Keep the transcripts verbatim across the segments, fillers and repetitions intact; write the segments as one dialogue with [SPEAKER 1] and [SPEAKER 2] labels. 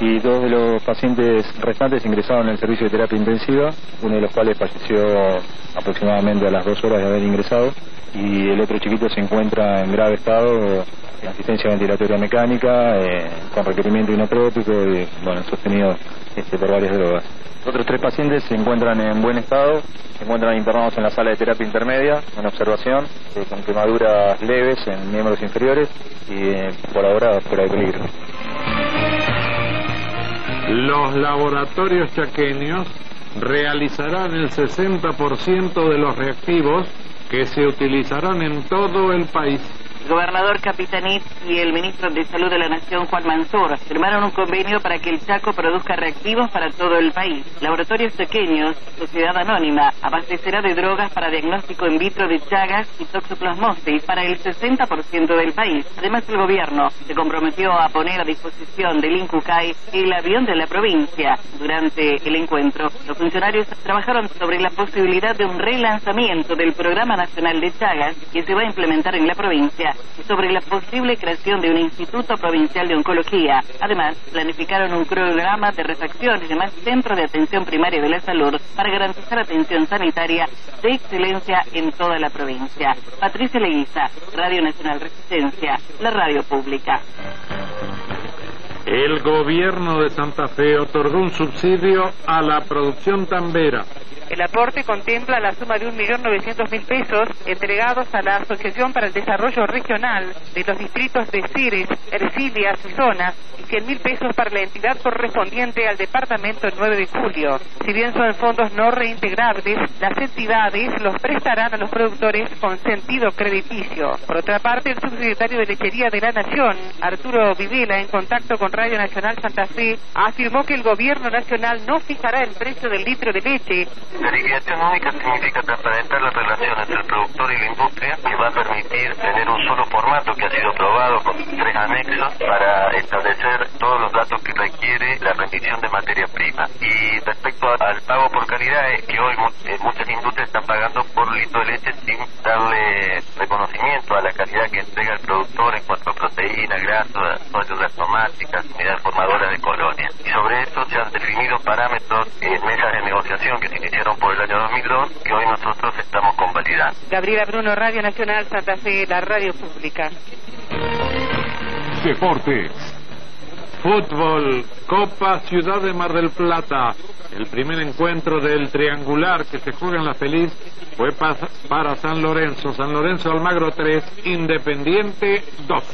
[SPEAKER 1] y dos de los pacientes restantes ingresaron en el servicio de terapia intensiva, uno de los cuales falleció aproximadamente a las dos horas de haber ingresado, y el otro chiquito se encuentra en grave estado, en asistencia ventilatoria mecánica, eh, con requerimiento inotrópico y, bueno, sostenido este, por varias drogas. Los otros tres pacientes se encuentran en buen estado, se encuentran internados en la sala de terapia intermedia, en observación, eh, con quemaduras leves en miembros inferiores y eh, por ahora fuera de peligro.
[SPEAKER 2] Los laboratorios chaqueños realizarán el sesenta por ciento de los reactivos que se utilizarán en todo el país.
[SPEAKER 3] El gobernador Capitanich y el ministro de Salud de la Nación, Juan Mansur, firmaron un convenio para que el Chaco produzca reactivos para todo el país. Laboratorios Chaqueños, sociedad anónima, abastecerá de drogas para diagnóstico in vitro de Chagas y toxoplasmosis para el sesenta por ciento del país. Además, el gobierno se comprometió a poner a disposición del INCUCAI el avión de la provincia. Durante el encuentro, los funcionarios trabajaron sobre la posibilidad de un relanzamiento del Programa Nacional de Chagas que se va a implementar en la provincia, y sobre la posible creación de un Instituto Provincial de Oncología. Además, planificaron un programa de refacciones de más centros de atención primaria de la salud para garantizar atención sanitaria de excelencia en toda la provincia. Patricia Leguiza, Radio Nacional Resistencia, la radio pública.
[SPEAKER 2] El gobierno de Santa Fe otorgó un subsidio a la producción tambera.
[SPEAKER 4] El aporte contempla la suma de un millón novecientos mil pesos entregados a la Asociación para el Desarrollo Regional de los distritos de Ceres, Ercilias y Zona, y cien mil pesos para la entidad correspondiente al departamento nueve de julio. Si bien son fondos no reintegrables, las entidades los prestarán a los productores con sentido crediticio. Por otra parte, el subsecretario de Lechería de la Nación, Arturo Videla, en contacto con Radio Nacional Santa Fe, afirmó que el gobierno nacional no fijará el precio del litro de leche.
[SPEAKER 5] La liquidación única significa transparentar la relación entre el productor y la industria, que va a permitir tener un solo formato que ha sido aprobado con tres anexos para establecer todos los datos que requiere la rendición de materia prima. Y respecto al pago por calidad, es que hoy muchas industrias están pagando por litro de leche sin darle reconocimiento a la calidad que entrega el productor en cuanto a proteína, grasa, ayudas aromáticas, unidades formadoras de colonia. Y sobre esto se han definido parámetros en mesas de negociación que se iniciaron por el año dos mil dos, que hoy nosotros estamos convalidando.
[SPEAKER 4] Gabriela Bruno, Radio Nacional Santa Fe, la radio pública.
[SPEAKER 2] Deportes. Fútbol, Copa Ciudad de Mar del Plata. El primer encuentro del triangular que se juega en La Feliz fue para San Lorenzo. San Lorenzo Almagro tres, Independiente dos.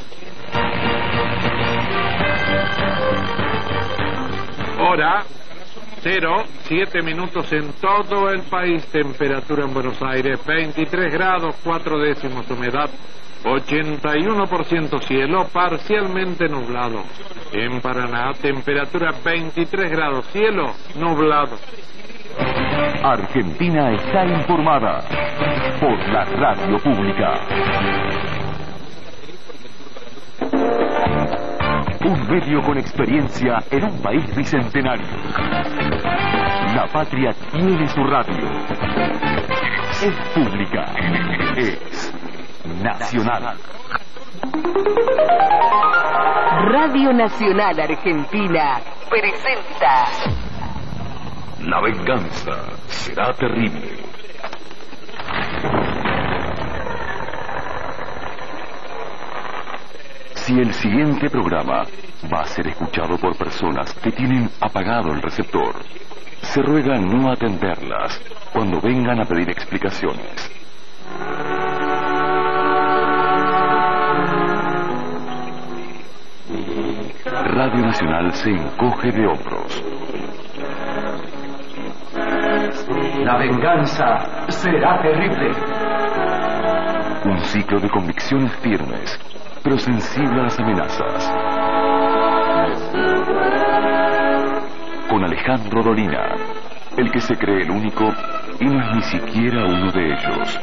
[SPEAKER 2] Hora cero, siete minutos en todo el país. Temperatura en Buenos Aires veintitrés grados, cuatro décimos. Humedad ochenta y uno por ciento. Cielo parcialmente nublado. En Paraná, temperatura veintitrés grados. Cielo nublado.
[SPEAKER 6] Argentina está informada por la radio pública. Un medio con experiencia en un país bicentenario. La patria tiene su radio. Es pública. Es nacional.
[SPEAKER 7] Radio Nacional Argentina presenta
[SPEAKER 6] La venganza será terrible. Si el siguiente programa va a ser escuchado por personas que tienen apagado el receptor, se ruega no atenderlas cuando vengan a pedir explicaciones. Radio Nacional se encoge de hombros.
[SPEAKER 8] La venganza será terrible.
[SPEAKER 6] Un ciclo de convicciones firmes, pero sensible a las amenazas. Con Alejandro Dolina, el que se cree el único y no es ni siquiera uno de ellos.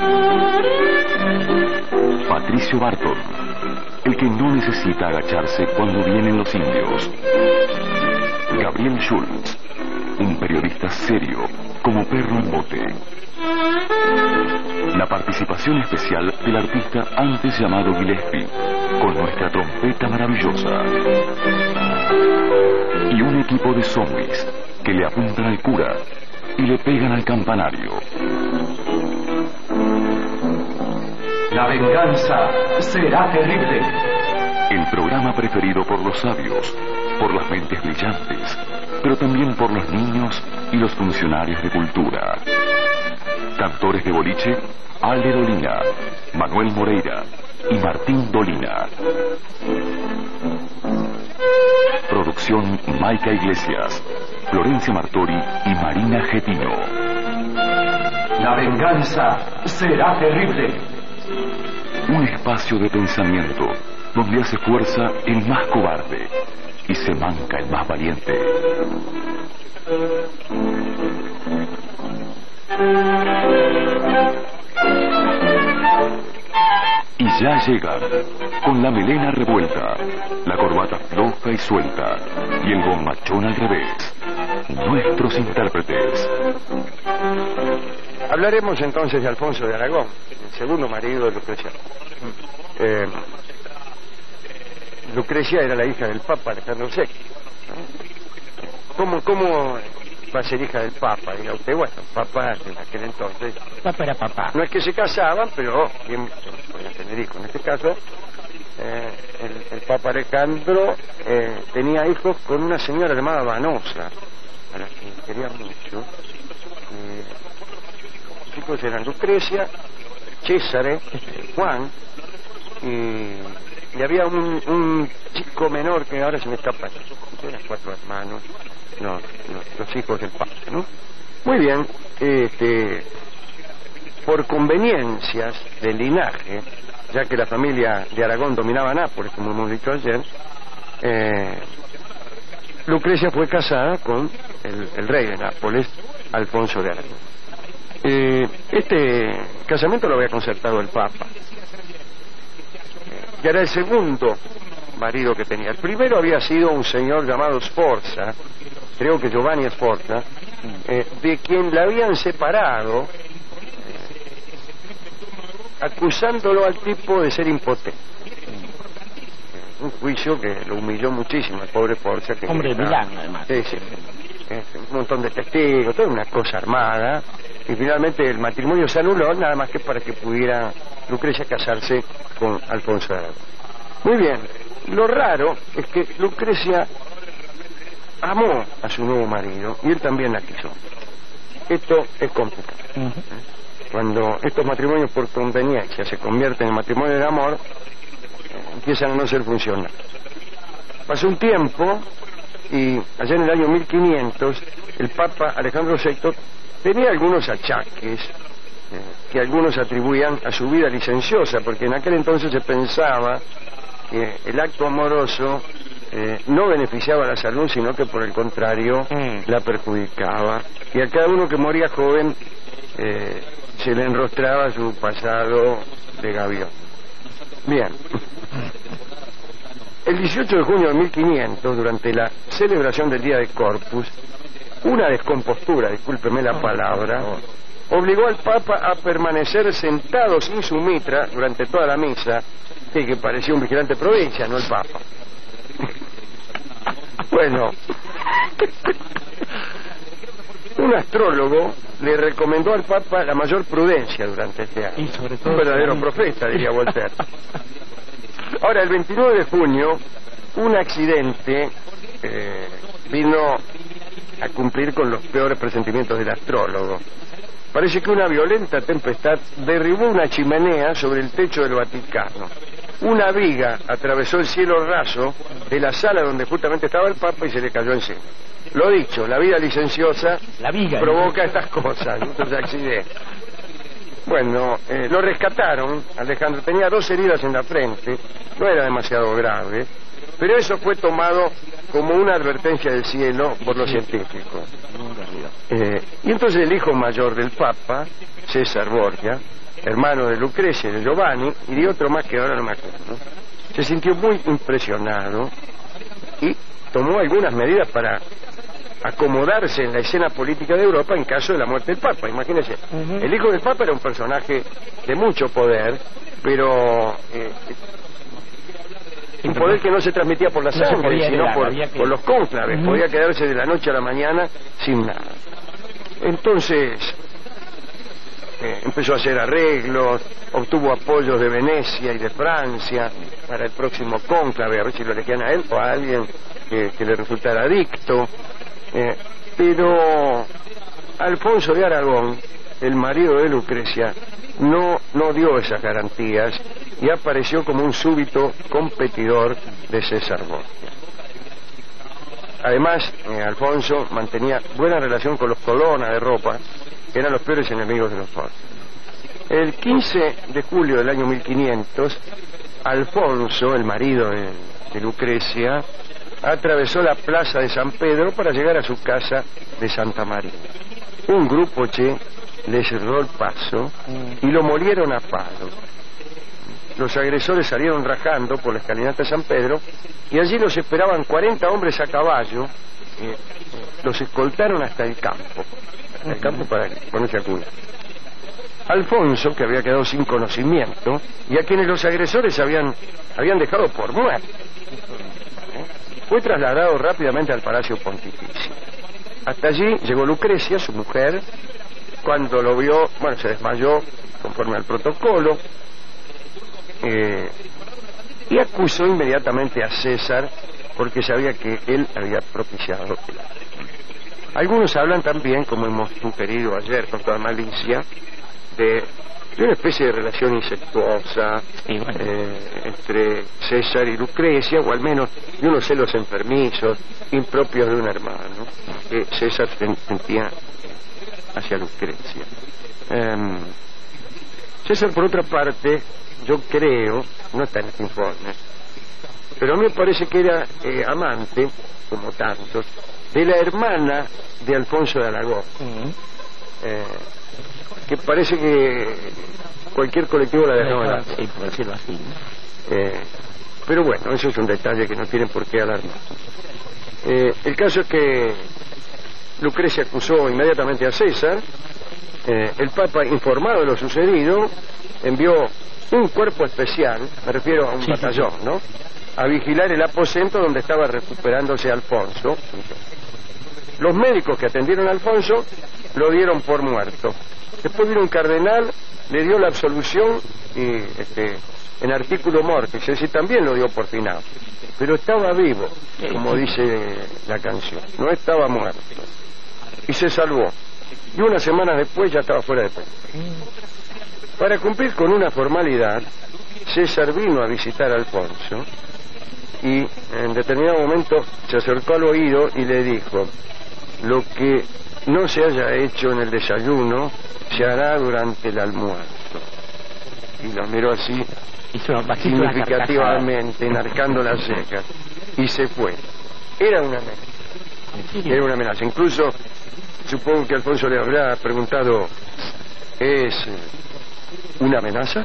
[SPEAKER 6] Patricio Barton, el que no necesita agacharse cuando vienen los indios. Gabriel Schultz, un periodista serio como perro en bote. La participación especial del artista antes llamado Gillespie, con nuestra trompeta maravillosa. equipo de zombies que le apuntan al cura y le pegan al campanario.
[SPEAKER 8] La venganza será terrible.
[SPEAKER 6] El programa preferido por los sabios, por las mentes brillantes, pero también por los niños y los funcionarios de cultura. Cantores de boliche, Ale Dolina, Manuel Moreira y Martín Dolina. Producción Maica Iglesias, Florencia Martori y Marina Getino.
[SPEAKER 8] La venganza será terrible.
[SPEAKER 6] Un espacio de pensamiento donde hace fuerza el más cobarde y se manca el más valiente. Y ya llegan, con la melena revuelta, la corbata floja y suelta y el bombachón al revés, nuestros intérpretes.
[SPEAKER 9] Hablaremos entonces de Alfonso de Aragón, el segundo marido de Lucrecia. Eh, Lucrecia era la hija del Papa Alejandro sexto. ¿Cómo, cómo va a ser hija del Papa? Diga usted, bueno, Papa en aquel entonces...
[SPEAKER 10] Papa era papá.
[SPEAKER 9] No es que se casaban, pero bien podían tener hijos. En este caso, eh, el, el Papa Alejandro eh, tenía hijos con una señora llamada Vanosa, a la que quería mucho. Eh, los hijos eran Lucrecia, Césare, Juan, y, y había un, un chico menor que ahora se me escapa. Eran cuatro hermanos, no, no, los hijos del Papa, ¿no? Muy bien, este, por conveniencias del linaje, ya que la familia de Aragón dominaba Nápoles, como hemos dicho ayer, eh, Lucrecia fue casada con el, el rey de Nápoles, Alfonso de Aragón. Eh, este casamiento lo había concertado el Papa, que era el segundo marido que tenía. El primero había sido un señor llamado Sforza, creo que Giovanni Sforza, eh, de quien la habían separado, eh, acusándolo al tipo de ser impotente. Eh, un juicio que lo humilló muchísimo al pobre Sforza. Que
[SPEAKER 10] Hombre de Milán, además.
[SPEAKER 9] Sí, sí. Eh, un montón de testigos, toda una cosa armada. Y finalmente el matrimonio se anuló, nada más que para que pudiera Lucrecia casarse con Alfonso de Aragón. Muy bien. Lo raro es que Lucrecia amó a su nuevo marido y él también la quiso. Esto es complicado. Uh-huh. Cuando estos matrimonios por conveniencia se convierten en matrimonio de amor, eh, empiezan a no ser funcionales. Pasó un tiempo y allá en el año mil quinientos el Papa Alejandro sexto tenía algunos achaques eh, que algunos atribuían a su vida licenciosa, porque en aquel entonces se pensaba que el acto amoroso eh, no beneficiaba a la salud, sino que por el contrario mm. la perjudicaba, y a cada uno que moría joven eh, se le enrostraba su pasado de gavión. Bien, el dieciocho de junio de mil quinientos, durante la celebración del Día de Corpus, una descompostura, discúlpeme la palabra, obligó al Papa a permanecer sentado sin su mitra durante toda la misa, que, que parecía un vigilante de provincia, no el Papa. Bueno, un astrólogo le recomendó al Papa la mayor prudencia durante este año.
[SPEAKER 10] Y sobre todo
[SPEAKER 9] un verdadero sí. profeta, diría Voltaire. Ahora, el veintinueve de junio, un accidente eh, vino a cumplir con los peores presentimientos del astrólogo. Parece que una violenta tempestad derribó una chimenea sobre el techo del Vaticano. Una viga atravesó el cielo raso de la sala donde justamente estaba el Papa y se le cayó encima. Lo dicho, la vida licenciosa
[SPEAKER 10] la viga,
[SPEAKER 9] provoca ¿no? estas cosas, estos accidentes. Bueno, eh, lo rescataron. Alejandro tenía dos heridas en la frente, no era demasiado grave, pero eso fue tomado como una advertencia del cielo por los científicos. Eh, y entonces el hijo mayor del Papa, César Borgia, hermano de Lucrecia y de Giovanni, y de otro más que ahora no me acuerdo, se sintió muy impresionado y tomó algunas medidas para acomodarse en la escena política de Europa en caso de la muerte del Papa. Imagínense, uh-huh. el hijo del Papa era un personaje de mucho poder, pero eh, Un poder que no se transmitía por la
[SPEAKER 10] No se
[SPEAKER 9] sangre,
[SPEAKER 10] podía
[SPEAKER 9] sino
[SPEAKER 10] heredar,
[SPEAKER 9] por,
[SPEAKER 10] había que-
[SPEAKER 9] por los cónclaves.
[SPEAKER 10] Ujú.
[SPEAKER 9] Podía quedarse de la noche a la mañana sin nada. Entonces, eh, empezó a hacer arreglos, obtuvo apoyos de Venecia y de Francia para el próximo cónclave, a ver si lo elegían a él o a alguien que, que le resultara adicto. Eh, pero Alfonso de Aragón, el marido de Lucrecia, no, no dio esas garantías y apareció como un súbito competidor de César Borgia. Además, eh, Alfonso mantenía buena relación con los Colonna de Ropa, que eran los peores enemigos de los Borgia. El quince de julio del año mil quinientos, Alfonso, el marido de, de Lucrecia, atravesó la plaza de San Pedro para llegar a su casa de Santa María. Un grupo, che, le cerró el paso y lo molieron a palo. Los agresores salieron rajando por la escalinata de San Pedro y allí los esperaban cuarenta hombres a caballo. Eh, los escoltaron hasta el campo. Hasta el campo para ponerse a cubrir. Alfonso, que había quedado sin conocimiento y a quienes los agresores habían, habían dejado por muerto, ¿eh? fue trasladado rápidamente al Palacio Pontificio. Hasta allí llegó Lucrecia, su mujer. Cuando lo vio, bueno, se desmayó conforme al protocolo, eh, y acusó inmediatamente a César porque sabía que él había propiciado el acto. Algunos hablan también, como hemos sugerido ayer con toda malicia, de, de una especie de relación incestuosa eh, entre César y Lucrecia, o al menos de unos celos enfermizos, impropios de un hermano, que César sentía hacia Lucrecia. Um, César, por otra parte, yo creo, no está en este informe, pero a mí me parece que era eh, amante, como tantos, de la hermana de Alfonso de Aragón, uh-huh. eh, que parece que cualquier colectivo la dejaba en la...
[SPEAKER 10] Sí, por decirlo así, ¿no?
[SPEAKER 9] eh, pero bueno, eso es un detalle que no tienen por qué alarmar. Eh, el caso es que Lucrecia acusó inmediatamente a César. Eh, el Papa, informado de lo sucedido, envió un cuerpo especial, me refiero a un sí, batallón, sí. ¿no?, a vigilar el aposento donde estaba recuperándose Alfonso. Los médicos que atendieron a Alfonso lo dieron por muerto. Después vino un cardenal, le dio la absolución y este, en artículo mortis, es decir, también lo dio por finado. Pero estaba vivo, como dice la canción, no estaba muerto. Y se salvó. Y una semana después ya estaba fuera de peligro. Para cumplir con una formalidad, César vino a visitar a Alfonso y en determinado momento se acercó al oído y le dijo: lo que no se haya hecho en el desayuno se hará durante el almuerzo. Y lo miró así significativamente, enarcando las cejas, y se fue. Era una amenaza. Era una amenaza. Incluso supongo que Alfonso le habrá preguntado: ¿es una amenaza?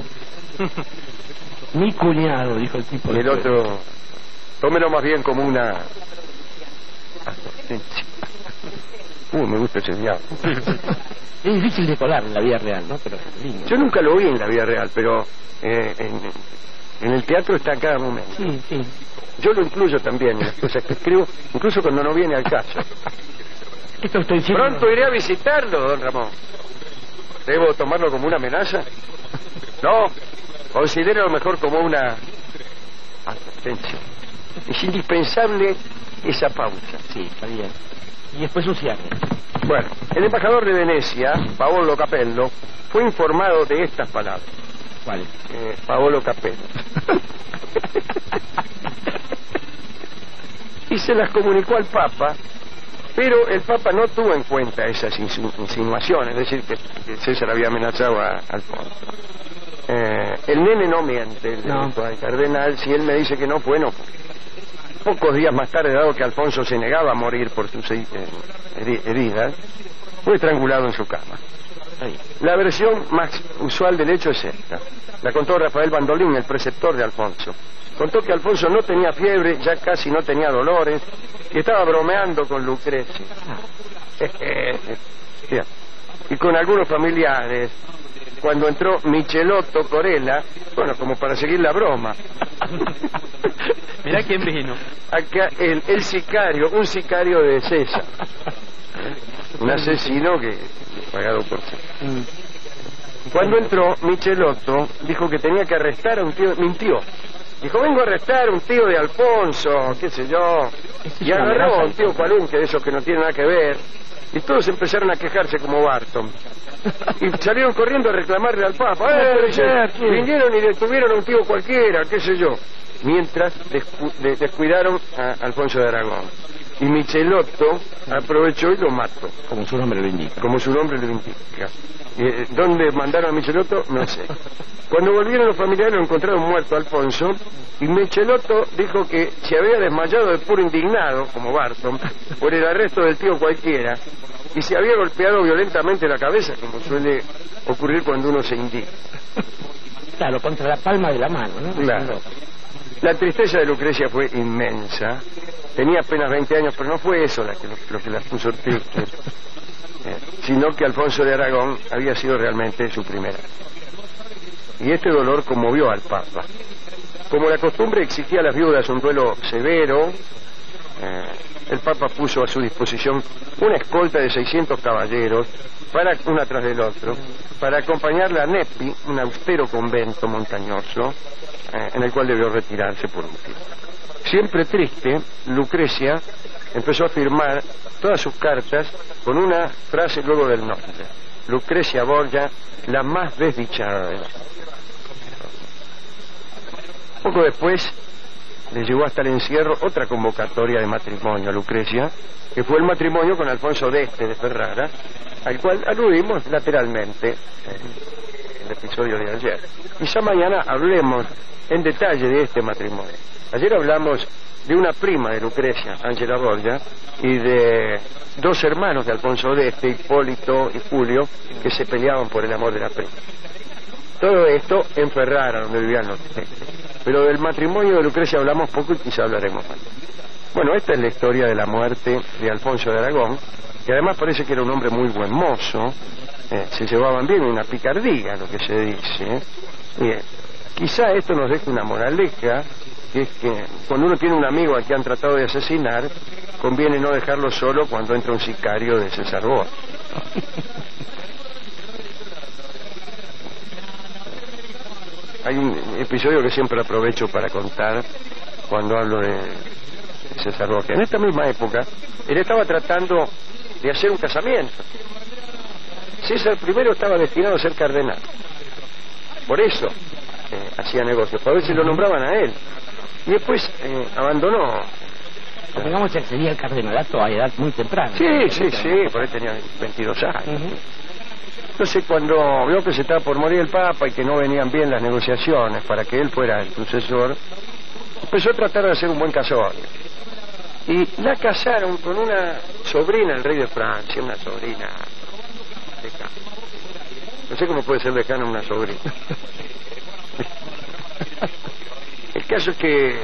[SPEAKER 10] Mi cuñado, dijo el tipo.
[SPEAKER 9] Y el otro: tómelo más bien como una advertencia. Uh, me gusta ese diablo.
[SPEAKER 10] Es difícil de colar en la vida real, ¿no? Pero lindo.
[SPEAKER 9] Yo nunca lo vi en la vida real, pero eh, en, en el teatro está a cada momento.
[SPEAKER 10] Sí, sí.
[SPEAKER 9] Yo lo incluyo también en las cosas que escribo, incluso cuando no viene al caso.
[SPEAKER 10] Esto estoy diciendo...
[SPEAKER 9] Pronto iré a visitarlo, don Ramón. ¿Debo tomarlo como una amenaza? No, considero lo mejor como una advertencia. Es indispensable esa pausa.
[SPEAKER 10] Sí, está bien. Y después un cierre.
[SPEAKER 9] Bueno, el embajador de Venecia, Paolo Capello, fue informado de estas palabras.
[SPEAKER 10] ¿Cuál?
[SPEAKER 9] Eh, Paolo Capello. Y se las comunicó al Papa, pero el Papa no tuvo en cuenta esas insinu- insinuaciones, es decir, que, que César había amenazado a Alfonso. Eh, el nene no miente, el
[SPEAKER 10] no.
[SPEAKER 9] al cardenal, si él me dice que no fue, no fue. Pocos días más tarde, dado que Alfonso se negaba a morir por sus eh, heridas, fue estrangulado en su cama. La versión más usual del hecho es esta. La contó Rafael Bandolín, el preceptor de Alfonso. Contó que Alfonso no tenía fiebre, ya casi no tenía dolores, y estaba bromeando con Lucrecia. Y con algunos familiares, cuando entró Michelotto Corella, bueno, como para seguir la broma.
[SPEAKER 10] Mirá quién vino.
[SPEAKER 9] Acá el, el sicario, un sicario de César. Un asesino que pagado por César. Cuando entró Michelotto, dijo que tenía que arrestar a un tío, mintió. Dijo, vengo a arrestar a un tío de Alfonso, qué sé yo. Y agarró a un tío Cualunque, de esos que no tienen nada que ver. Y todos empezaron a quejarse como Barton. Y salieron corriendo a reclamarle al Papa. ¡Eh! Dice, vinieron y detuvieron a un tío cualquiera, qué sé yo. Mientras descu de descuidaron a Alfonso de Aragón. Y Michelotto aprovechó y lo mató.
[SPEAKER 10] Como su nombre lo indica.
[SPEAKER 9] Como su nombre lo indica. Eh, ¿Dónde mandaron a Michelotto? No sé. Cuando volvieron los familiares lo encontraron muerto a Alfonso y Michelotto dijo que se había desmayado de puro indignado, como Barton, por el arresto del tío cualquiera y se había golpeado violentamente la cabeza, como suele ocurrir cuando uno se indigna.
[SPEAKER 10] Claro, contra la palma de la mano, ¿no?
[SPEAKER 9] Claro. La tristeza de Lucrecia fue inmensa. Tenía apenas veinte años, pero no fue eso la que, lo, lo que la puso triste, eh, sino que Alfonso de Aragón había sido realmente su primera. Y este dolor conmovió al Papa. Como la costumbre exigía a las viudas un duelo severo, eh, el Papa puso a su disposición una escolta de seiscientos caballeros, para una tras del otro, para acompañarla a Nepi, un austero convento montañoso, eh, en el cual debió retirarse por un tiempo. Siempre triste, Lucrecia empezó a firmar todas sus cartas con una frase luego del nombre: Lucrecia Borgia, la más desdichada de las. Poco después le llegó hasta el encierro otra convocatoria de matrimonio a Lucrecia, que fue el matrimonio con Alfonso d'Este de Ferrara, al cual aludimos lateralmente en el episodio de ayer. Quizá mañana hablemos en detalle de este matrimonio. Ayer hablamos de una prima de Lucrecia, Ángela Borgia, y de dos hermanos de Alfonso d'Este, Hipólito y Julio, que se peleaban por el amor de la prima. Todo esto en Ferrara, donde vivían los d'Este. Pero del matrimonio de Lucrecia hablamos poco y quizá hablaremos más. Bueno, esta es la historia de la muerte de Alfonso de Aragón, que además parece que era un hombre muy buen mozo, eh, se llevaban bien, una picardía, lo que se dice. Bien, quizá esto nos deje una moraleja, que es que cuando uno tiene un amigo al que han tratado de asesinar, conviene no dejarlo solo cuando entra un sicario de César Borgia. Hay un episodio que siempre aprovecho para contar cuando hablo de César Borgia. En esta misma época, él estaba tratando de hacer un casamiento. César primero estaba destinado a ser cardenal. Por eso eh, hacía negocios, para ver si lo nombraban a él. Y después eh, abandonó.
[SPEAKER 10] Pues digamos que accedía al cardenalato a edad muy temprana.
[SPEAKER 9] Sí, sí, sí, por ahí tenía veintidós años. Uh-huh. Entonces, cuando vio que se estaba por morir el Papa y que no venían bien las negociaciones para que él fuera el sucesor, empezó a tratar de hacer un buen casorio. Y la casaron con una sobrina del rey de Francia, una sobrina lejana. No sé cómo puede ser lejana una sobrina. El caso es que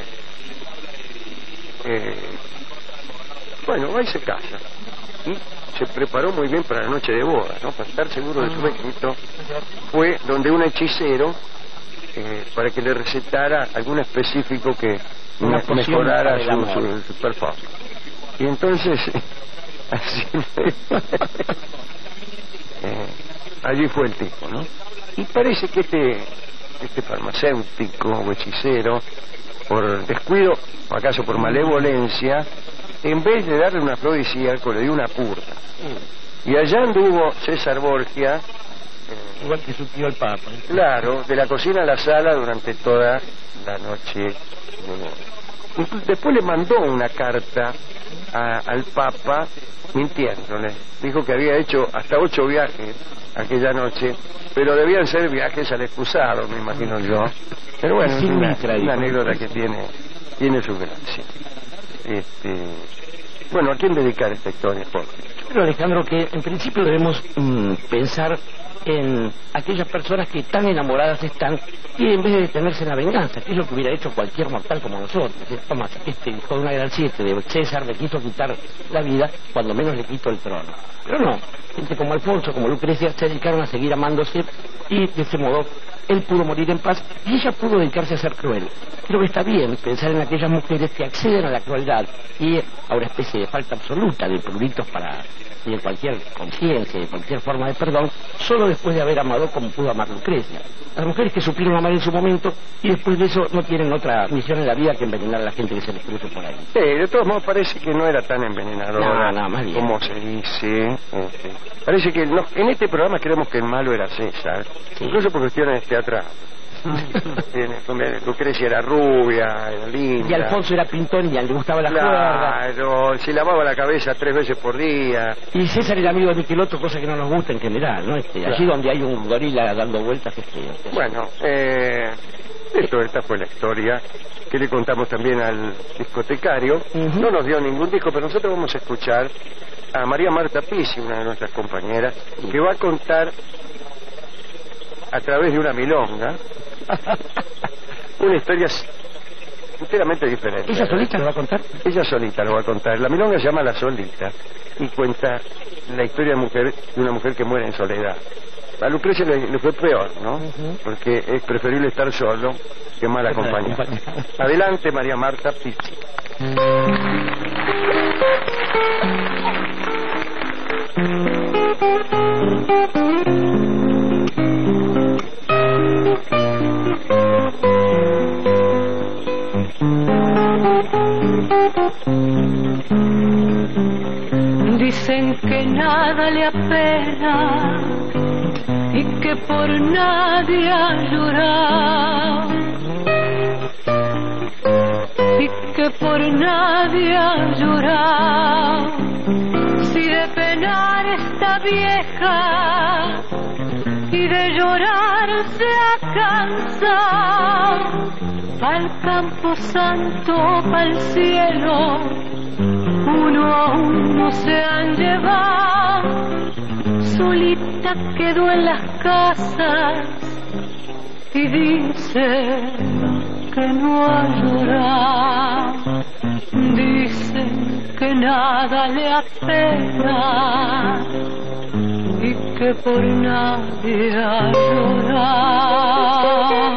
[SPEAKER 9] eh, bueno, ahí se casa y se preparó muy bien para la noche de boda, ¿no? Para estar seguro de su éxito, fue donde un hechicero eh, para que le recetara algún específico que me, mejorara su, su, su performance. Y entonces así eh, allí fue el tipo, ¿no? Y parece que este este farmacéutico o hechicero, por descuido o acaso por malevolencia, en vez de darle un afrodisíaco le dio una purga. Y allá anduvo César Borgia, eh,
[SPEAKER 10] igual que su tío el Papa, ¿eh?
[SPEAKER 9] Claro, de la cocina a la sala durante toda la noche. Después le mandó una carta a, al Papa mintiéndole. Dijo que había hecho hasta ocho viajes aquella noche, pero debían ser viajes al excusado, me imagino yo. Pero bueno, es una, una anécdota que tiene, tiene su gracia. este, bueno, ¿a quién dedicar esta historia, Jorge?
[SPEAKER 10] Pero Alejandro, que en principio debemos mmm, pensar en aquellas personas que tan enamoradas están y en vez de detenerse en la venganza, que es lo que hubiera hecho cualquier mortal como nosotros. Tomás, este hijo de una gran siete de César le quiso quitar la vida, cuando menos le quitó el trono. Pero no, gente como Alfonso, como Lucrecia, se dedicaron a seguir amándose y de ese modo él pudo morir en paz y ella pudo dedicarse a ser cruel. Creo que está bien pensar en aquellas mujeres que acceden a la crueldad y a una especie de falta absoluta de pruritos para y de cualquier conciencia, de cualquier forma de perdón, solo después de haber amado como pudo amar Lucrecia. Las mujeres que supieron amar en su momento y después de eso no tienen otra misión en la vida que envenenar a la gente que se les cruce por ahí.
[SPEAKER 9] Sí, de todos modos parece que no era tan envenenadora
[SPEAKER 10] no, no, más bien.
[SPEAKER 9] como se dice. Este, parece que no, en este programa creemos que el malo era César, sí. Incluso por cuestiones teatrales. Lucrecia era rubia, era linda.
[SPEAKER 10] Y Alfonso era pintor y le gustaba la cuerda.
[SPEAKER 9] Claro, se lavaba la cabeza tres veces por día.
[SPEAKER 10] Y César era amigo de Michelotto, cosa que no nos gusta en general, ¿no? Este, claro. Allí donde hay un gorila dando vueltas. Este, este,
[SPEAKER 9] bueno, eh, esto, esta fue la historia que le contamos también al discotecario. Uh-huh. No nos dio ningún disco, pero nosotros vamos a escuchar a María Marta Pizzi, una de nuestras compañeras, uh-huh. que va a contar a través de una milonga una historia enteramente diferente.
[SPEAKER 10] ¿Ella solita lo va a contar?
[SPEAKER 9] Ella solita lo va a contar. La milonga se llama La Solita y cuenta la historia de, mujer, de una mujer que muere en soledad. A Lucrecia le, le fue peor, ¿no? Uh-huh. Porque es preferible estar solo que mal acompañado. Adelante, María Marta Pizzi.
[SPEAKER 11] Dicen que nada le apena y que por nadie ha llorado y que por nadie ha llorado. Si de penar está vieja y de llorar se ha cansado, pa'l campo santo, pa'l cielo, uno a uno se han llevado. Solita quedó en las casas y dice que no ha llorado. Dicen que nada le apena y que por nadie ha llorado.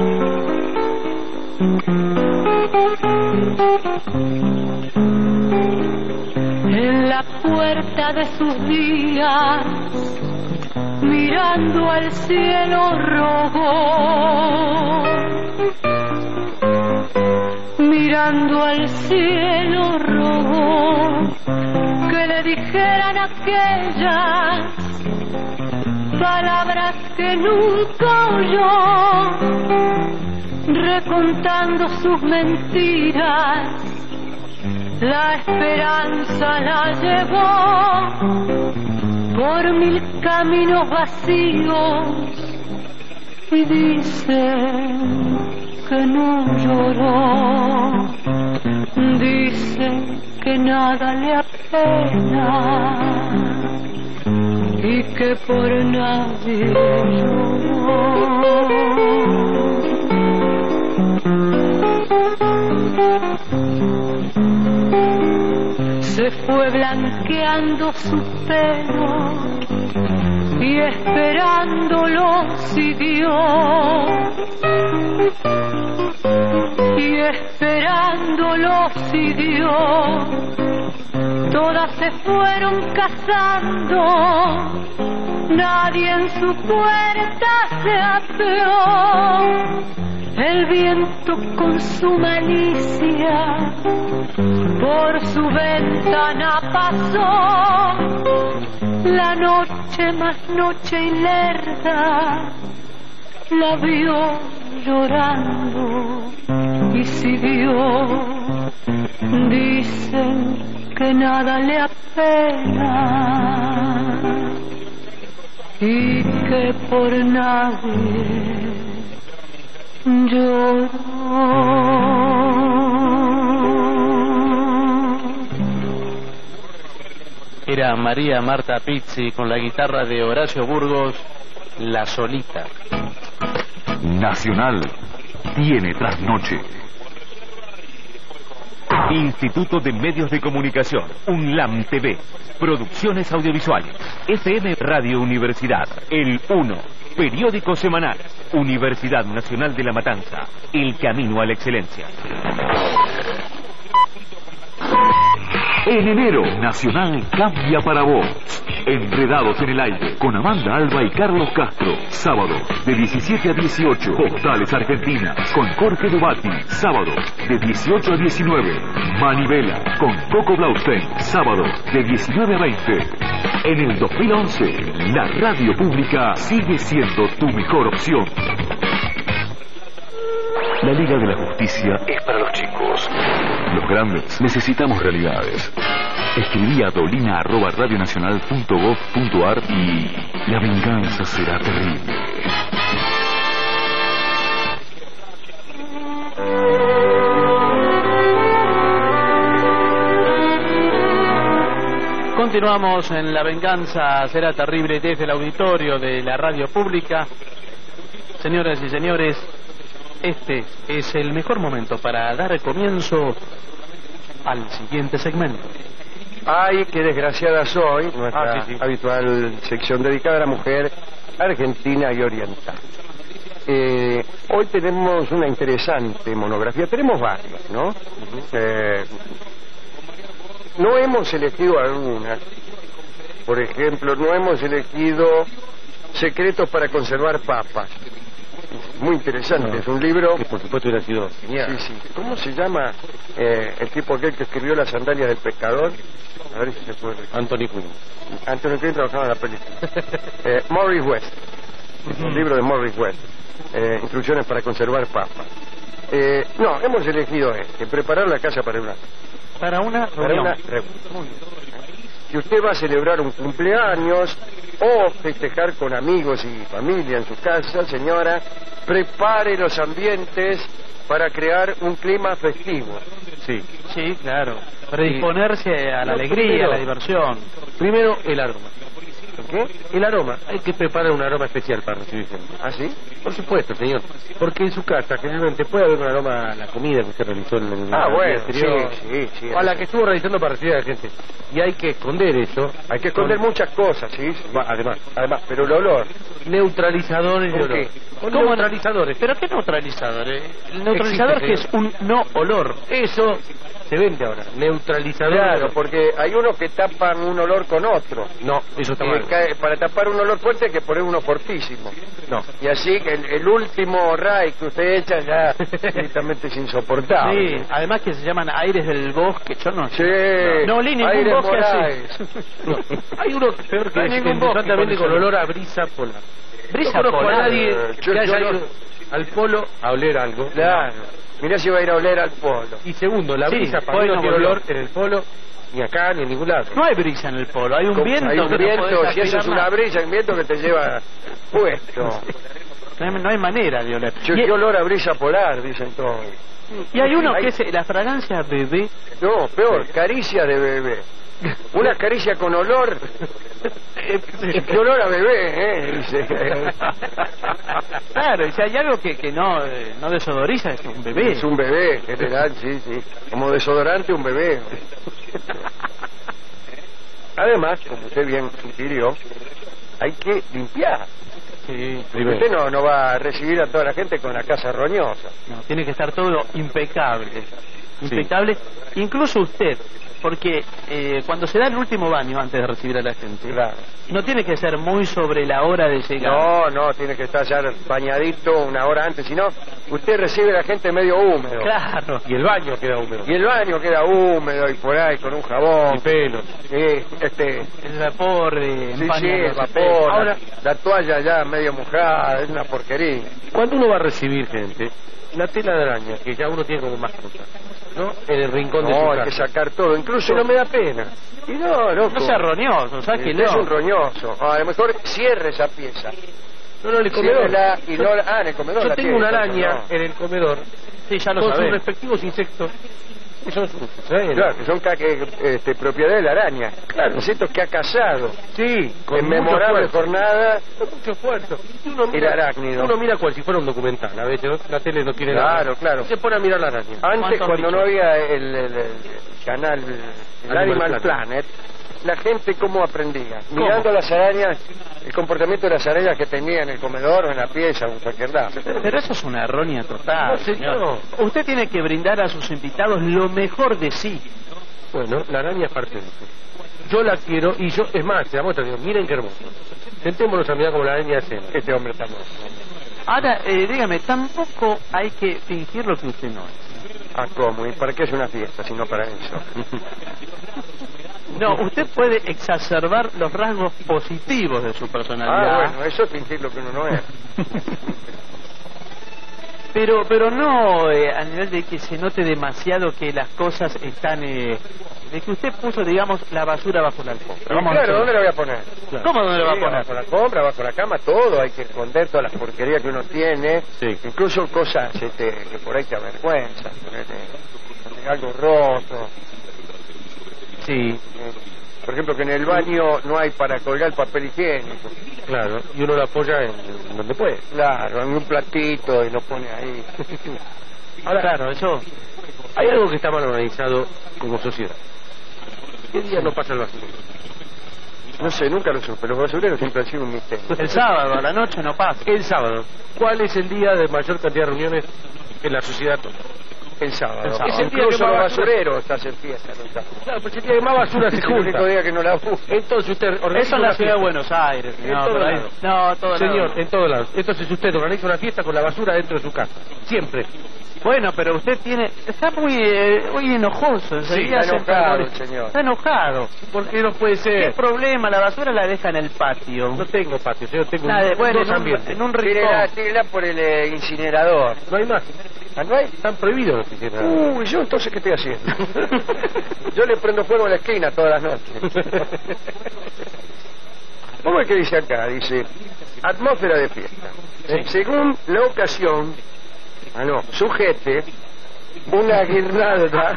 [SPEAKER 11] En la puerta de sus días, mirando al cielo rogó, mirando al cielo rogó que le dijeran aquellas palabras que nunca oyó, recontando sus mentiras. La esperanza la llevó por mil caminos vacíos y dicen que no lloró. Dicen que nada le apena y que por nadie lloró. Se fue blanqueando su pelo y esperándolo siguió, y esperándolo siguió. Todas se fueron casando, nadie en su puerta se apeó. El viento con su malicia por su ventana pasó. La noche más noche y lerda la vio llorando y siguió. Dicen que nada le apena y que por nadie lloró.
[SPEAKER 12] era María Marta Pizzi con la guitarra de Horacio Burgos, La Solita.
[SPEAKER 6] Nacional tiene trasnoche. Instituto de Medios de Comunicación, UNLAM T V, Producciones Audiovisuales, F M Radio Universidad, El Uno, Periódico Semanal, Universidad Nacional de La Matanza, El Camino a la Excelencia. En enero, Nacional cambia para vos. Enredados en el aire, con Amanda Alba y Carlos Castro. Sábado, de diecisiete a dieciocho. Postales Argentinas, con Jorge Dubati. Sábado, de dieciocho a diecinueve. Manivela, con Coco Blaustein. Sábado, de diecinueve a veinte. En el dos mil once, la radio pública sigue siendo tu mejor opción. La Liga de la Justicia es para los chicos. Los grandes necesitamos realidades. Escribí a dolina arroba radionacional punto gov punto ar y la venganza será terrible.
[SPEAKER 12] Continuamos en La Venganza Será Terrible desde el auditorio de la radio pública. Señoras y señores, este es el mejor momento para dar comienzo al siguiente segmento.
[SPEAKER 9] Ay, qué desgraciada soy, nuestra
[SPEAKER 12] ah, sí, sí.
[SPEAKER 9] habitual sección dedicada a la mujer argentina y oriental. Eh, hoy tenemos una interesante monografía, tenemos varias, ¿no? Uh-huh. Eh, no hemos elegido algunas, por ejemplo, no hemos elegido Secretos para conservar papas. Muy interesante, no, es un libro
[SPEAKER 10] que por supuesto hubiera sido
[SPEAKER 9] genial. Sí, sí. ¿Cómo se llama eh, el tipo aquel que escribió Las sandalias del pescador? A ver si se puede.
[SPEAKER 10] Anthony Quinn.
[SPEAKER 9] Anthony Quinn trabajaba en la película. eh, Morris West. Uh-huh. El libro de Morris West. Eh, instrucciones para conservar papas. Eh, no, hemos elegido este. Preparar la casa para una.
[SPEAKER 12] Para una
[SPEAKER 9] para
[SPEAKER 12] reunión.
[SPEAKER 9] Una reunión. Si usted va a celebrar un cumpleaños o festejar con amigos y familia en su casa, señora, prepare los ambientes para crear un clima festivo.
[SPEAKER 12] Sí, sí, claro. Predisponerse sí. a la no, alegría, primero, a la diversión.
[SPEAKER 10] Primero, el aroma.
[SPEAKER 9] ¿Qué?
[SPEAKER 10] El aroma. Hay que preparar un aroma especial para recibir gente.
[SPEAKER 9] ¿Ah, sí?
[SPEAKER 10] Por supuesto, señor. Porque en su casa generalmente puede haber un aroma a la comida que usted realizó en el
[SPEAKER 9] ah,
[SPEAKER 10] día
[SPEAKER 9] bueno,
[SPEAKER 10] anterior.
[SPEAKER 9] Sí, sí, sí.
[SPEAKER 10] O a la que estuvo realizando para recibir a la gente. Y hay que esconder eso.
[SPEAKER 9] Hay que esconder con... muchas cosas, sí. sí.
[SPEAKER 10] Además,
[SPEAKER 9] además, pero el olor.
[SPEAKER 10] Neutralizadores de olor.
[SPEAKER 12] ¿Cómo neutralizadores? ¿Pero qué neutralizadores? El neutralizador que es un no olor.
[SPEAKER 10] Eso se vende ahora. Neutralizador.
[SPEAKER 9] Claro, porque hay unos que tapan un olor con otro.
[SPEAKER 10] No, eso está mal.
[SPEAKER 9] Cae, para tapar un olor fuerte hay que poner uno fortísimo.
[SPEAKER 10] No.
[SPEAKER 9] Y así que el, el último ray que usted echa ya directamente es insoportable.
[SPEAKER 12] Sí, además que se llaman aires del bosque, yo no.
[SPEAKER 9] Sí.
[SPEAKER 12] No, olí ningún
[SPEAKER 9] aires
[SPEAKER 12] bosque
[SPEAKER 9] Morales.
[SPEAKER 12] así.
[SPEAKER 10] No. Hay uno peor que
[SPEAKER 9] no
[SPEAKER 10] es
[SPEAKER 9] ningún bosque
[SPEAKER 10] con, con olor a brisa polar.
[SPEAKER 12] Brisa
[SPEAKER 10] no
[SPEAKER 12] polar.
[SPEAKER 10] A nadie
[SPEAKER 9] eh,
[SPEAKER 10] que haya ido al polo a oler algo.
[SPEAKER 9] Claro. Mirá si va a ir a oler al polo.
[SPEAKER 10] Y segundo, la
[SPEAKER 12] sí,
[SPEAKER 10] brisa para mí no tiene olor en el polo, ni acá, ni en ningún lado.
[SPEAKER 12] No hay brisa en el polo, hay un
[SPEAKER 9] ¿Cómo?
[SPEAKER 12] viento.
[SPEAKER 9] Hay un
[SPEAKER 12] que
[SPEAKER 9] viento,
[SPEAKER 12] no
[SPEAKER 9] si eso es una brisa, hay un viento que te lleva puesto.
[SPEAKER 12] No hay, no hay manera de oler.
[SPEAKER 9] Yo,
[SPEAKER 12] y,
[SPEAKER 9] qué olor a brisa polar, dicen todos.
[SPEAKER 12] Y hay uno que es la fragancia bebé.
[SPEAKER 9] No, peor, caricia de bebé. Una caricia con olor. ¿Qué olor a bebé, eh? Dice.
[SPEAKER 12] Claro, y si hay algo que, que no, eh, no desodoriza, es un bebé.
[SPEAKER 9] Es un bebé, general, sí, sí. Como desodorante, un bebé. Además, como usted bien sugirió, hay que limpiar.
[SPEAKER 12] Sí,
[SPEAKER 9] usted no, no va a recibir a toda la gente con la casa roñosa.
[SPEAKER 12] No, tiene que estar todo impecable. Impecable, sí. Incluso usted. Porque eh, cuando se da el último baño antes de recibir a la gente,
[SPEAKER 9] claro,
[SPEAKER 12] no tiene que ser muy sobre la hora de llegar.
[SPEAKER 9] No, no, tiene que estar ya bañadito una hora antes, si no, usted recibe a la gente medio húmedo.
[SPEAKER 12] Claro.
[SPEAKER 10] Y el baño queda húmedo.
[SPEAKER 9] Y el baño queda húmedo y por ahí con un jabón.
[SPEAKER 10] Y pelos.
[SPEAKER 9] Sí, este...
[SPEAKER 12] El vapor de
[SPEAKER 9] sí, sí, el vapor. Ahora, la toalla ya medio mojada, es una porquería.
[SPEAKER 10] Cuando uno va a recibir gente, la tela de araña, que ya uno tiene como más cosas, ¿no? En el rincón
[SPEAKER 9] no,
[SPEAKER 10] de su casa.
[SPEAKER 9] No, hay que sacar todo, incluso...
[SPEAKER 10] Pero me da pena.
[SPEAKER 9] Y no, loco.
[SPEAKER 12] No sea roñoso, sáquelo.
[SPEAKER 9] Es un roñoso. Ah, a lo mejor cierre esa pieza.
[SPEAKER 10] No, no, en el comedor.
[SPEAKER 9] Y no, ah, en el comedor.
[SPEAKER 10] Yo
[SPEAKER 9] la
[SPEAKER 10] tengo una araña
[SPEAKER 9] no.
[SPEAKER 10] en el comedor.
[SPEAKER 12] Sí, ya lo
[SPEAKER 10] con
[SPEAKER 12] sabés.
[SPEAKER 10] sus respectivos insectos.
[SPEAKER 9] Son sus, ¿eh? Claro, que son ca que, este, propiedad de la araña. Claro. Insectos que ha cazado. Sí, con en memorable jornada.
[SPEAKER 12] Con mucho esfuerzo.
[SPEAKER 9] Uno mira, el arácnido.
[SPEAKER 12] Uno mira cual si fuera un documental. A veces la tele no tiene
[SPEAKER 9] claro,
[SPEAKER 12] nada.
[SPEAKER 9] Claro, claro.
[SPEAKER 12] Se pone a mirar la araña.
[SPEAKER 9] Antes, cuando no había el, el, el canal, el Animal, Animal Planet, Planet, la gente cómo aprendía. ¿Cómo? Mirando las arañas, el comportamiento de las arañas que tenía en el comedor o en la pieza o en cualquier lado.
[SPEAKER 12] Pero eso es una errónea total, no, señor. señor. Usted tiene que brindar a sus invitados lo mejor de sí. Bueno, la araña es parte de eso. Yo la quiero y yo, es más, te la muestro, digo, miren qué hermoso. Sentémonos a mirar como la araña es este hombre está hermoso. Ahora, eh, dígame, tampoco hay que fingir lo que usted no es.
[SPEAKER 9] Ah, ¿cómo? ¿Y para qué es una fiesta si no para eso?
[SPEAKER 12] No, usted puede exacerbar los rasgos positivos de su personalidad.
[SPEAKER 9] Ah, bueno, eso es fingir lo que uno no es.
[SPEAKER 12] Pero pero no eh, a nivel de que se note demasiado que las cosas están... Eh, de que usted puso, digamos, la basura bajo la alfombra.
[SPEAKER 9] Vamos claro, ¿dónde la voy a poner?
[SPEAKER 12] Claro. ¿Cómo dónde sí, la va a poner?
[SPEAKER 9] Bajo la alfombra, bajo la cama, todo. Hay que esconder todas las porquerías que uno tiene. Sí. Incluso cosas este, que por ahí te avergüenzan. Este, algo roto.
[SPEAKER 12] Sí.
[SPEAKER 9] Por ejemplo, que en el baño no hay para colgar el papel higiénico.
[SPEAKER 12] Claro, y uno lo apoya en, en donde puede.
[SPEAKER 9] Claro, en un platito y lo pone ahí.
[SPEAKER 12] Ahora, claro, eso... Hay algo que está mal organizado como sociedad. ¿Qué día no pasa el basurero?
[SPEAKER 9] No sé, nunca lo supe. Los basureros siempre han sido un misterio.
[SPEAKER 12] El sábado, a la noche no pasa. El sábado. ¿Cuál es el día de mayor cantidad de reuniones en la sociedad toda?
[SPEAKER 9] El sábado.
[SPEAKER 12] El sábado. Es el día
[SPEAKER 9] Incluso
[SPEAKER 12] que
[SPEAKER 9] los basureros hacen fiesta.
[SPEAKER 12] Claro, pero el día que más basura se junta.
[SPEAKER 9] El único día que no la busca.
[SPEAKER 12] Entonces usted organiza eso en la ciudad de Buenos Aires.
[SPEAKER 9] En no, todo lado.
[SPEAKER 12] No, todo Señor, lado. En todos lados. Entonces usted organiza una fiesta con la basura dentro de su casa. Siempre. Bueno, pero usted tiene... Está muy, eh, muy enojoso.
[SPEAKER 9] Sí, está enojado, señor.
[SPEAKER 12] Está enojado. ¿Por qué no puede ser? ¿Qué problema? La basura la deja en el patio. No tengo patio, señor. Tengo Nada, un, bueno, dos en ambientes. Un, en un rincón.
[SPEAKER 9] Tírela, tírela por el eh, incinerador.
[SPEAKER 12] No hay más.
[SPEAKER 9] ¿Ah, no hay?
[SPEAKER 12] Están prohibidos los incineradores.
[SPEAKER 9] Uy, ¿yo entonces qué estoy haciendo? Yo le prendo fuego a la esquina todas las noches. ¿Cómo es que dice acá? Dice, atmósfera de fiesta. Sí. Según la ocasión... Ah, no, sujete una guirnalda.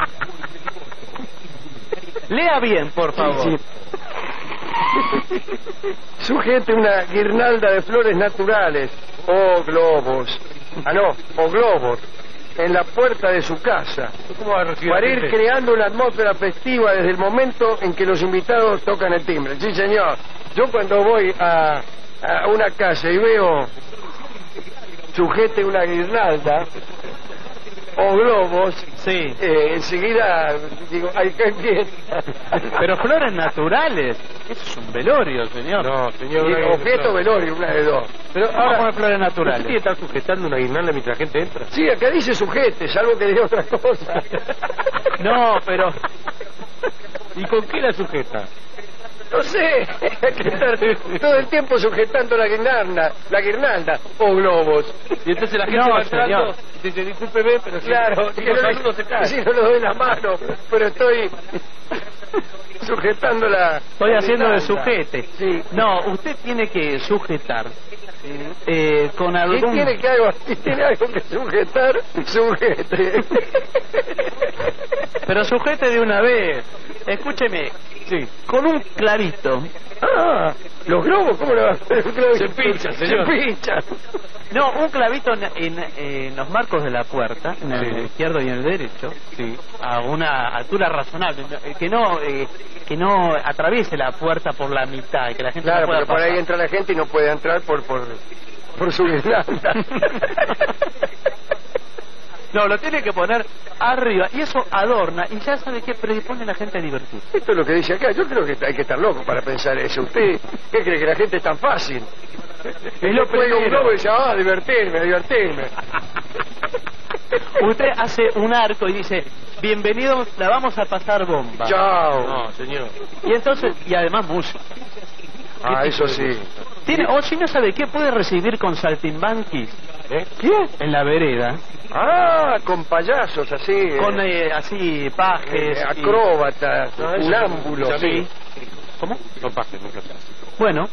[SPEAKER 12] Lea bien, por favor.
[SPEAKER 9] Sí, sí. Sujete una guirnalda de flores naturales o globos. Ah, no, o globos en la puerta de su casa.
[SPEAKER 12] ¿Cómo va a recibir
[SPEAKER 9] para ir creando una atmósfera festiva desde el momento en que los invitados tocan el timbre. Sí, señor. Yo cuando voy a, a una casa y veo sujete una guirnalda o globos,
[SPEAKER 12] sí.
[SPEAKER 9] eh, enseguida digo, hay que fiesta.
[SPEAKER 12] Pero flores naturales, eso es un velorio, señor.
[SPEAKER 9] No, señor. O fiesta o velorio, una de dos.
[SPEAKER 12] Pero ahora con flores naturales. ¿Usted está sujetando una guirnalda mientras la gente entra?
[SPEAKER 9] Sí, acá dice sujete, salvo que diga otra cosa.
[SPEAKER 12] No, pero... ¿Y con qué la sujeta?
[SPEAKER 9] No sé, hay que estar todo el tiempo sujetando la guirnalda, la guirnalda o globos.
[SPEAKER 12] Y entonces la gente no, va entrando, dice, discúlpeme, pero
[SPEAKER 9] claro,
[SPEAKER 12] si, si los saludos se caen.
[SPEAKER 9] Si no lo doy la mano, pero estoy sujetando la...
[SPEAKER 12] Estoy
[SPEAKER 9] la
[SPEAKER 12] haciendo
[SPEAKER 9] guirnalda.
[SPEAKER 12] De sujete. Sí. No, usted tiene que sujetar. Eh, con algún...
[SPEAKER 9] ¿Quién tiene que algo, tiene algo que sujetar? Sujete.
[SPEAKER 12] Pero sujete de una vez. Escúcheme. Sí. Con un clavito.
[SPEAKER 9] Ah, los globos, ¿cómo le va a hacer?
[SPEAKER 12] Se pincha, señor.
[SPEAKER 9] Se pincha.
[SPEAKER 12] No, un clavito en, en, en los marcos de la puerta, en el sí. izquierdo y en el derecho, sí. A una altura razonable, que no eh, que no atraviese la puerta por la mitad, que la gente
[SPEAKER 9] claro,
[SPEAKER 12] no pueda
[SPEAKER 9] porque por
[SPEAKER 12] pasar.
[SPEAKER 9] ahí entra la gente y no puede entrar por por, por su guirnalda.
[SPEAKER 12] No, lo tiene que poner arriba y eso adorna y ya sabe que predispone a la gente a divertirse.
[SPEAKER 9] Esto es lo que dice acá. Yo creo que hay que estar loco para pensar eso. ¿Usted qué cree que la gente es tan fácil?
[SPEAKER 12] Es lo
[SPEAKER 9] primero. Un globo y dice, ah, divertirme, divertirme.
[SPEAKER 12] Usted hace un arco y dice, bienvenidos, la vamos a pasar bomba.
[SPEAKER 9] Chao.
[SPEAKER 12] No, señor. Y entonces, y además música.
[SPEAKER 9] Ah, eso sí.
[SPEAKER 12] Tiene, o si no sabe qué, puede recibir con saltimbanquis.
[SPEAKER 9] ¿Eh? ¿Quién?
[SPEAKER 12] En la vereda.
[SPEAKER 9] Ah, con payasos así.
[SPEAKER 12] Con eh, así pajes.
[SPEAKER 9] Eh, acróbatas,
[SPEAKER 12] y...
[SPEAKER 9] unámbulos.
[SPEAKER 12] Sí. ¿Cómo?
[SPEAKER 10] Son pajes, nunca.
[SPEAKER 12] Bueno,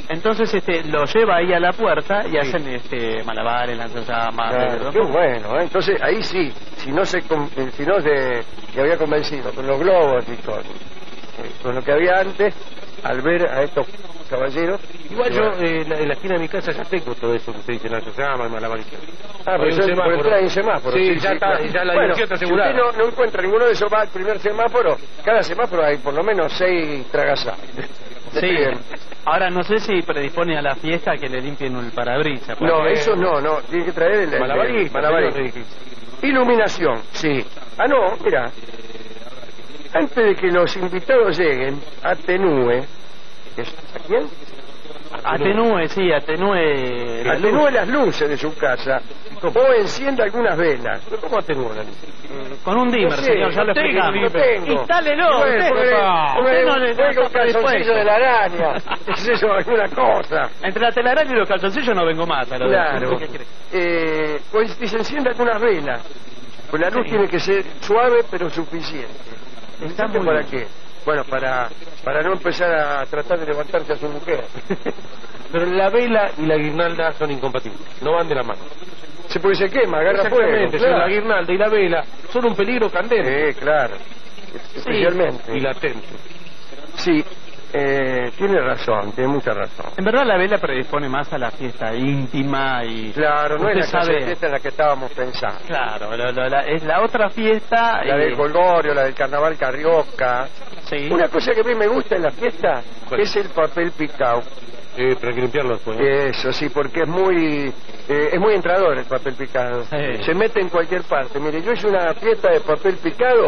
[SPEAKER 12] Entonces este lo lleva ahí a la puerta y sí. hacen este malabares, lanzallamas.
[SPEAKER 9] Claro, qué bueno, ¿eh? Entonces ahí sí, si no se si no se, se había convencido con los globos y con, eh, con lo que había antes, al ver a estos caballeros.
[SPEAKER 13] Igual yo eh, en, la, en la esquina de mi casa ya tengo todo eso que usted dice, lanzallamas, malabares.
[SPEAKER 9] Ah, pero eso hay un semáforo.
[SPEAKER 13] Sí, sí, ya, sí, está, claro. ya la
[SPEAKER 9] bueno,
[SPEAKER 13] dirección está asegurada.
[SPEAKER 9] Si usted no, no encuentra ninguno de esos, va al primer semáforo, cada semáforo hay por lo menos seis tragasables.
[SPEAKER 12] Sí, ahora no sé si predispone a la fiesta que le limpien el parabrisas.
[SPEAKER 9] No, eso no, no, tiene que traer el...
[SPEAKER 13] Malabarista.
[SPEAKER 9] Malabarista. Iluminación, sí. Ah, no, mira, antes de que los invitados lleguen, atenúe. ¿A quién?
[SPEAKER 12] Atenúe, sí, atenúe...
[SPEAKER 9] La atenúe luz. Las luces de su casa. O encienda algunas velas.
[SPEAKER 13] ¿Cómo atenúa la luz?
[SPEAKER 12] Con un dimmer, no sé, señor, ya lo explicamos.
[SPEAKER 9] Lo tengo.
[SPEAKER 12] Instálelo.
[SPEAKER 9] Usted, usted no le da calzoncillo de la araña. ¿Es eso alguna cosa?
[SPEAKER 12] Entre la telaraña y los calzoncillos no vengo más. A lo
[SPEAKER 9] claro.
[SPEAKER 12] De... ¿Qué
[SPEAKER 9] eh, pues si se encienda algunas velas. Pues la luz sí. tiene que ser suave pero suficiente.
[SPEAKER 12] Está muy
[SPEAKER 9] ¿Para
[SPEAKER 12] bien.
[SPEAKER 9] qué? Bueno, para para no empezar a tratar de levantarse a su mujer.
[SPEAKER 13] Pero la vela y la guirnalda son incompatibles, no van de la mano.
[SPEAKER 9] Se puede se quema, agarra fuego.
[SPEAKER 13] Exactamente,
[SPEAKER 9] claro.
[SPEAKER 13] La guirnalda y la vela son un peligro candente.
[SPEAKER 9] Sí, claro. Especialmente.
[SPEAKER 13] Sí, y latente.
[SPEAKER 9] Sí, eh, tiene razón, tiene mucha razón.
[SPEAKER 12] En verdad la vela predispone más a la fiesta íntima y...
[SPEAKER 9] Claro, no es la
[SPEAKER 12] sabe...
[SPEAKER 9] fiesta en la que estábamos pensando.
[SPEAKER 12] Claro, lo, lo, la, es la otra fiesta...
[SPEAKER 9] La
[SPEAKER 12] y...
[SPEAKER 9] del Golgorio, la del Carnaval Carioca.
[SPEAKER 12] Sí.
[SPEAKER 9] Una cosa que a mí me gusta en la fiesta
[SPEAKER 13] ¿Cuál?
[SPEAKER 9] Es el papel picado.
[SPEAKER 13] Eh, pero hay que limpiarlo después, ¿no?
[SPEAKER 9] Eso sí, porque es muy eh, es muy entrador el papel picado.
[SPEAKER 12] Sí.
[SPEAKER 9] Se mete en cualquier parte. Mire, yo hice una fiesta de papel picado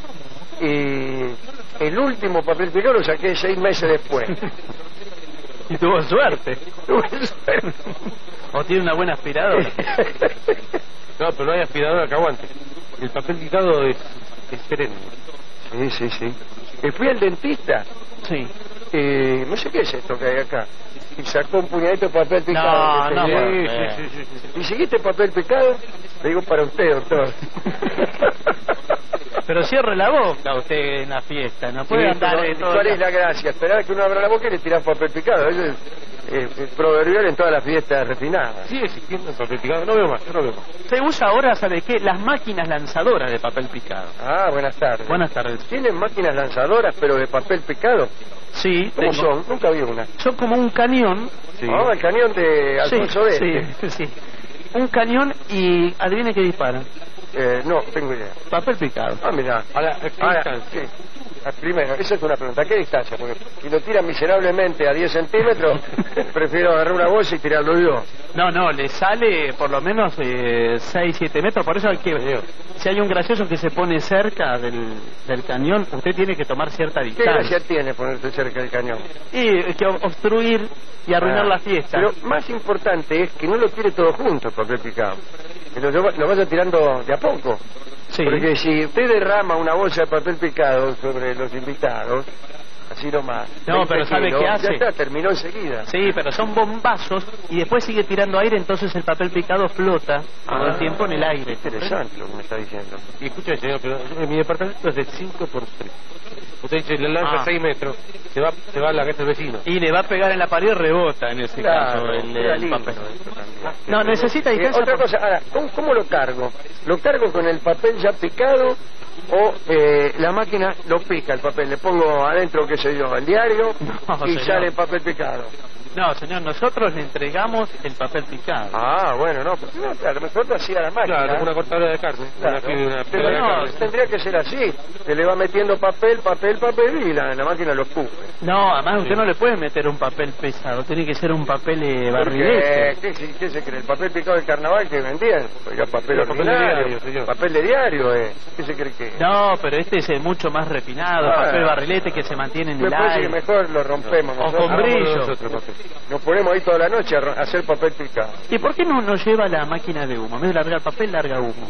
[SPEAKER 9] y el último papel picado lo saqué seis meses después.
[SPEAKER 12] Y tuvo suerte.
[SPEAKER 9] Tuve suerte.
[SPEAKER 12] O tiene una buena aspiradora.
[SPEAKER 13] No, pero no hay aspiradora que aguante. El papel picado es, es perenne.
[SPEAKER 9] Sí, sí, sí. Y fui al dentista.
[SPEAKER 12] Sí.
[SPEAKER 9] Eh, no sé qué es esto que hay acá. Y sacó un puñadito de papel picado.
[SPEAKER 12] No, no,
[SPEAKER 9] sí,
[SPEAKER 12] bueno,
[SPEAKER 9] sí,
[SPEAKER 12] eh.
[SPEAKER 9] sí, sí, sí. ¿Y seguiste papel picado? Le digo para usted, doctor.
[SPEAKER 12] Pero cierre la boca usted en la fiesta, no puede
[SPEAKER 9] Sí,
[SPEAKER 12] andar
[SPEAKER 9] pero
[SPEAKER 12] en todo
[SPEAKER 9] ¿cuál
[SPEAKER 12] el-
[SPEAKER 9] es la gracia? Esperar a que uno abra la boca y le tiras papel picado. Eso es eh, eh, proverbial en todas las fiestas refinadas.
[SPEAKER 13] Sigue existiendo el papel picado, no veo más, yo no veo más.
[SPEAKER 12] Se usa ahora, ¿sabe qué? Las máquinas lanzadoras de papel picado.
[SPEAKER 9] Ah, buenas tardes.
[SPEAKER 12] Buenas tardes.
[SPEAKER 9] ¿Tienen máquinas lanzadoras pero de papel picado?
[SPEAKER 12] Sí,
[SPEAKER 9] ¿Cómo
[SPEAKER 12] tengo.
[SPEAKER 9] son? Nunca vi una.
[SPEAKER 12] Son como un cañón.
[SPEAKER 13] Sí.
[SPEAKER 9] Ah, el cañón de Alfonso
[SPEAKER 12] sí,
[SPEAKER 9] Deste.
[SPEAKER 12] sí, sí. Un cañón y adivine qué disparan.
[SPEAKER 9] Eh, no, tengo idea.
[SPEAKER 12] Papel picado.
[SPEAKER 9] Ah, mira.
[SPEAKER 13] Ahora, ¿a qué
[SPEAKER 9] Ahora,
[SPEAKER 13] distancia?
[SPEAKER 9] sí. Ah, primero, esa es una pregunta. ¿A qué distancia? Porque si lo tiran miserablemente a diez centímetros, prefiero agarrar una bolsa y tirarlo yo.
[SPEAKER 12] No, no, le sale por lo menos eh, seis, siete metros. Por eso hay que, si hay un gracioso que se pone cerca del, del cañón, usted tiene que tomar cierta
[SPEAKER 9] ¿Qué
[SPEAKER 12] distancia.
[SPEAKER 9] gracia tiene ponerse cerca del cañón?
[SPEAKER 12] Y eh, que obstruir y arruinar
[SPEAKER 9] Ah,
[SPEAKER 12] la fiesta.
[SPEAKER 9] Pero más importante es que no lo tire todo junto el papel picado. Que lo, lo vaya tirando de a poco.
[SPEAKER 12] Sí.
[SPEAKER 9] Porque si usted derrama una bolsa de papel picado sobre los invitados, así nomás.
[SPEAKER 12] No,
[SPEAKER 9] veinte
[SPEAKER 12] pero ¿sabe
[SPEAKER 9] kilos,
[SPEAKER 12] qué hace?
[SPEAKER 9] Ya está, terminó enseguida.
[SPEAKER 12] Sí, pero son bombazos y después sigue tirando aire, entonces el papel picado flota todo
[SPEAKER 9] Ah,
[SPEAKER 12] el tiempo en el aire.
[SPEAKER 9] Interesante lo que me está diciendo.
[SPEAKER 13] Y escucha, señor, pero en mi departamento es de cinco por tres. Usted dice, le lanza
[SPEAKER 12] Ah.
[SPEAKER 13] seis metros, se va, se va a la casa del vecino.
[SPEAKER 12] Y le va a pegar en la pared y rebota en ese
[SPEAKER 9] Claro,
[SPEAKER 12] caso el,
[SPEAKER 9] era
[SPEAKER 12] el
[SPEAKER 9] lindo
[SPEAKER 12] papel.
[SPEAKER 9] esto también.
[SPEAKER 12] No, necesita
[SPEAKER 9] Eh,
[SPEAKER 12] distancia.
[SPEAKER 9] otra
[SPEAKER 12] por-
[SPEAKER 9] cosa, ahora, ¿cómo, cómo lo cargo? ¿Lo cargo con el papel ya picado o eh, la máquina lo pica el papel? Le pongo adentro, qué sé yo, el diario
[SPEAKER 12] No,
[SPEAKER 9] y
[SPEAKER 12] señor.
[SPEAKER 9] sale el papel picado.
[SPEAKER 12] No, señor, nosotros le entregamos el papel picado.
[SPEAKER 9] Ah, bueno, no, pues no, a lo mejor lo hacía la máquina.
[SPEAKER 13] Claro, una cortadora de carne.
[SPEAKER 9] Claro.
[SPEAKER 13] Una, una
[SPEAKER 9] Pero
[SPEAKER 13] pela de
[SPEAKER 9] no,
[SPEAKER 13] carne.
[SPEAKER 9] tendría que ser así. Se le va metiendo papel, papel, papel y la, la máquina lo escupe.
[SPEAKER 12] No, además usted
[SPEAKER 13] Sí.
[SPEAKER 12] no le puede meter un papel pesado, tiene que ser un papel eh,
[SPEAKER 9] ¿Por
[SPEAKER 12] barrilete.
[SPEAKER 9] ¿Qué, qué, qué se cree? ¿El papel picado del carnaval que vendían? Oiga, papel
[SPEAKER 13] Pero papel de
[SPEAKER 9] ordinario,
[SPEAKER 13] diario, señor.
[SPEAKER 9] papel de diario, eh. ¿Qué se cree que es?
[SPEAKER 12] No, pero este es eh, mucho más refinado,
[SPEAKER 9] Ah.
[SPEAKER 12] papel barrilete que se mantiene en
[SPEAKER 9] Me
[SPEAKER 12] el
[SPEAKER 9] parece que
[SPEAKER 12] aire.
[SPEAKER 9] mejor lo rompemos.
[SPEAKER 12] O
[SPEAKER 9] nosotros.
[SPEAKER 12] con brillo.
[SPEAKER 13] Nosotros, papel.
[SPEAKER 9] Nos ponemos ahí toda la noche a ro- a hacer papel picado.
[SPEAKER 12] ¿Y por qué no nos lleva la máquina de humo? En vez de largar papel, larga humo.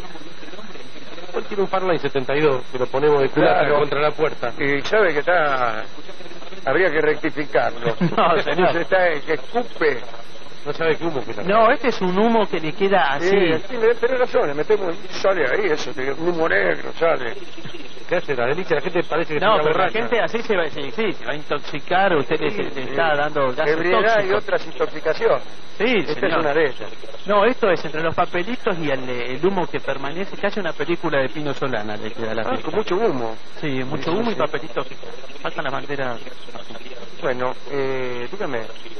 [SPEAKER 13] Hoy tiene un Farley setenta y dos que lo ponemos de culata
[SPEAKER 9] Claro.
[SPEAKER 13] contra la puerta.
[SPEAKER 9] Y sabe que está... Habría que rectificarlo.
[SPEAKER 12] No, señor.
[SPEAKER 9] Entonces está el que escupe
[SPEAKER 13] No sabe qué humo que
[SPEAKER 12] No, este es un humo que le queda así.
[SPEAKER 9] Sí, sí, me- tenés razón, le metemos, sale ahí eso, un humo negro, sale.
[SPEAKER 13] ¿Qué hace? La delicia, la gente parece que
[SPEAKER 12] No,
[SPEAKER 13] está
[SPEAKER 12] pero la
[SPEAKER 13] borracha.
[SPEAKER 12] gente así se va, sí, sí, se va a intoxicar, usted le, le está dando gases
[SPEAKER 9] Ebriedad y
[SPEAKER 12] tóxicos.
[SPEAKER 9] otras intoxicaciones.
[SPEAKER 12] Sí,
[SPEAKER 9] Esta
[SPEAKER 12] señor.
[SPEAKER 9] es una de ellas.
[SPEAKER 12] No, esto es entre los papelitos y el, el humo que permanece, casi una película de Pino Solana le queda a la
[SPEAKER 9] Ah,
[SPEAKER 12] película.
[SPEAKER 9] con mucho humo.
[SPEAKER 12] Sí, mucho
[SPEAKER 9] Sí,
[SPEAKER 12] humo
[SPEAKER 9] sí.
[SPEAKER 12] y papelitos. Faltan las banderas.
[SPEAKER 9] Bueno, eh, dígame.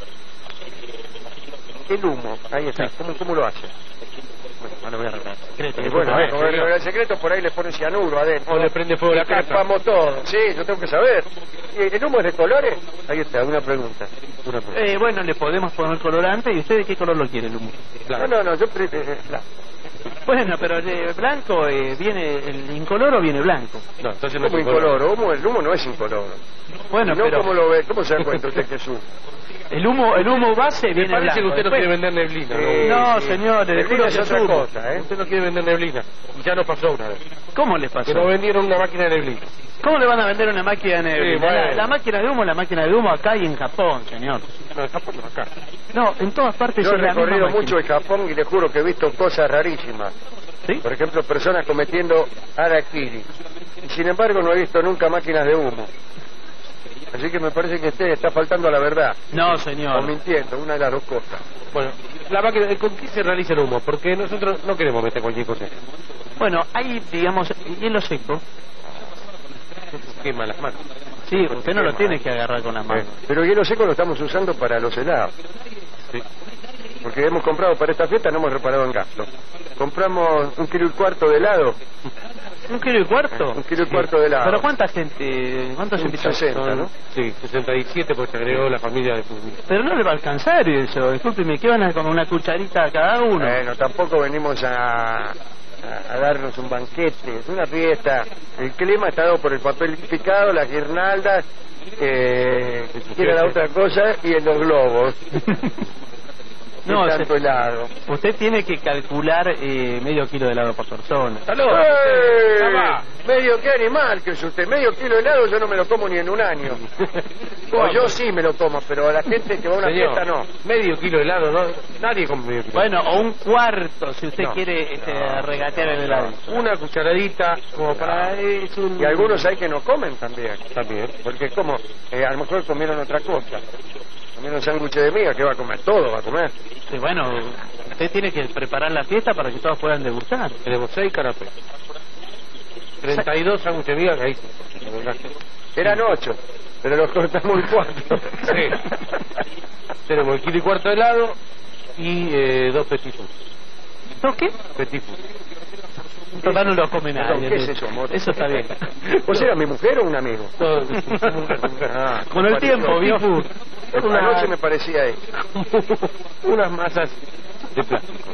[SPEAKER 9] El humo, ahí está. ¿Cómo, cómo lo hace?
[SPEAKER 12] Bueno, no lo voy a revelar. Secreto.
[SPEAKER 9] Y bueno,
[SPEAKER 12] Ah,
[SPEAKER 9] eh, como
[SPEAKER 12] señor.
[SPEAKER 9] el secreto, por ahí le ponen cianuro adentro.
[SPEAKER 13] O le prende fuego la
[SPEAKER 9] Y
[SPEAKER 13] casa.
[SPEAKER 9] tapamos todo. Sí, yo tengo que saber. ¿Y ¿El humo es de colores? Ahí está, una pregunta. Una pregunta.
[SPEAKER 12] Eh, bueno, le podemos poner colorante. ¿Y usted de qué color lo quiere el humo?
[SPEAKER 9] No, no, no, yo prefiero... eh, blanco.
[SPEAKER 12] Bueno, pero de blanco eh, viene el incoloro o viene blanco.
[SPEAKER 13] No, entonces no
[SPEAKER 9] ¿Cómo
[SPEAKER 13] es incoloro.
[SPEAKER 9] incoloro? Humo, el humo no es incoloro.
[SPEAKER 12] Bueno,
[SPEAKER 9] no,
[SPEAKER 12] pero
[SPEAKER 9] ¿cómo lo ve? ¿Cómo se da cuenta usted que es humo?
[SPEAKER 12] el humo, el humo base
[SPEAKER 13] Me
[SPEAKER 12] viene
[SPEAKER 13] parece
[SPEAKER 12] blanco.
[SPEAKER 13] que usted no
[SPEAKER 12] Después-
[SPEAKER 13] quiere vender neblina.
[SPEAKER 9] Sí,
[SPEAKER 13] ¿no?
[SPEAKER 12] No,
[SPEAKER 9] sí.
[SPEAKER 12] señor, le
[SPEAKER 9] Neblina
[SPEAKER 12] juro
[SPEAKER 9] es
[SPEAKER 12] que es
[SPEAKER 9] otra
[SPEAKER 12] humo.
[SPEAKER 9] cosa, ¿eh?
[SPEAKER 13] Usted no quiere vender neblina. Y ya nos pasó una vez.
[SPEAKER 12] ¿Cómo le
[SPEAKER 13] Que
[SPEAKER 12] pasó?
[SPEAKER 13] nos vendieron una máquina de neblina.
[SPEAKER 12] ¿Cómo le van a vender una máquina de neblina?
[SPEAKER 13] Sí, bueno.
[SPEAKER 12] la, la máquina de humo, la máquina de humo acá y en Japón, señor.
[SPEAKER 13] No, en Japón no, acá.
[SPEAKER 12] No, en todas partes
[SPEAKER 9] Yo he
[SPEAKER 12] es la misma
[SPEAKER 9] recorrido
[SPEAKER 12] máquina.
[SPEAKER 9] mucho el Japón y le juro que he visto cosas rarísimas.
[SPEAKER 12] ¿Sí?
[SPEAKER 9] Por ejemplo, personas cometiendo harakiri. Y sin embargo no he visto nunca máquinas de humo. Así que me parece que usted está faltando a la verdad.
[SPEAKER 12] No,
[SPEAKER 9] O
[SPEAKER 12] señor.
[SPEAKER 9] mintiendo, una de las dos cosas.
[SPEAKER 13] Bueno, la máquina, ¿con qué se realiza el humo? Porque nosotros no queremos meter cualquier cosa.
[SPEAKER 12] Bueno, hay, digamos, hielo seco.
[SPEAKER 13] Quema las manos.
[SPEAKER 12] Sí, usted no lo tiene que agarrar con las manos.
[SPEAKER 9] Eh, Pero hielo seco lo estamos usando para los helados.
[SPEAKER 13] Sí.
[SPEAKER 9] Porque hemos comprado para esta fiesta, no hemos reparado en gasto. Compramos un kilo y cuarto de helado.
[SPEAKER 12] ¿Un kilo y cuarto?
[SPEAKER 9] Un kilo y cuarto de helado.
[SPEAKER 12] ¿Pero cuánta gente, cuántos
[SPEAKER 9] Un
[SPEAKER 12] invitados?
[SPEAKER 9] sesenta,
[SPEAKER 12] son?
[SPEAKER 9] ¿no?
[SPEAKER 13] Sí, sesenta y siete porque se agregó la familia de fútbol.
[SPEAKER 12] Pero no le va a alcanzar eso, discúlpeme, ¿qué van a con una cucharita a cada uno?
[SPEAKER 9] Bueno, tampoco venimos a, a, a darnos un banquete, es una fiesta. El clima está dado por el papel picado, las guirnaldas, eh, que era la otra cosa, y en los globos.
[SPEAKER 12] No,
[SPEAKER 9] Y
[SPEAKER 12] se-
[SPEAKER 9] tanto helado.
[SPEAKER 12] Usted tiene que calcular eh, medio kilo de helado por persona.
[SPEAKER 9] ¡Eh!
[SPEAKER 13] Mamá.
[SPEAKER 9] Medio qué animal que es usted, medio kilo de helado yo no me lo como ni en un año. O yo sí me lo como, pero a la gente que va a una
[SPEAKER 13] Señor,
[SPEAKER 9] fiesta no.
[SPEAKER 13] medio kilo de helado, ¿no? Nadie come medio kilo.
[SPEAKER 12] Bueno, o un cuarto, si usted
[SPEAKER 9] No.
[SPEAKER 12] quiere este, regatear el helado.
[SPEAKER 13] Una cucharadita como para... Es un...
[SPEAKER 9] Y algunos hay que no comen también.
[SPEAKER 13] También.
[SPEAKER 9] Porque como, eh, a lo mejor comieron otra cosa. Comieron sándwich de miga, que va a comer? Todo va a comer.
[SPEAKER 12] Sí, bueno, usted tiene que preparar la fiesta para que todos puedan degustar.
[SPEAKER 13] Tenemos seis canapés. treinta y dos sándwiches de miga que ahí...
[SPEAKER 9] Eran ocho, pero los cortamos en cuatro.
[SPEAKER 13] Sí. Tenemos el kilo y cuarto de helado y eh, dos petit food.
[SPEAKER 12] ¿No qué?
[SPEAKER 13] Petit food.
[SPEAKER 12] Total no lo come
[SPEAKER 9] Perdón,
[SPEAKER 12] nadie.
[SPEAKER 9] ¿qué es eso, amor?
[SPEAKER 12] Eso está bien.
[SPEAKER 9] ¿Vos eras mi mujer o un amigo?
[SPEAKER 13] Todo-
[SPEAKER 9] Ah,
[SPEAKER 12] Con el tiempo,
[SPEAKER 9] pareció.
[SPEAKER 12] vio.
[SPEAKER 9] Esta noche me parecía eso.
[SPEAKER 13] Unas masas de plástico.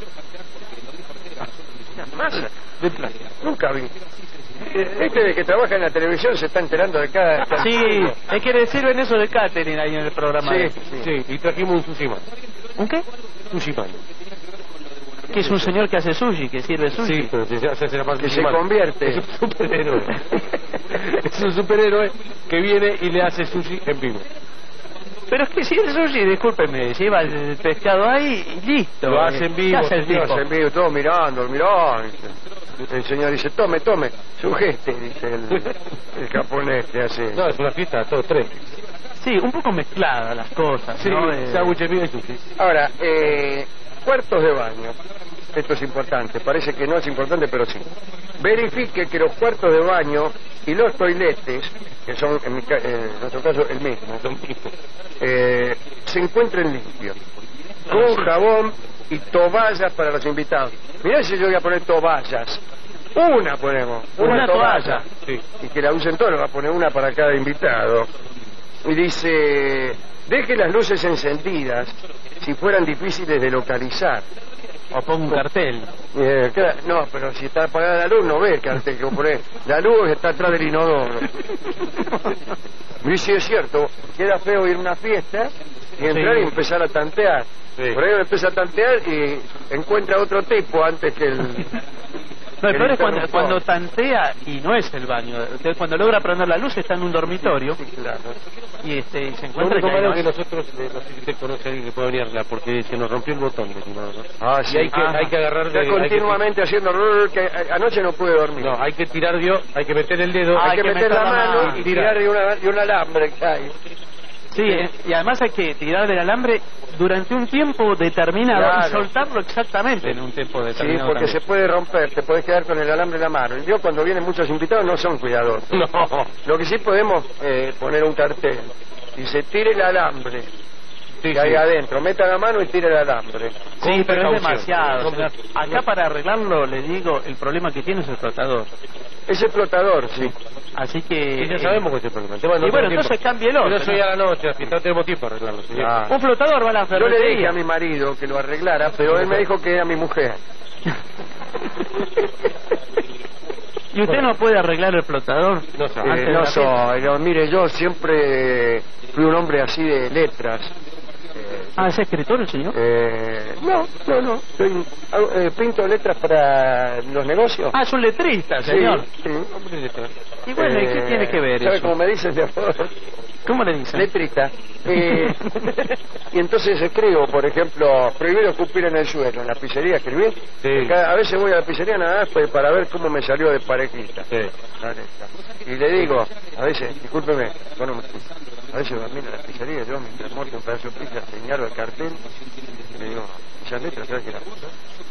[SPEAKER 9] Masa.
[SPEAKER 13] De plástico.
[SPEAKER 9] Nunca vi. Este de que trabaja en la televisión se está enterando de cada... cada-
[SPEAKER 12] Sí, es que le sirven eso de catering ahí en el programa.
[SPEAKER 9] Sí,
[SPEAKER 12] ese.
[SPEAKER 9] sí.
[SPEAKER 13] Sí, y trajimos un sushi man.
[SPEAKER 12] ¿Un qué?
[SPEAKER 13] Sushi man.
[SPEAKER 12] Que es un señor que hace sushi, que sirve sushi.
[SPEAKER 13] Sí, pero se, se, se llama
[SPEAKER 9] Que
[SPEAKER 13] sushi
[SPEAKER 9] se
[SPEAKER 13] man.
[SPEAKER 9] convierte.
[SPEAKER 13] Es un superhéroe. Es un superhéroe que viene y le hace sushi en vivo.
[SPEAKER 12] Pero es que si el sushi, discúlpeme, lleva el pescado ahí y listo.
[SPEAKER 13] Lo hace en vivo,
[SPEAKER 12] ¿Qué hace el
[SPEAKER 13] lo
[SPEAKER 12] tipo?
[SPEAKER 9] Lo hace en vivo, todo mirando, mirando. El señor dice, tome, tome, sujete, dice el, el japonés que hace.
[SPEAKER 13] No, es una fiesta, todos tres.
[SPEAKER 12] Sí, un poco mezcladas las cosas,
[SPEAKER 13] Sí,
[SPEAKER 12] ¿no? Eh,
[SPEAKER 13] sándwich de miga y sushi.
[SPEAKER 9] Ahora, eh, cuartos de baño. Esto es importante, parece que no es importante, pero sí. Verifique que los cuartos de baño y los toiletes, que son en, mi ca- en nuestro caso el mismo, eh, se encuentren limpios. Con jabón y toallas para los invitados. Mirá si yo voy a poner toallas. Una ponemos, una,
[SPEAKER 12] Una
[SPEAKER 9] toalla.
[SPEAKER 12] toalla.
[SPEAKER 13] Sí.
[SPEAKER 9] Y que la usen todos, va a poner una para cada invitado. Y dice, deje las luces encendidas si fueran difíciles de localizar.
[SPEAKER 12] O pongo un cartel.
[SPEAKER 9] Eh, claro, no, pero si está apagada la luz no ve el cartel que vos ponés. La luz está atrás del inodoro. Y si es cierto, queda feo ir a una fiesta y entrar
[SPEAKER 12] Sí.
[SPEAKER 9] y empezar a tantear.
[SPEAKER 13] Sí.
[SPEAKER 9] Por ahí uno empieza a tantear y encuentra otro tipo antes que el...
[SPEAKER 12] No, el
[SPEAKER 9] el
[SPEAKER 12] peor es cuando,
[SPEAKER 9] interruptor.
[SPEAKER 12] cuando tantea y no es el baño. Entonces, cuando logra prender la luz está en un dormitorio
[SPEAKER 9] Sí, claro.
[SPEAKER 12] y este y se
[SPEAKER 13] Lo
[SPEAKER 12] encuentra
[SPEAKER 13] único
[SPEAKER 12] que hay
[SPEAKER 13] malo es
[SPEAKER 12] más-
[SPEAKER 13] que nosotros, eh, no sé si usted conoce a alguien que puede venir a arreglar, porque se nos rompió el botón del inodoro.
[SPEAKER 9] Ah,
[SPEAKER 13] Y
[SPEAKER 9] sí.
[SPEAKER 13] hay que,
[SPEAKER 9] Ah.
[SPEAKER 13] hay que agarrar
[SPEAKER 9] Está
[SPEAKER 13] de... hay que-
[SPEAKER 9] continuamente haciendo rrr, que anoche no pude dormir.
[SPEAKER 13] No, hay que tirar, vio, hay que meter el dedo.
[SPEAKER 12] Ah,
[SPEAKER 9] hay que meter la mano y tirar de, una, de un alambre que hay.
[SPEAKER 12] Sí, eh, y además hay que tirar del alambre durante un tiempo determinado
[SPEAKER 9] Claro.
[SPEAKER 12] y soltarlo exactamente en un tiempo
[SPEAKER 9] Sí,
[SPEAKER 12] determinado.
[SPEAKER 9] porque
[SPEAKER 12] también.
[SPEAKER 9] se puede romper, te puedes quedar con el alambre en la mano. Y yo cuando vienen muchos invitados no son cuidadosos.
[SPEAKER 13] No.
[SPEAKER 9] Lo que sí podemos eh, poner un cartel. Dice, tire el alambre.
[SPEAKER 13] Sí,
[SPEAKER 9] que hay
[SPEAKER 13] sí.
[SPEAKER 9] adentro, meta la mano y tire el alambre.
[SPEAKER 12] Sí,
[SPEAKER 9] Con
[SPEAKER 12] pero es
[SPEAKER 9] precaución.
[SPEAKER 12] demasiado.
[SPEAKER 9] Con-
[SPEAKER 12] señor. Acá para arreglarlo, le digo, el problema que tiene es el flotador.
[SPEAKER 9] Es el flotador, sí.
[SPEAKER 12] Así que...
[SPEAKER 13] Sí, ya sabemos que es el problema. El tema no
[SPEAKER 12] Y bueno,
[SPEAKER 13] tenemos
[SPEAKER 12] entonces
[SPEAKER 13] tiempo.
[SPEAKER 12] cámbielo.
[SPEAKER 13] Pero eso
[SPEAKER 12] señor.
[SPEAKER 13] ya a la noche, así no tenemos tiempo para arreglarlo, señor.
[SPEAKER 9] Ah.
[SPEAKER 12] Un flotador va a la
[SPEAKER 9] Yo le dije
[SPEAKER 12] ferretería.
[SPEAKER 9] a mi marido que lo arreglara, pero él me dijo que era mi mujer.
[SPEAKER 12] ¿Y usted no puede arreglar el flotador?
[SPEAKER 13] No
[SPEAKER 9] Eh,
[SPEAKER 13] sabe.
[SPEAKER 12] Antes de
[SPEAKER 9] no
[SPEAKER 12] la
[SPEAKER 9] soy, no, mire, yo siempre fui un hombre así de letras. Eh,
[SPEAKER 12] Ah, ¿es escritor el señor?
[SPEAKER 9] eh, no, no, no. Soy, hago- eh, pinto letras para los negocios.
[SPEAKER 12] Ah, es un letrista,
[SPEAKER 9] Sí,
[SPEAKER 12] señor.
[SPEAKER 9] sí.
[SPEAKER 13] Hombre, letra.
[SPEAKER 12] Y bueno, ¿y qué
[SPEAKER 9] Eh,
[SPEAKER 12] tiene que ver
[SPEAKER 9] ¿sabe
[SPEAKER 12] eso?
[SPEAKER 9] cómo me dicen de
[SPEAKER 12] ¿Cómo le dicen?
[SPEAKER 9] letrista? Eh, y entonces escribo, por ejemplo, prohibido escupir en el suelo. En la pizzería escribí.
[SPEAKER 13] Sí.
[SPEAKER 9] Cada- a veces voy a la pizzería nada más pues, para ver cómo me salió de parejita.
[SPEAKER 13] Sí.
[SPEAKER 9] La letra. Y le digo, a veces, discúlpeme, yo no me escucho. A veces camino a la pizzería, yo mientras muerto un pedazo de pizza, señalo el cartel y le digo, esas letras, ¿sabes qué la puso?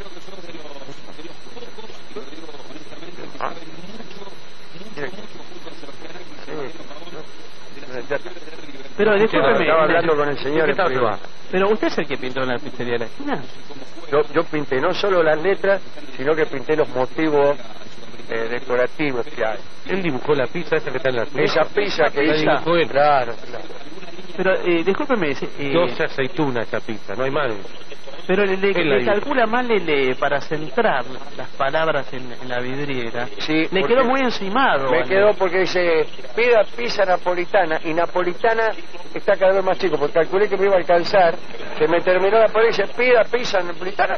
[SPEAKER 9] Ah. Mira que- Sí, no. Ya está.
[SPEAKER 12] Pero discúlpeme.
[SPEAKER 9] Estaba hablando con el señor en privado.
[SPEAKER 12] Pero usted es el que pintó en la pizzería de la esquina.
[SPEAKER 9] Yo, yo pinté no solo las letras, sino que pinté los motivos eh, decorativos que hay.
[SPEAKER 13] Él dibujó la pizza esa que está en la
[SPEAKER 9] Esa pizza que
[SPEAKER 13] La
[SPEAKER 9] hizo.
[SPEAKER 13] dibujó él.
[SPEAKER 9] Claro, claro.
[SPEAKER 12] Pero eh, discúlpeme. eh,
[SPEAKER 13] doce aceitunas esa pizza, no hay más.
[SPEAKER 12] Pero le, le-
[SPEAKER 13] Él la
[SPEAKER 12] le
[SPEAKER 13] dibujó.
[SPEAKER 12] calcula mal el, eh, para centrar las palabras en, en la vidriera.
[SPEAKER 9] Sí,
[SPEAKER 12] Le
[SPEAKER 9] porque
[SPEAKER 12] quedó muy encimado.
[SPEAKER 9] Me
[SPEAKER 12] al-
[SPEAKER 9] quedó porque dice, pida pizza napolitana, y napolitana está cada vez más chico, porque calculé que me iba a alcanzar, se me terminó la palabra y dice, pida pizza napolitana.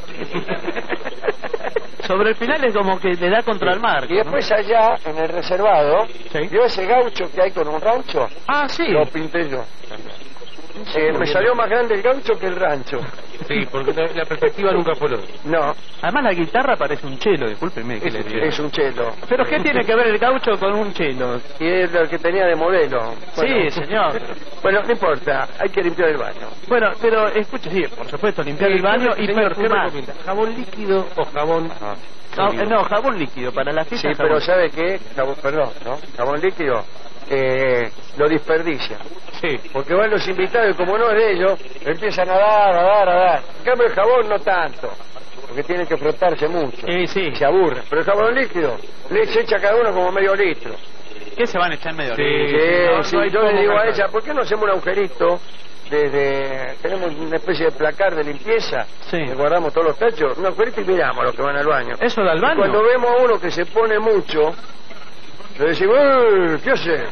[SPEAKER 12] Sobre el final es como que le da contra el marco.
[SPEAKER 9] Y después allá, en el reservado,
[SPEAKER 12] Sí.
[SPEAKER 9] ¿vio ese gaucho que hay con un rancho?
[SPEAKER 12] Ah, sí.
[SPEAKER 9] Lo pinté yo. Eh, me salió más grande el gaucho que el rancho.
[SPEAKER 13] Sí, porque la, la perspectiva nunca fue lo mismo.
[SPEAKER 9] No,
[SPEAKER 12] Además la guitarra parece un chelo, discúlpeme. que
[SPEAKER 13] Es
[SPEAKER 12] le
[SPEAKER 13] un
[SPEAKER 12] diga.
[SPEAKER 9] es un chelo.
[SPEAKER 12] ¿Pero qué tiene que ver el gaucho con un chelo?
[SPEAKER 9] Y es lo que tenía de modelo.
[SPEAKER 12] Sí, señor.
[SPEAKER 9] Bueno, no importa, hay que limpiar el baño.
[SPEAKER 12] Bueno, pero escuche, sí, por supuesto, limpiar el baño y
[SPEAKER 13] Señor, ¿qué
[SPEAKER 12] perfumar.
[SPEAKER 13] recomienda? ¿Jabón líquido o jabón...?
[SPEAKER 9] Ah.
[SPEAKER 12] Ja- eh, no, jabón líquido, para la
[SPEAKER 9] Sí,
[SPEAKER 12] fiesta
[SPEAKER 9] pero
[SPEAKER 12] jabón.
[SPEAKER 9] ¿sabe qué? Jabón, perdón, ¿no? Jabón líquido eh, lo desperdicia.
[SPEAKER 13] Sí.
[SPEAKER 9] Porque van los invitados y como no es de ellos, empiezan a dar, a dar, a dar. En cambio el jabón no tanto, porque tienen que frotarse mucho.
[SPEAKER 12] Eh, sí.
[SPEAKER 9] Se aburre. Pero el jabón líquido le se echa cada uno como medio litro.
[SPEAKER 12] ¿Qué se van a echar medio
[SPEAKER 13] Sí,
[SPEAKER 12] litro?
[SPEAKER 9] Sí,
[SPEAKER 13] no,
[SPEAKER 9] sí,
[SPEAKER 13] no hay
[SPEAKER 9] yo le
[SPEAKER 13] cómo
[SPEAKER 9] digo a
[SPEAKER 13] calcular.
[SPEAKER 9] ella, ¿por qué no hacemos un agujerito? Desde, tenemos una especie de placar de limpieza,
[SPEAKER 12] Sí.
[SPEAKER 9] le guardamos todos los tachos, un agujerito y miramos los que van al baño.
[SPEAKER 12] ¿Eso da al
[SPEAKER 9] Y
[SPEAKER 12] baño?
[SPEAKER 9] cuando vemos a uno que se pone mucho, le decimos, "Eh, ¿qué hace?"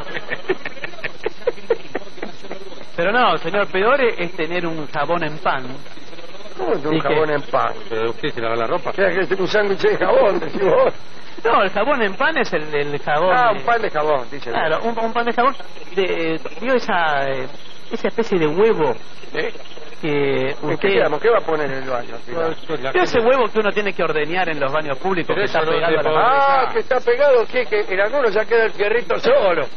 [SPEAKER 12] Pero no, señor, peor es tener un jabón en pan.
[SPEAKER 9] ¿Cómo que un
[SPEAKER 12] ¿Y qué?
[SPEAKER 9] jabón en pan?
[SPEAKER 13] Pero usted se lava la ropa.
[SPEAKER 9] ¿Qué que es un sándwich de jabón? Decís vos.
[SPEAKER 12] No, el jabón en pan es el, el jabón...
[SPEAKER 9] Ah,
[SPEAKER 12] de-
[SPEAKER 9] un pan de jabón, dice.
[SPEAKER 12] Claro, un, un pan de jabón. De, ¿Vio esa, eh, esa especie de huevo
[SPEAKER 9] ¿Eh?
[SPEAKER 12] que
[SPEAKER 9] ¿En
[SPEAKER 12] usted...
[SPEAKER 9] ¿Qué, quedamos? ¿Qué va a poner en el baño? al final?
[SPEAKER 12] ¿Vio ese huevo que uno tiene que ordeñar en los baños públicos
[SPEAKER 13] Pero
[SPEAKER 12] que
[SPEAKER 13] eso
[SPEAKER 12] está
[SPEAKER 13] no
[SPEAKER 12] pegado
[SPEAKER 13] se
[SPEAKER 12] a la
[SPEAKER 13] puede-
[SPEAKER 9] Ah, que está pegado, ¿qué? Que en algunos ya queda el fierrito solo.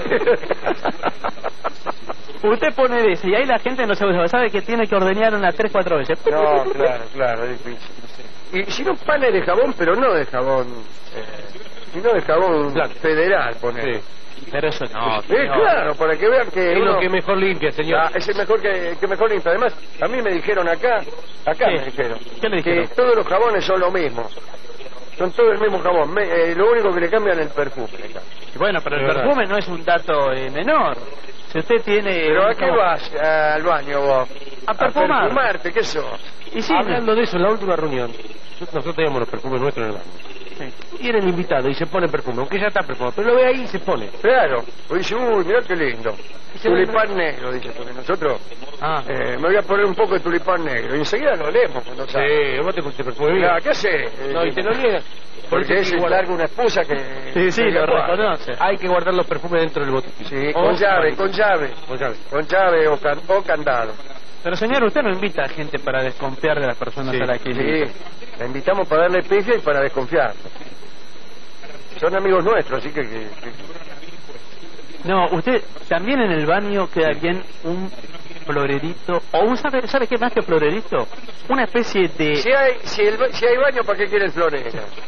[SPEAKER 12] Usted pone de ese y ahí la gente no sabe, sabe que tiene que ordeñar unas tres, cuatro veces.
[SPEAKER 9] No, claro, claro, es difícil. Y si no, panes de jabón, pero no de jabón, eh, sino de jabón federal, poner.
[SPEAKER 13] Sí.
[SPEAKER 12] Pero eso no.
[SPEAKER 9] Eh,
[SPEAKER 12] señor.
[SPEAKER 9] claro, para que vean que
[SPEAKER 13] Es
[SPEAKER 9] uno-
[SPEAKER 13] lo que mejor limpia, señor.
[SPEAKER 9] Ah, es el mejor que, que mejor limpia. Además, a mí me dijeron acá, acá
[SPEAKER 12] ¿Qué?
[SPEAKER 9] me dijeron,
[SPEAKER 12] ¿Qué le dijeron?
[SPEAKER 9] que todos los jabones son lo mismo. Son todos el mismo jabón. Me- eh, lo único que le cambian es el perfume.
[SPEAKER 12] Y bueno, pero el
[SPEAKER 13] Es verdad.
[SPEAKER 12] perfume no es un dato eh, menor. Si usted tiene...
[SPEAKER 9] ¿Pero a qué
[SPEAKER 12] no,
[SPEAKER 9] vas al baño vos?
[SPEAKER 12] A perfumar.
[SPEAKER 9] perfumarte, ¿qué sos?
[SPEAKER 12] Y sí,
[SPEAKER 13] Hablando de eso, en la última reunión, nosotros teníamos los perfumes nuestros en el baño.
[SPEAKER 12] Sí. Y era el invitado y se pone perfume, aunque ya está perfumado, pero lo ve ahí y se pone.
[SPEAKER 9] Claro, o dice, uy, mirá qué lindo.
[SPEAKER 12] se
[SPEAKER 9] Tulipán negro, dice, porque nosotros
[SPEAKER 12] Ah.
[SPEAKER 9] eh, me voy a poner un poco de tulipán negro. Y enseguida lo leemos cuando sale.
[SPEAKER 12] Sí, vos te pusiste perfume.
[SPEAKER 9] Claro, ¿qué haces?
[SPEAKER 12] No, y te lo niegas.
[SPEAKER 9] Porque ese
[SPEAKER 12] guarda-
[SPEAKER 9] larga una esposa que...
[SPEAKER 12] Sí, sí,
[SPEAKER 9] que
[SPEAKER 12] lo
[SPEAKER 9] guarda.
[SPEAKER 12] reconoce. Hay que guardar los perfumes dentro del botiquín.
[SPEAKER 9] Sí,
[SPEAKER 12] O
[SPEAKER 9] con llave,
[SPEAKER 12] manito.
[SPEAKER 9] con llave.
[SPEAKER 12] Con llave.
[SPEAKER 9] Con llave o, can- o candado.
[SPEAKER 12] Pero señor, usted no invita a gente para desconfiar de las personas
[SPEAKER 9] Sí,
[SPEAKER 12] a las que
[SPEAKER 9] sí.
[SPEAKER 12] invita.
[SPEAKER 9] La invitamos para darle pifia y para desconfiar. Son amigos nuestros, así que... que- que-
[SPEAKER 12] No, usted también en el baño queda bien un florerito, o un, ¿sabe, ¿sabe qué más que florerito? Una especie de...
[SPEAKER 9] Si hay, si, el ba- si hay baño, ¿para qué quiere el florero?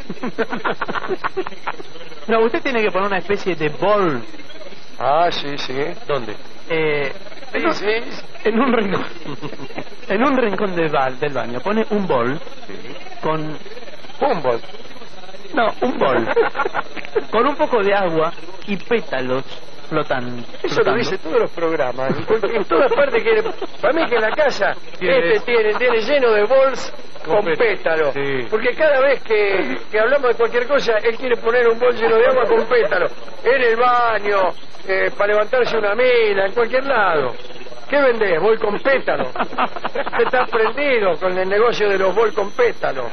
[SPEAKER 12] No, usted tiene que poner una especie de bol.
[SPEAKER 9] Ah, sí, sí.
[SPEAKER 12] ¿Dónde? Eh,
[SPEAKER 9] Sí,
[SPEAKER 12] en, un,
[SPEAKER 9] sí.
[SPEAKER 12] en un rincón. En un rincón del, ba- del baño pone un bol con...
[SPEAKER 9] Un bol.
[SPEAKER 12] No, un bol. Con un poco de agua y pétalos flotan,
[SPEAKER 9] Eso lo
[SPEAKER 12] flotando.
[SPEAKER 9] dice todos los programas. En, cual- en todas partes quiere... Para mí que en la casa este tiene, tiene lleno de bols con
[SPEAKER 12] Con
[SPEAKER 9] pétalos.
[SPEAKER 12] sí.
[SPEAKER 9] Porque cada vez que, que hablamos de cualquier cosa, él quiere poner un bol lleno de agua con pétalos. En el baño, eh, para levantarse una mina, en cualquier lado. ¿Qué vendés? Bol con pétalos. Usted está prendido con el negocio de los bol con pétalos.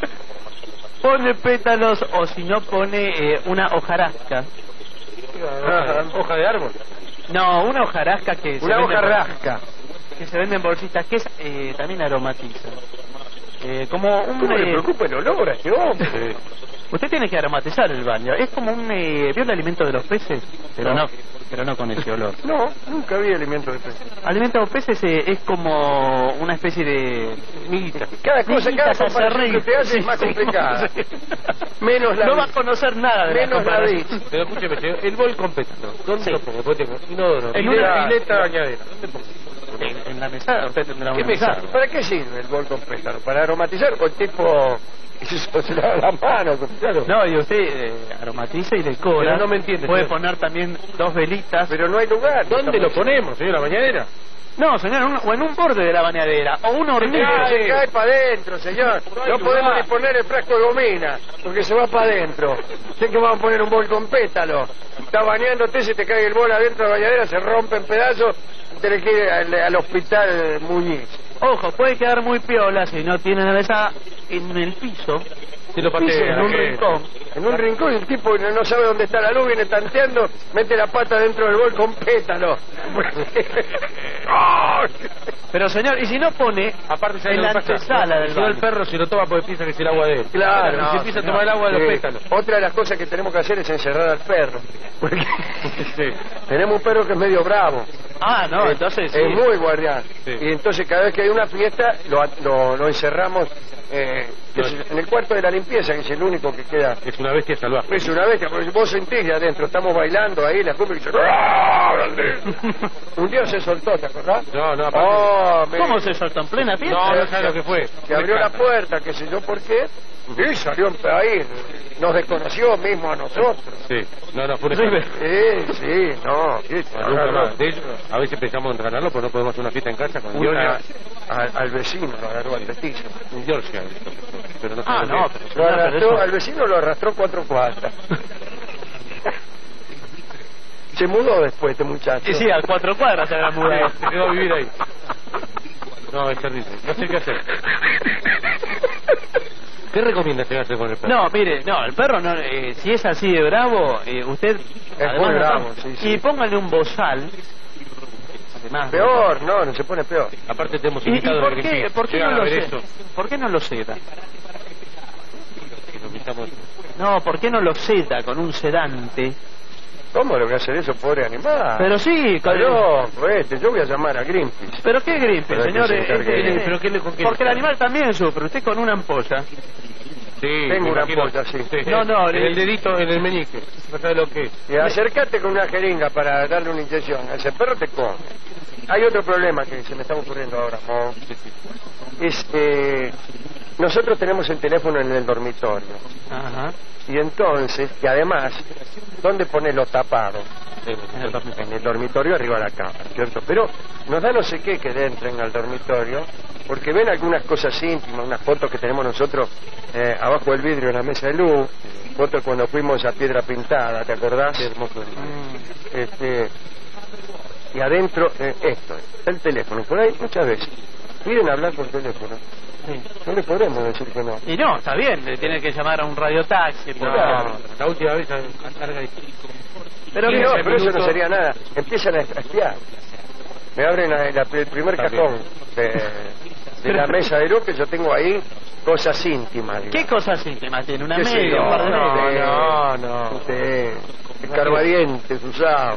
[SPEAKER 12] Pone pétalos o si no pone eh, una hojarasca.
[SPEAKER 9] Ajá.
[SPEAKER 12] ¿Hoja de árbol? No, una hojarasca que se
[SPEAKER 9] Una
[SPEAKER 12] vende en bol-
[SPEAKER 9] hojarasca.
[SPEAKER 12] que se vende en bolsitas, que es, eh, también aromatiza. Eh, como un...
[SPEAKER 9] ¿Cómo le
[SPEAKER 12] eh,
[SPEAKER 9] preocupa el olor a este hombre?
[SPEAKER 12] Usted tiene que aromatizar el baño. Es como un... Eh, ¿Vio el alimento de los peces? Pero no, pero no con ese olor.
[SPEAKER 9] No, nunca vi alimento de pez.
[SPEAKER 12] Alimento de los peces eh, es como una especie de... miguita.
[SPEAKER 9] Cada cosa, cada
[SPEAKER 12] Miguitas
[SPEAKER 9] comparación que
[SPEAKER 12] acerrín.
[SPEAKER 9] usted hace es
[SPEAKER 12] Sí,
[SPEAKER 9] más
[SPEAKER 12] sí,
[SPEAKER 9] complicada.
[SPEAKER 12] sí.
[SPEAKER 9] Menos la
[SPEAKER 12] No va
[SPEAKER 9] vi.
[SPEAKER 12] a conocer nada de
[SPEAKER 9] Menos la
[SPEAKER 12] comparación.
[SPEAKER 9] vi.
[SPEAKER 13] Pero escúcheme, señor, el bol con pétalo. ¿Dónde
[SPEAKER 12] Sí.
[SPEAKER 13] lo pongo? Pues tengo inodoro,
[SPEAKER 12] En
[SPEAKER 13] pileta,
[SPEAKER 12] una-
[SPEAKER 13] pileta, bañadera. ¿Dónde pongo?
[SPEAKER 12] En, en la mesada usted tendrá
[SPEAKER 13] ¿Qué
[SPEAKER 12] una mesada.
[SPEAKER 13] mesada?
[SPEAKER 9] ¿Para qué sirve el bol con pétalo? ¿Para aromatizar o el tipo eso se lava la mano? Claro.
[SPEAKER 12] No, y usted eh, aromatiza y decora.
[SPEAKER 13] Pero no me entiende,
[SPEAKER 12] Puede
[SPEAKER 13] señor.
[SPEAKER 12] poner también dos velitas.
[SPEAKER 9] Pero no hay lugar.
[SPEAKER 13] ¿Dónde lo ponemos, señor, la bañadera?
[SPEAKER 12] No, señor, un- o en un borde de la bañadera, o un hornillo.
[SPEAKER 9] Ah, se cae para adentro, señor.
[SPEAKER 13] No hay
[SPEAKER 9] No podemos
[SPEAKER 13] lugar.
[SPEAKER 9] ni poner el frasco de gomina, porque se va para adentro. Sé que vamos a poner un bol con pétalo. Está bañándote, se te cae el bol adentro de la bañadera, se rompe en pedazos, tenés que ir al, al hospital Muñiz.
[SPEAKER 12] Ojo, puede quedar muy piola si no tiene la mesa en el piso,
[SPEAKER 13] Se lo
[SPEAKER 9] Dice,
[SPEAKER 13] patea.
[SPEAKER 12] en un
[SPEAKER 13] ¿qué?
[SPEAKER 12] rincón.
[SPEAKER 9] En un rincón el tipo no no sabe dónde está la luz, viene tanteando, mete la pata dentro del bol con pétalo.
[SPEAKER 12] Pero señor, y si no pone
[SPEAKER 13] Aparte, ¿sabe
[SPEAKER 12] en
[SPEAKER 13] lo
[SPEAKER 12] la
[SPEAKER 13] que pasa?
[SPEAKER 12] antesala del
[SPEAKER 13] Si no, el
[SPEAKER 12] baño.
[SPEAKER 13] perro se lo toma porque piensa que es el agua de él.
[SPEAKER 9] Claro,
[SPEAKER 13] Y
[SPEAKER 9] no,
[SPEAKER 13] se empieza a
[SPEAKER 9] señor.
[SPEAKER 13] tomar el agua de los
[SPEAKER 9] Sí.
[SPEAKER 13] pétalos.
[SPEAKER 9] Otra de las cosas que tenemos que hacer es encerrar al perro. Porque
[SPEAKER 13] Sí.
[SPEAKER 9] tenemos un perro que es medio bravo.
[SPEAKER 12] Ah, no,
[SPEAKER 9] Eh,
[SPEAKER 12] entonces sí.
[SPEAKER 9] es muy guardián.
[SPEAKER 13] Sí.
[SPEAKER 9] Y entonces cada vez que hay una fiesta lo, lo, lo encerramos eh, que
[SPEAKER 13] No.
[SPEAKER 9] es en el cuarto de la limpieza, que es el único que queda.
[SPEAKER 13] Es una bestia salvaje.
[SPEAKER 9] Es una vez que vos sentís de adentro, estamos bailando ahí, la cumbia y dice, ¡ah, grande! Un día se soltó, ¿te acordás?
[SPEAKER 13] No, no, aparte.
[SPEAKER 9] Oh, me-
[SPEAKER 12] ¿Cómo se soltó en plena fiesta?
[SPEAKER 13] No, no sabes lo que fue.
[SPEAKER 9] que abrió la puerta, que sé yo por qué, y salió ahí, nos desconoció mismo a nosotros.
[SPEAKER 13] Sí, no, no, fue un
[SPEAKER 12] Sí,
[SPEAKER 13] escándalo.
[SPEAKER 9] Sí, sí, no. sí,
[SPEAKER 13] No, nunca más. De hecho, a veces pensamos en ganarlo, pero no podemos hacer una fiesta en casa con
[SPEAKER 9] Una-
[SPEAKER 13] Georgia.
[SPEAKER 9] al, al vecino lo agarró al petizo.
[SPEAKER 13] En Georgia. Pero no
[SPEAKER 12] Ah,
[SPEAKER 13] sé
[SPEAKER 12] no,
[SPEAKER 13] qué.
[SPEAKER 12] pero
[SPEAKER 9] Lo
[SPEAKER 12] señor, pero
[SPEAKER 9] arrastró,
[SPEAKER 12] eso-
[SPEAKER 9] al vecino lo arrastró cuatro cuadras. Se mudó después este muchacho.
[SPEAKER 12] Sí, sí, a cuatro cuadras se habrá mudado.
[SPEAKER 13] Se quedó a vivir ahí. No, es terrible. No sé qué hacer. ¿Qué recomienda que hacer con el perro?
[SPEAKER 12] No, mire, no, el perro no, eh, si es así de bravo, eh, usted además
[SPEAKER 9] muy
[SPEAKER 12] no
[SPEAKER 9] bravo,
[SPEAKER 12] sabe-
[SPEAKER 9] sí, sí.
[SPEAKER 12] y póngale un bozal. Además,
[SPEAKER 9] Peor, no, no se pone peor.
[SPEAKER 13] Aparte tenemos
[SPEAKER 12] ¿Y, y
[SPEAKER 13] invitados
[SPEAKER 12] por
[SPEAKER 13] de
[SPEAKER 12] qué,
[SPEAKER 13] Greenpeace.
[SPEAKER 12] por qué no
[SPEAKER 13] Llegan a
[SPEAKER 12] lo
[SPEAKER 13] ver
[SPEAKER 12] seda?
[SPEAKER 13] esto.
[SPEAKER 12] ¿Por qué no lo seda?
[SPEAKER 13] Y lo invitamos.
[SPEAKER 12] No, ¿por qué no lo seda con un sedante?
[SPEAKER 9] ¿Cómo le voy a hacer eso, pobre animal?
[SPEAKER 12] Pero sí, con
[SPEAKER 9] Pero, este, yo voy a llamar a Greenpeace.
[SPEAKER 12] ¿Pero qué gripe,
[SPEAKER 9] Pero
[SPEAKER 12] señor?
[SPEAKER 9] que se
[SPEAKER 12] Es-
[SPEAKER 9] encargue
[SPEAKER 12] es-
[SPEAKER 9] él.
[SPEAKER 12] es-
[SPEAKER 13] ¿Pero qué le- con qué
[SPEAKER 12] Porque
[SPEAKER 13] le-
[SPEAKER 12] el animal también sufre, usted con una ampolla.
[SPEAKER 13] Sí,
[SPEAKER 9] Tengo
[SPEAKER 13] me
[SPEAKER 9] una
[SPEAKER 13] imagino.
[SPEAKER 9] ampolla, sí.
[SPEAKER 12] No, no,
[SPEAKER 13] en
[SPEAKER 12] le-
[SPEAKER 13] el dedito, en el meñique. No sabe lo que es.
[SPEAKER 9] Y acércate con una jeringa para darle una inyección. Ese perro te come. Hay otro problema que se me está ocurriendo ahora, Mo. Es, eh, nosotros tenemos el teléfono en el dormitorio.
[SPEAKER 12] Ajá.
[SPEAKER 9] Y entonces, y además, ¿dónde pones los tapados?
[SPEAKER 12] En el dormitorio.
[SPEAKER 9] En el dormitorio arriba de la cama, ¿cierto? Pero nos da no sé qué que entren al dormitorio, porque ven algunas cosas íntimas, unas fotos que tenemos nosotros eh, abajo del vidrio en la mesa de luz, fotos cuando fuimos a Piedra Pintada, ¿te acordás?
[SPEAKER 12] Qué hermoso. Mm.
[SPEAKER 9] Este, y adentro, eh, esto, el teléfono, por ahí muchas veces piden hablar por teléfono. Sí. No le podemos decir que no.
[SPEAKER 12] Y no, está bien, le tiene que llamar a un radiotaxi.
[SPEAKER 13] No,
[SPEAKER 12] no,
[SPEAKER 13] la última vez carga ahí.
[SPEAKER 9] Pero, sí, no, pero eso no sería nada. Empiezan a espiar. Me abren la, la, el primer está cajón de, de la mesa de luz que yo tengo ahí, cosas íntimas. Digamos.
[SPEAKER 12] ¿Qué cosas íntimas tiene? ¿Una
[SPEAKER 9] media?
[SPEAKER 12] Sí, un par de
[SPEAKER 9] no,
[SPEAKER 12] medias?
[SPEAKER 9] No, no, usted, escarbadientes, usado.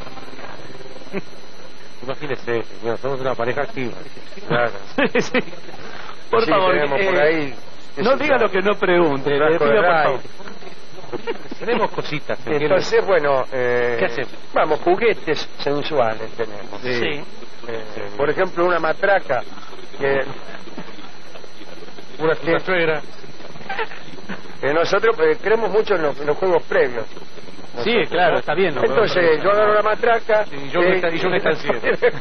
[SPEAKER 13] Imagínese, señor, somos una pareja activa.
[SPEAKER 9] Claro.
[SPEAKER 12] Sí. Por
[SPEAKER 9] sí,
[SPEAKER 12] favor,
[SPEAKER 9] tenemos
[SPEAKER 12] eh,
[SPEAKER 9] por ahí,
[SPEAKER 12] no diga lo que no pregunte. Le pido, por favor.
[SPEAKER 13] Tenemos cositas.
[SPEAKER 9] Entonces, bueno, eh,
[SPEAKER 13] ¿qué hacemos?
[SPEAKER 9] Vamos, juguetes sensuales tenemos.
[SPEAKER 12] Sí. sí.
[SPEAKER 9] Eh, por ejemplo, una matraca que
[SPEAKER 13] una que, suegra.
[SPEAKER 9] Que nosotros eh, creemos mucho en los, en los juegos previos.
[SPEAKER 12] Sí, nosotros, claro, ¿no? Está bien. ¿No?
[SPEAKER 9] Entonces, yo agarro la matraca.
[SPEAKER 13] Y yo, eh, me, y yo me estaciono.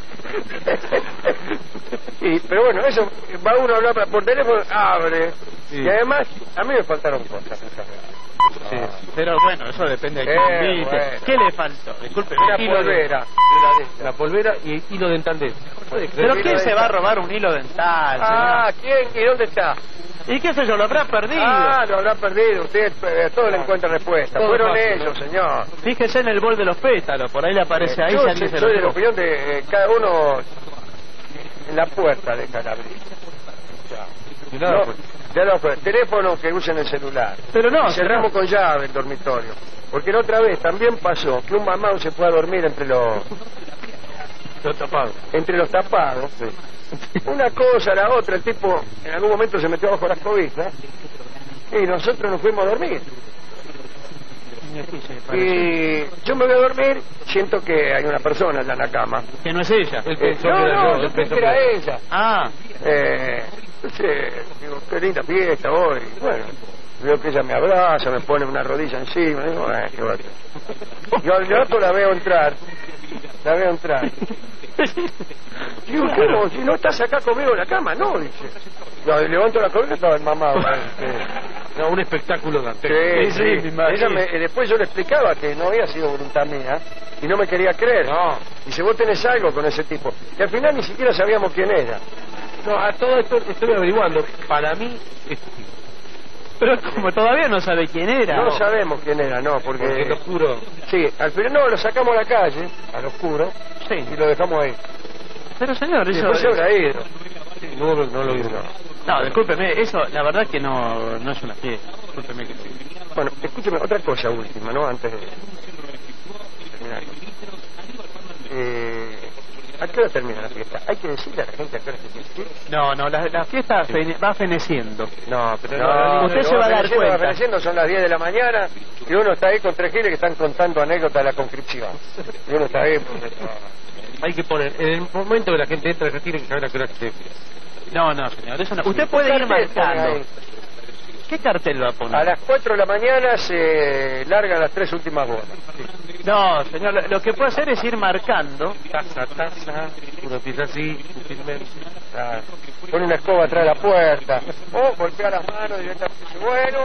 [SPEAKER 9] Y, pero bueno, eso, va uno a hablar por teléfono, abre. Sí. Y además, a mí me faltaron cosas.
[SPEAKER 12] Sí, ah. Pero bueno, eso depende de quién
[SPEAKER 9] eh,
[SPEAKER 12] invite.
[SPEAKER 9] Bueno.
[SPEAKER 12] ¿Qué le faltó? Disculpe.
[SPEAKER 9] La polvera.
[SPEAKER 13] De... La, la polvera y hilo dental de...
[SPEAKER 12] ¿Pero quién se va a robar un hilo dental?
[SPEAKER 9] Ah, señor? ¿Quién? ¿Y dónde está?
[SPEAKER 12] ¿Y qué sé yo? Lo habrá perdido.
[SPEAKER 9] Ah, lo habrá perdido. Usted eh, todo le encuentra respuesta. Todo Fueron fácil, ellos, ¿no? Señor.
[SPEAKER 12] Fíjese en el bol de los pétalos. Por ahí le aparece eh, ahí.
[SPEAKER 9] Yo
[SPEAKER 12] si
[SPEAKER 9] soy, soy de la opinión de eh, cada uno en la puerta de cada abrir. No, ya no, pues, teléfono que usen el celular.
[SPEAKER 12] Pero no.
[SPEAKER 9] Y cerramos con llave el dormitorio. Porque la otra vez también pasó que un mamá se fue a dormir entre los...
[SPEAKER 13] los tapados.
[SPEAKER 9] Entre los tapados. Sí. Una cosa, la otra, el tipo en algún momento se metió bajo las cobijas y nosotros nos fuimos a dormir. Y yo me voy a dormir, siento que hay una persona en la cama.
[SPEAKER 12] Que no es ella.
[SPEAKER 9] El eh, no, no, yo, yo pensé que era ella.
[SPEAKER 12] Ah.
[SPEAKER 9] Eh, entonces, digo, qué linda fiesta hoy. Bueno, veo que ella me abraza, me pone una rodilla encima. Digo, eh, qué bueno. Yo al rato la veo entrar. La veo entrar. Digo, ¿cómo? Si no estás acá conmigo en la cama, no, dice. No, levanto la columna y estaba el mamá.
[SPEAKER 13] No, un espectáculo dante.
[SPEAKER 9] Sí, sí, sí. Ella me, después yo le explicaba que no había sido voluntad mía y no me quería creer.
[SPEAKER 13] No.
[SPEAKER 9] Dice, vos tenés algo con ese tipo. Y al final ni siquiera sabíamos quién era.
[SPEAKER 13] No, a todo esto estoy averiguando. Para mí es...
[SPEAKER 12] Pero como todavía no sabe quién era.
[SPEAKER 9] No, no sabemos quién era, no, porque...
[SPEAKER 13] Porque lo oscuro...
[SPEAKER 9] Sí, al final no, lo sacamos a la calle, al oscuro, sí, y lo dejamos ahí.
[SPEAKER 12] Pero señor, eso...
[SPEAKER 9] Después se habrá ido.
[SPEAKER 13] Sí, no, no, no lo vimos.
[SPEAKER 12] No, discúlpeme, eso, la verdad que no, no es una fiesta. Discúlpeme que sí.
[SPEAKER 9] Bueno, escúcheme, otra cosa última, ¿no? Antes de terminar. Eh... ¿A qué hora termina la fiesta? ¿Hay que decirle a la gente a qué hora se tiene que ir?
[SPEAKER 12] No, no, la, la fiesta sí. fene, va feneciendo.
[SPEAKER 9] No, pero no, no,
[SPEAKER 12] usted
[SPEAKER 9] no,
[SPEAKER 12] se va a dar cuenta.
[SPEAKER 9] Va feneciendo, son las diez de la mañana y uno está ahí con tres giles que están contando anécdotas de la conscripción. Y uno está ahí... Pues,
[SPEAKER 13] hay que poner, en el momento que la gente entra, ya tiene que saber a qué hora se tiene.
[SPEAKER 12] No, no, señor, eso no. Usted puede ir marcando. ¿Qué cartel va a poner?
[SPEAKER 9] A las cuatro de la mañana se largan las tres últimas bolas.
[SPEAKER 12] Sí. No, señor, lo que puede hacer es ir marcando.
[SPEAKER 13] Taza, taza, uno empieza así, sutilmente.
[SPEAKER 9] Ah, pone una escoba atrás de la puerta. O golpea las manos directamente. Bueno.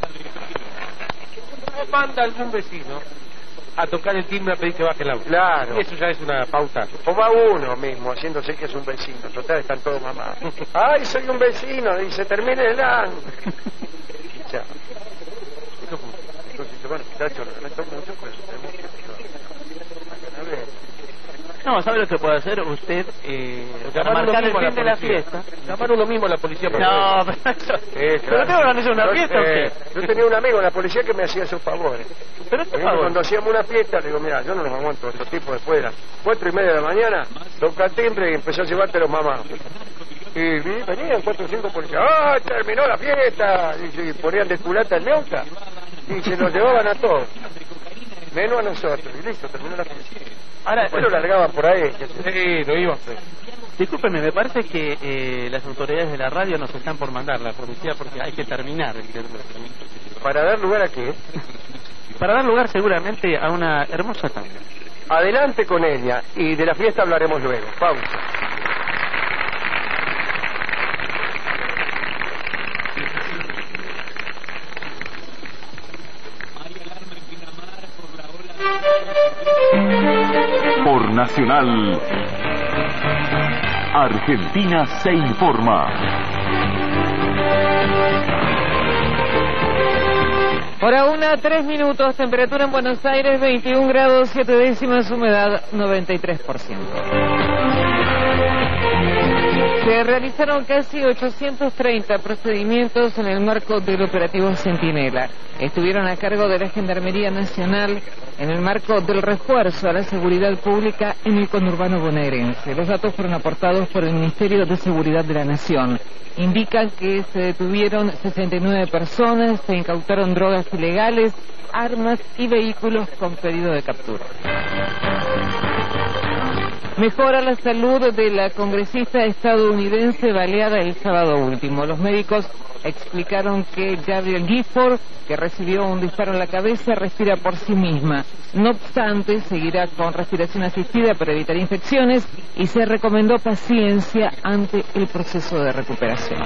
[SPEAKER 13] O manda algún vecino a tocar el timbre a pedir que baje el auto.
[SPEAKER 9] Claro.
[SPEAKER 13] Y eso ya es una pauta.
[SPEAKER 9] O va uno mismo haciéndose que es un vecino. Total, están todos mamados. Ay, soy un vecino. Dice, termine el año. Ya. Eso fue. Bueno, muchachos, lamento mucho, pues tenemos que...
[SPEAKER 12] No, ¿sabe lo que puede hacer usted? Eh, para marcar el fin de la fiesta.
[SPEAKER 13] Llamar uno mismo a la policía.
[SPEAKER 12] No, pero eso... Eh, ¿Pero qué organiza una fiesta
[SPEAKER 9] yo,
[SPEAKER 12] o qué?
[SPEAKER 9] Eh, yo tenía un amigo en la policía que me hacía esos favores.
[SPEAKER 12] ¿Pero qué favor?
[SPEAKER 9] Cuando hacíamos una fiesta, le digo, mira, yo no los aguanto, estos tipos después de las cuatro y media de la mañana, toca el timbre y empezó a llevarte los mamás. Y venían cuatro o cinco policías, ¡ah, terminó la fiesta! Y, y ponían de culata el neuta y se los llevaban a todos. Menos a nosotros. Y listo, terminó la fiesta.
[SPEAKER 12] Ahora,
[SPEAKER 9] después lo largaban por ahí.
[SPEAKER 13] Sí, lo iba a hacer.
[SPEAKER 12] Discúlpeme, me parece que eh, las autoridades de la radio nos están por mandar la policía porque hay que terminar.
[SPEAKER 9] ¿Para dar lugar a qué?
[SPEAKER 12] Para dar lugar seguramente a una hermosa tarde.
[SPEAKER 9] Adelante con ella, y de la fiesta hablaremos luego. Pausa.
[SPEAKER 6] Por Nacional, Argentina se informa.
[SPEAKER 14] Hora una, tres minutos, temperatura en Buenos Aires, veintiún grados, siete décimas, humedad noventa y tres por ciento. Se realizaron casi ochocientos treinta procedimientos en el marco del operativo Centinela. Estuvieron a cargo de la Gendarmería Nacional en el marco del refuerzo a la seguridad pública en el conurbano bonaerense. Los datos fueron aportados por el Ministerio de Seguridad de la Nación. Indican que se detuvieron sesenta y nueve personas, se incautaron drogas ilegales, armas y vehículos con pedido de captura. Mejora la salud de la congresista estadounidense baleada el sábado último. Los médicos explicaron que Gabrielle Gifford, que recibió un disparo en la cabeza, respira por sí misma. No obstante, seguirá con respiración asistida para evitar infecciones y se recomendó paciencia ante el proceso de recuperación.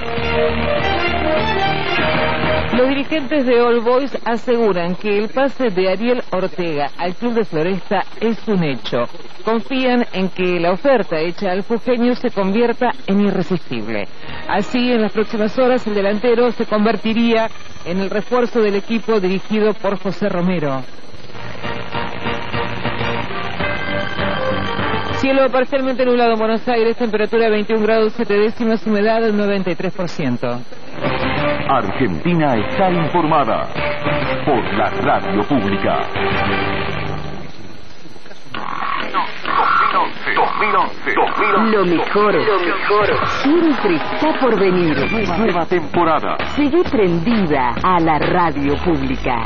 [SPEAKER 14] Los dirigentes de All Boys aseguran que el pase de Ariel Ortega al club de Floresta es un hecho. Confían en que la oferta hecha al fujeño se convierta en irresistible. Así, en las próximas horas, el delantero se convertiría en el refuerzo del equipo dirigido por José Romero. Cielo parcialmente nublado en Buenos Aires, temperatura veintiún grados siete décimas, humedad del noventa y tres por ciento.
[SPEAKER 6] Argentina está informada por la radio pública.
[SPEAKER 7] dos mil once, dos mil once. Lo mejor, lo mejor siempre está por venir.
[SPEAKER 6] Nueva temporada.
[SPEAKER 7] Sigue prendida a la radio pública.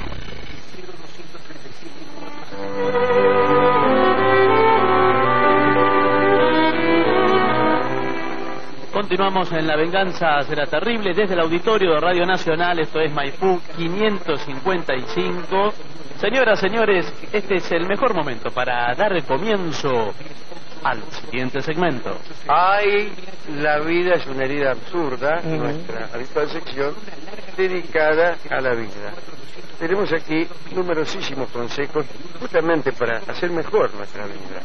[SPEAKER 12] Continuamos en La Venganza Será Terrible desde el auditorio de Radio Nacional. Esto es Maipú quinientos cincuenta y cinco. Señoras, señores, este es el mejor momento para dar comienzo al siguiente segmento.
[SPEAKER 9] Ay, la vida es una herida absurda, uh-huh. Nuestra habitual sección dedicada a la vida. Tenemos aquí numerosísimos consejos justamente para hacer mejor nuestra vida.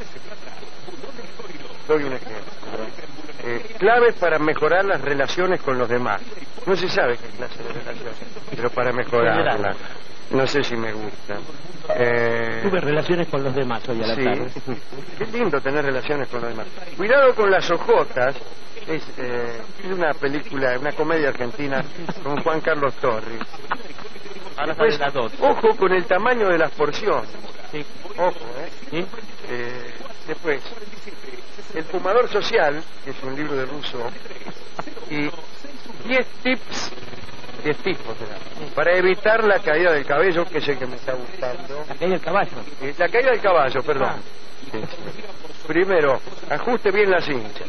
[SPEAKER 9] Doy un ejemplo. Eh, claves para mejorar las relaciones con los demás. No se sabe qué clase de relaciones, pero para mejorarlas. No sé si me gusta. Eh...
[SPEAKER 10] Tuve relaciones con los demás hoy a la
[SPEAKER 9] sí.
[SPEAKER 10] tarde.
[SPEAKER 9] Qué lindo tener relaciones con los demás. Cuidado con las ojotas. Es, eh, es una película, una comedia argentina con Juan Carlos Torres. Después, ojo con el tamaño de las porciones. Sí. Ojo, ¿eh? ¿Sí? eh después, El fumador social, que es un libro de Rousseau, y diez tips, diez tipos, ¿verdad?, para evitar la caída del cabello, que es el que me está gustando.
[SPEAKER 10] La caída del caballo.
[SPEAKER 9] Eh, la caída del caballo, perdón. Ah. Sí, sí. Primero, ajuste bien la cincha.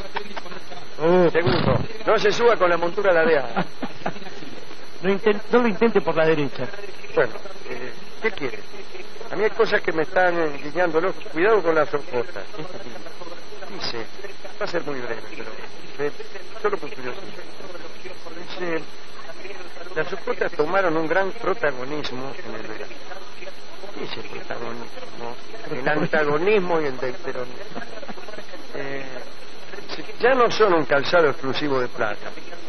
[SPEAKER 9] Uh. Segundo, no se suba con la montura ladeada.
[SPEAKER 10] No, intent, no lo intente por la derecha.
[SPEAKER 9] Bueno, eh, ¿qué quiere? A mí hay cosas que me están guiñando el ojo. Cuidado con las ojotas. Dice, va a ser muy breve, pero eh, solo por curiosidad. Dice, las ojotas tomaron un gran protagonismo en el verano. ¿Qué es el protagonismo? El antagonismo y el deuteronismo. Eh, ya no son un calzado exclusivo de playa.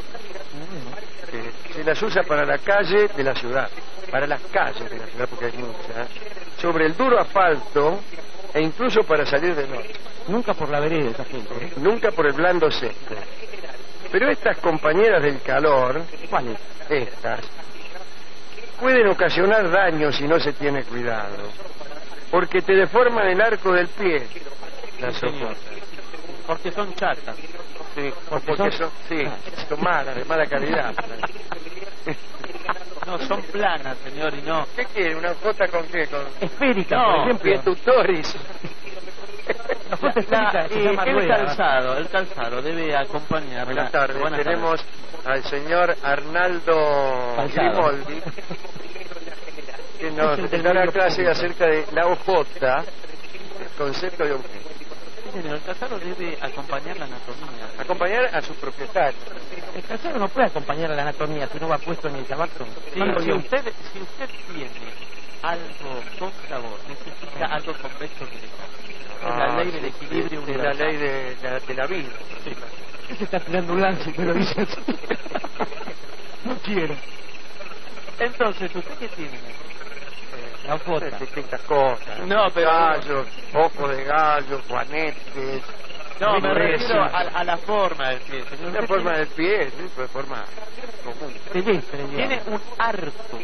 [SPEAKER 9] Eh, se las usa para la calle de la ciudad, para las calles de la ciudad, porque hay muchas, sobre el duro asfalto e incluso para salir de noche.
[SPEAKER 10] Nunca por la vereda esa gente, ¿eh?
[SPEAKER 9] Nunca por el blando césped. Pero estas compañeras del calor,
[SPEAKER 10] ¿cuáles?
[SPEAKER 9] Estas, pueden ocasionar daño si no se tiene cuidado, porque te deforman el arco del pie, las ojotas.
[SPEAKER 12] Porque son chatas.
[SPEAKER 9] Sí, porque, porque son, son, sí, son malas, de mala calidad.
[SPEAKER 12] No, son planas, señor, y no...
[SPEAKER 9] ¿Qué quiere? ¿Una jota con qué? Con...
[SPEAKER 10] Esférica,
[SPEAKER 12] No,
[SPEAKER 10] por ejemplo.
[SPEAKER 9] Pietutoris.
[SPEAKER 10] La jota esférica se
[SPEAKER 12] y
[SPEAKER 10] llama
[SPEAKER 12] el
[SPEAKER 10] rueda.
[SPEAKER 12] calzado, el calzado debe acompañar.
[SPEAKER 9] Buenas tardes. Tenemos al señor Arnaldo
[SPEAKER 12] Calzado.
[SPEAKER 9] Grimoldi, que nos dará clase acerca de la ojota, el concepto de objeto.
[SPEAKER 12] Sí, señor, el calzado debe acompañar la anatomía.
[SPEAKER 9] Acompañar a su propietario.
[SPEAKER 10] El calzado no puede acompañar a la anatomía si no va puesto en el zapato.
[SPEAKER 12] Sí,
[SPEAKER 10] Cuando
[SPEAKER 12] si
[SPEAKER 10] yo-
[SPEAKER 12] usted, si usted tiene algo con sabor, necesita algo con vegetariano. Es la
[SPEAKER 9] Ah,
[SPEAKER 12] ley del
[SPEAKER 9] sí,
[SPEAKER 12] equilibrio
[SPEAKER 9] sí, es la
[SPEAKER 12] universal.
[SPEAKER 9] ley de la, de la vida.
[SPEAKER 10] ¿Qué se está tirando un lance que lo dice así? No quiero.
[SPEAKER 12] Entonces, ¿usted qué tiene?
[SPEAKER 10] La foto.
[SPEAKER 9] Distintas cosas.
[SPEAKER 12] No, pero-
[SPEAKER 9] Gallos, ojos de gallo, juanetes.
[SPEAKER 12] No, me
[SPEAKER 9] Reyes.
[SPEAKER 12] refiero a, a la forma del pie, señor.
[SPEAKER 9] La
[SPEAKER 12] Usted
[SPEAKER 9] forma
[SPEAKER 12] tiene-
[SPEAKER 9] del pie, sí, pues forma común.
[SPEAKER 10] Pedestre, digamos.
[SPEAKER 12] Tiene un arco,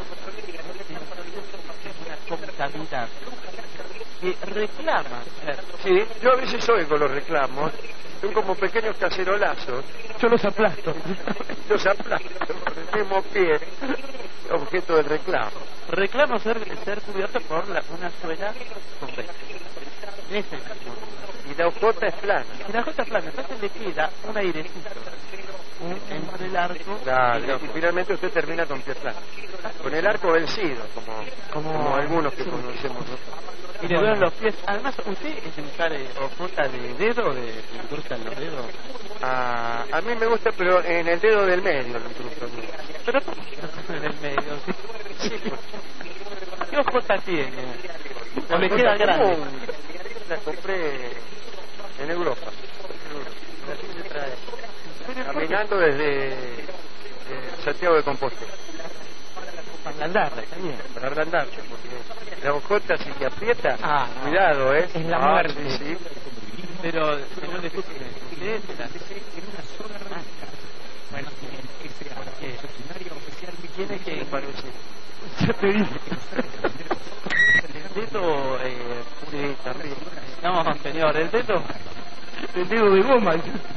[SPEAKER 12] una concavidad que reclama.
[SPEAKER 9] Sí, yo a veces oigo los reclamos, son como pequeños cacerolazos,
[SPEAKER 10] Yo los aplasto.
[SPEAKER 9] los aplasto con el mismo pie, objeto del reclamo.
[SPEAKER 12] Reclama ser, ser cubierto por la- una suela convexa. Ese es el motivo.
[SPEAKER 9] Y la ojota es plana.
[SPEAKER 12] Y la jota plana, entonces le queda un airecito un, entre el arco
[SPEAKER 9] Claro, y finalmente usted termina con pie plano. Con el arco vencido, como, como, algunos que conocemos nosotros.
[SPEAKER 12] y le duelen los pies. Además, ¿usted es de usar eh, ojota de dedo o de incrusta en los dedos?
[SPEAKER 9] A, a mí me gusta, pero en el dedo del medio lo incrusto.
[SPEAKER 12] Pero en el medio, sí.
[SPEAKER 9] Sí, pues.
[SPEAKER 12] ¿Qué ojota tiene? ¿O le queda grande?
[SPEAKER 9] La compré en Europa. Así se trae. Caminando desde eh, Santiago de Compostela.
[SPEAKER 10] Para ablandarla, está bien.
[SPEAKER 9] Para ablandarla, porque la ojota si te aprieta,
[SPEAKER 10] Ah, no.
[SPEAKER 9] cuidado, ¿eh?
[SPEAKER 10] Es la
[SPEAKER 9] Ah,
[SPEAKER 10] muerte.
[SPEAKER 9] sí, sí.
[SPEAKER 12] Pero, señor, escúcheme, usted se la bueno, tiene que parece.
[SPEAKER 10] Ya te dije.
[SPEAKER 12] El dedo, eh, sí, también. No, señor, el dedo,
[SPEAKER 10] El dedo de goma.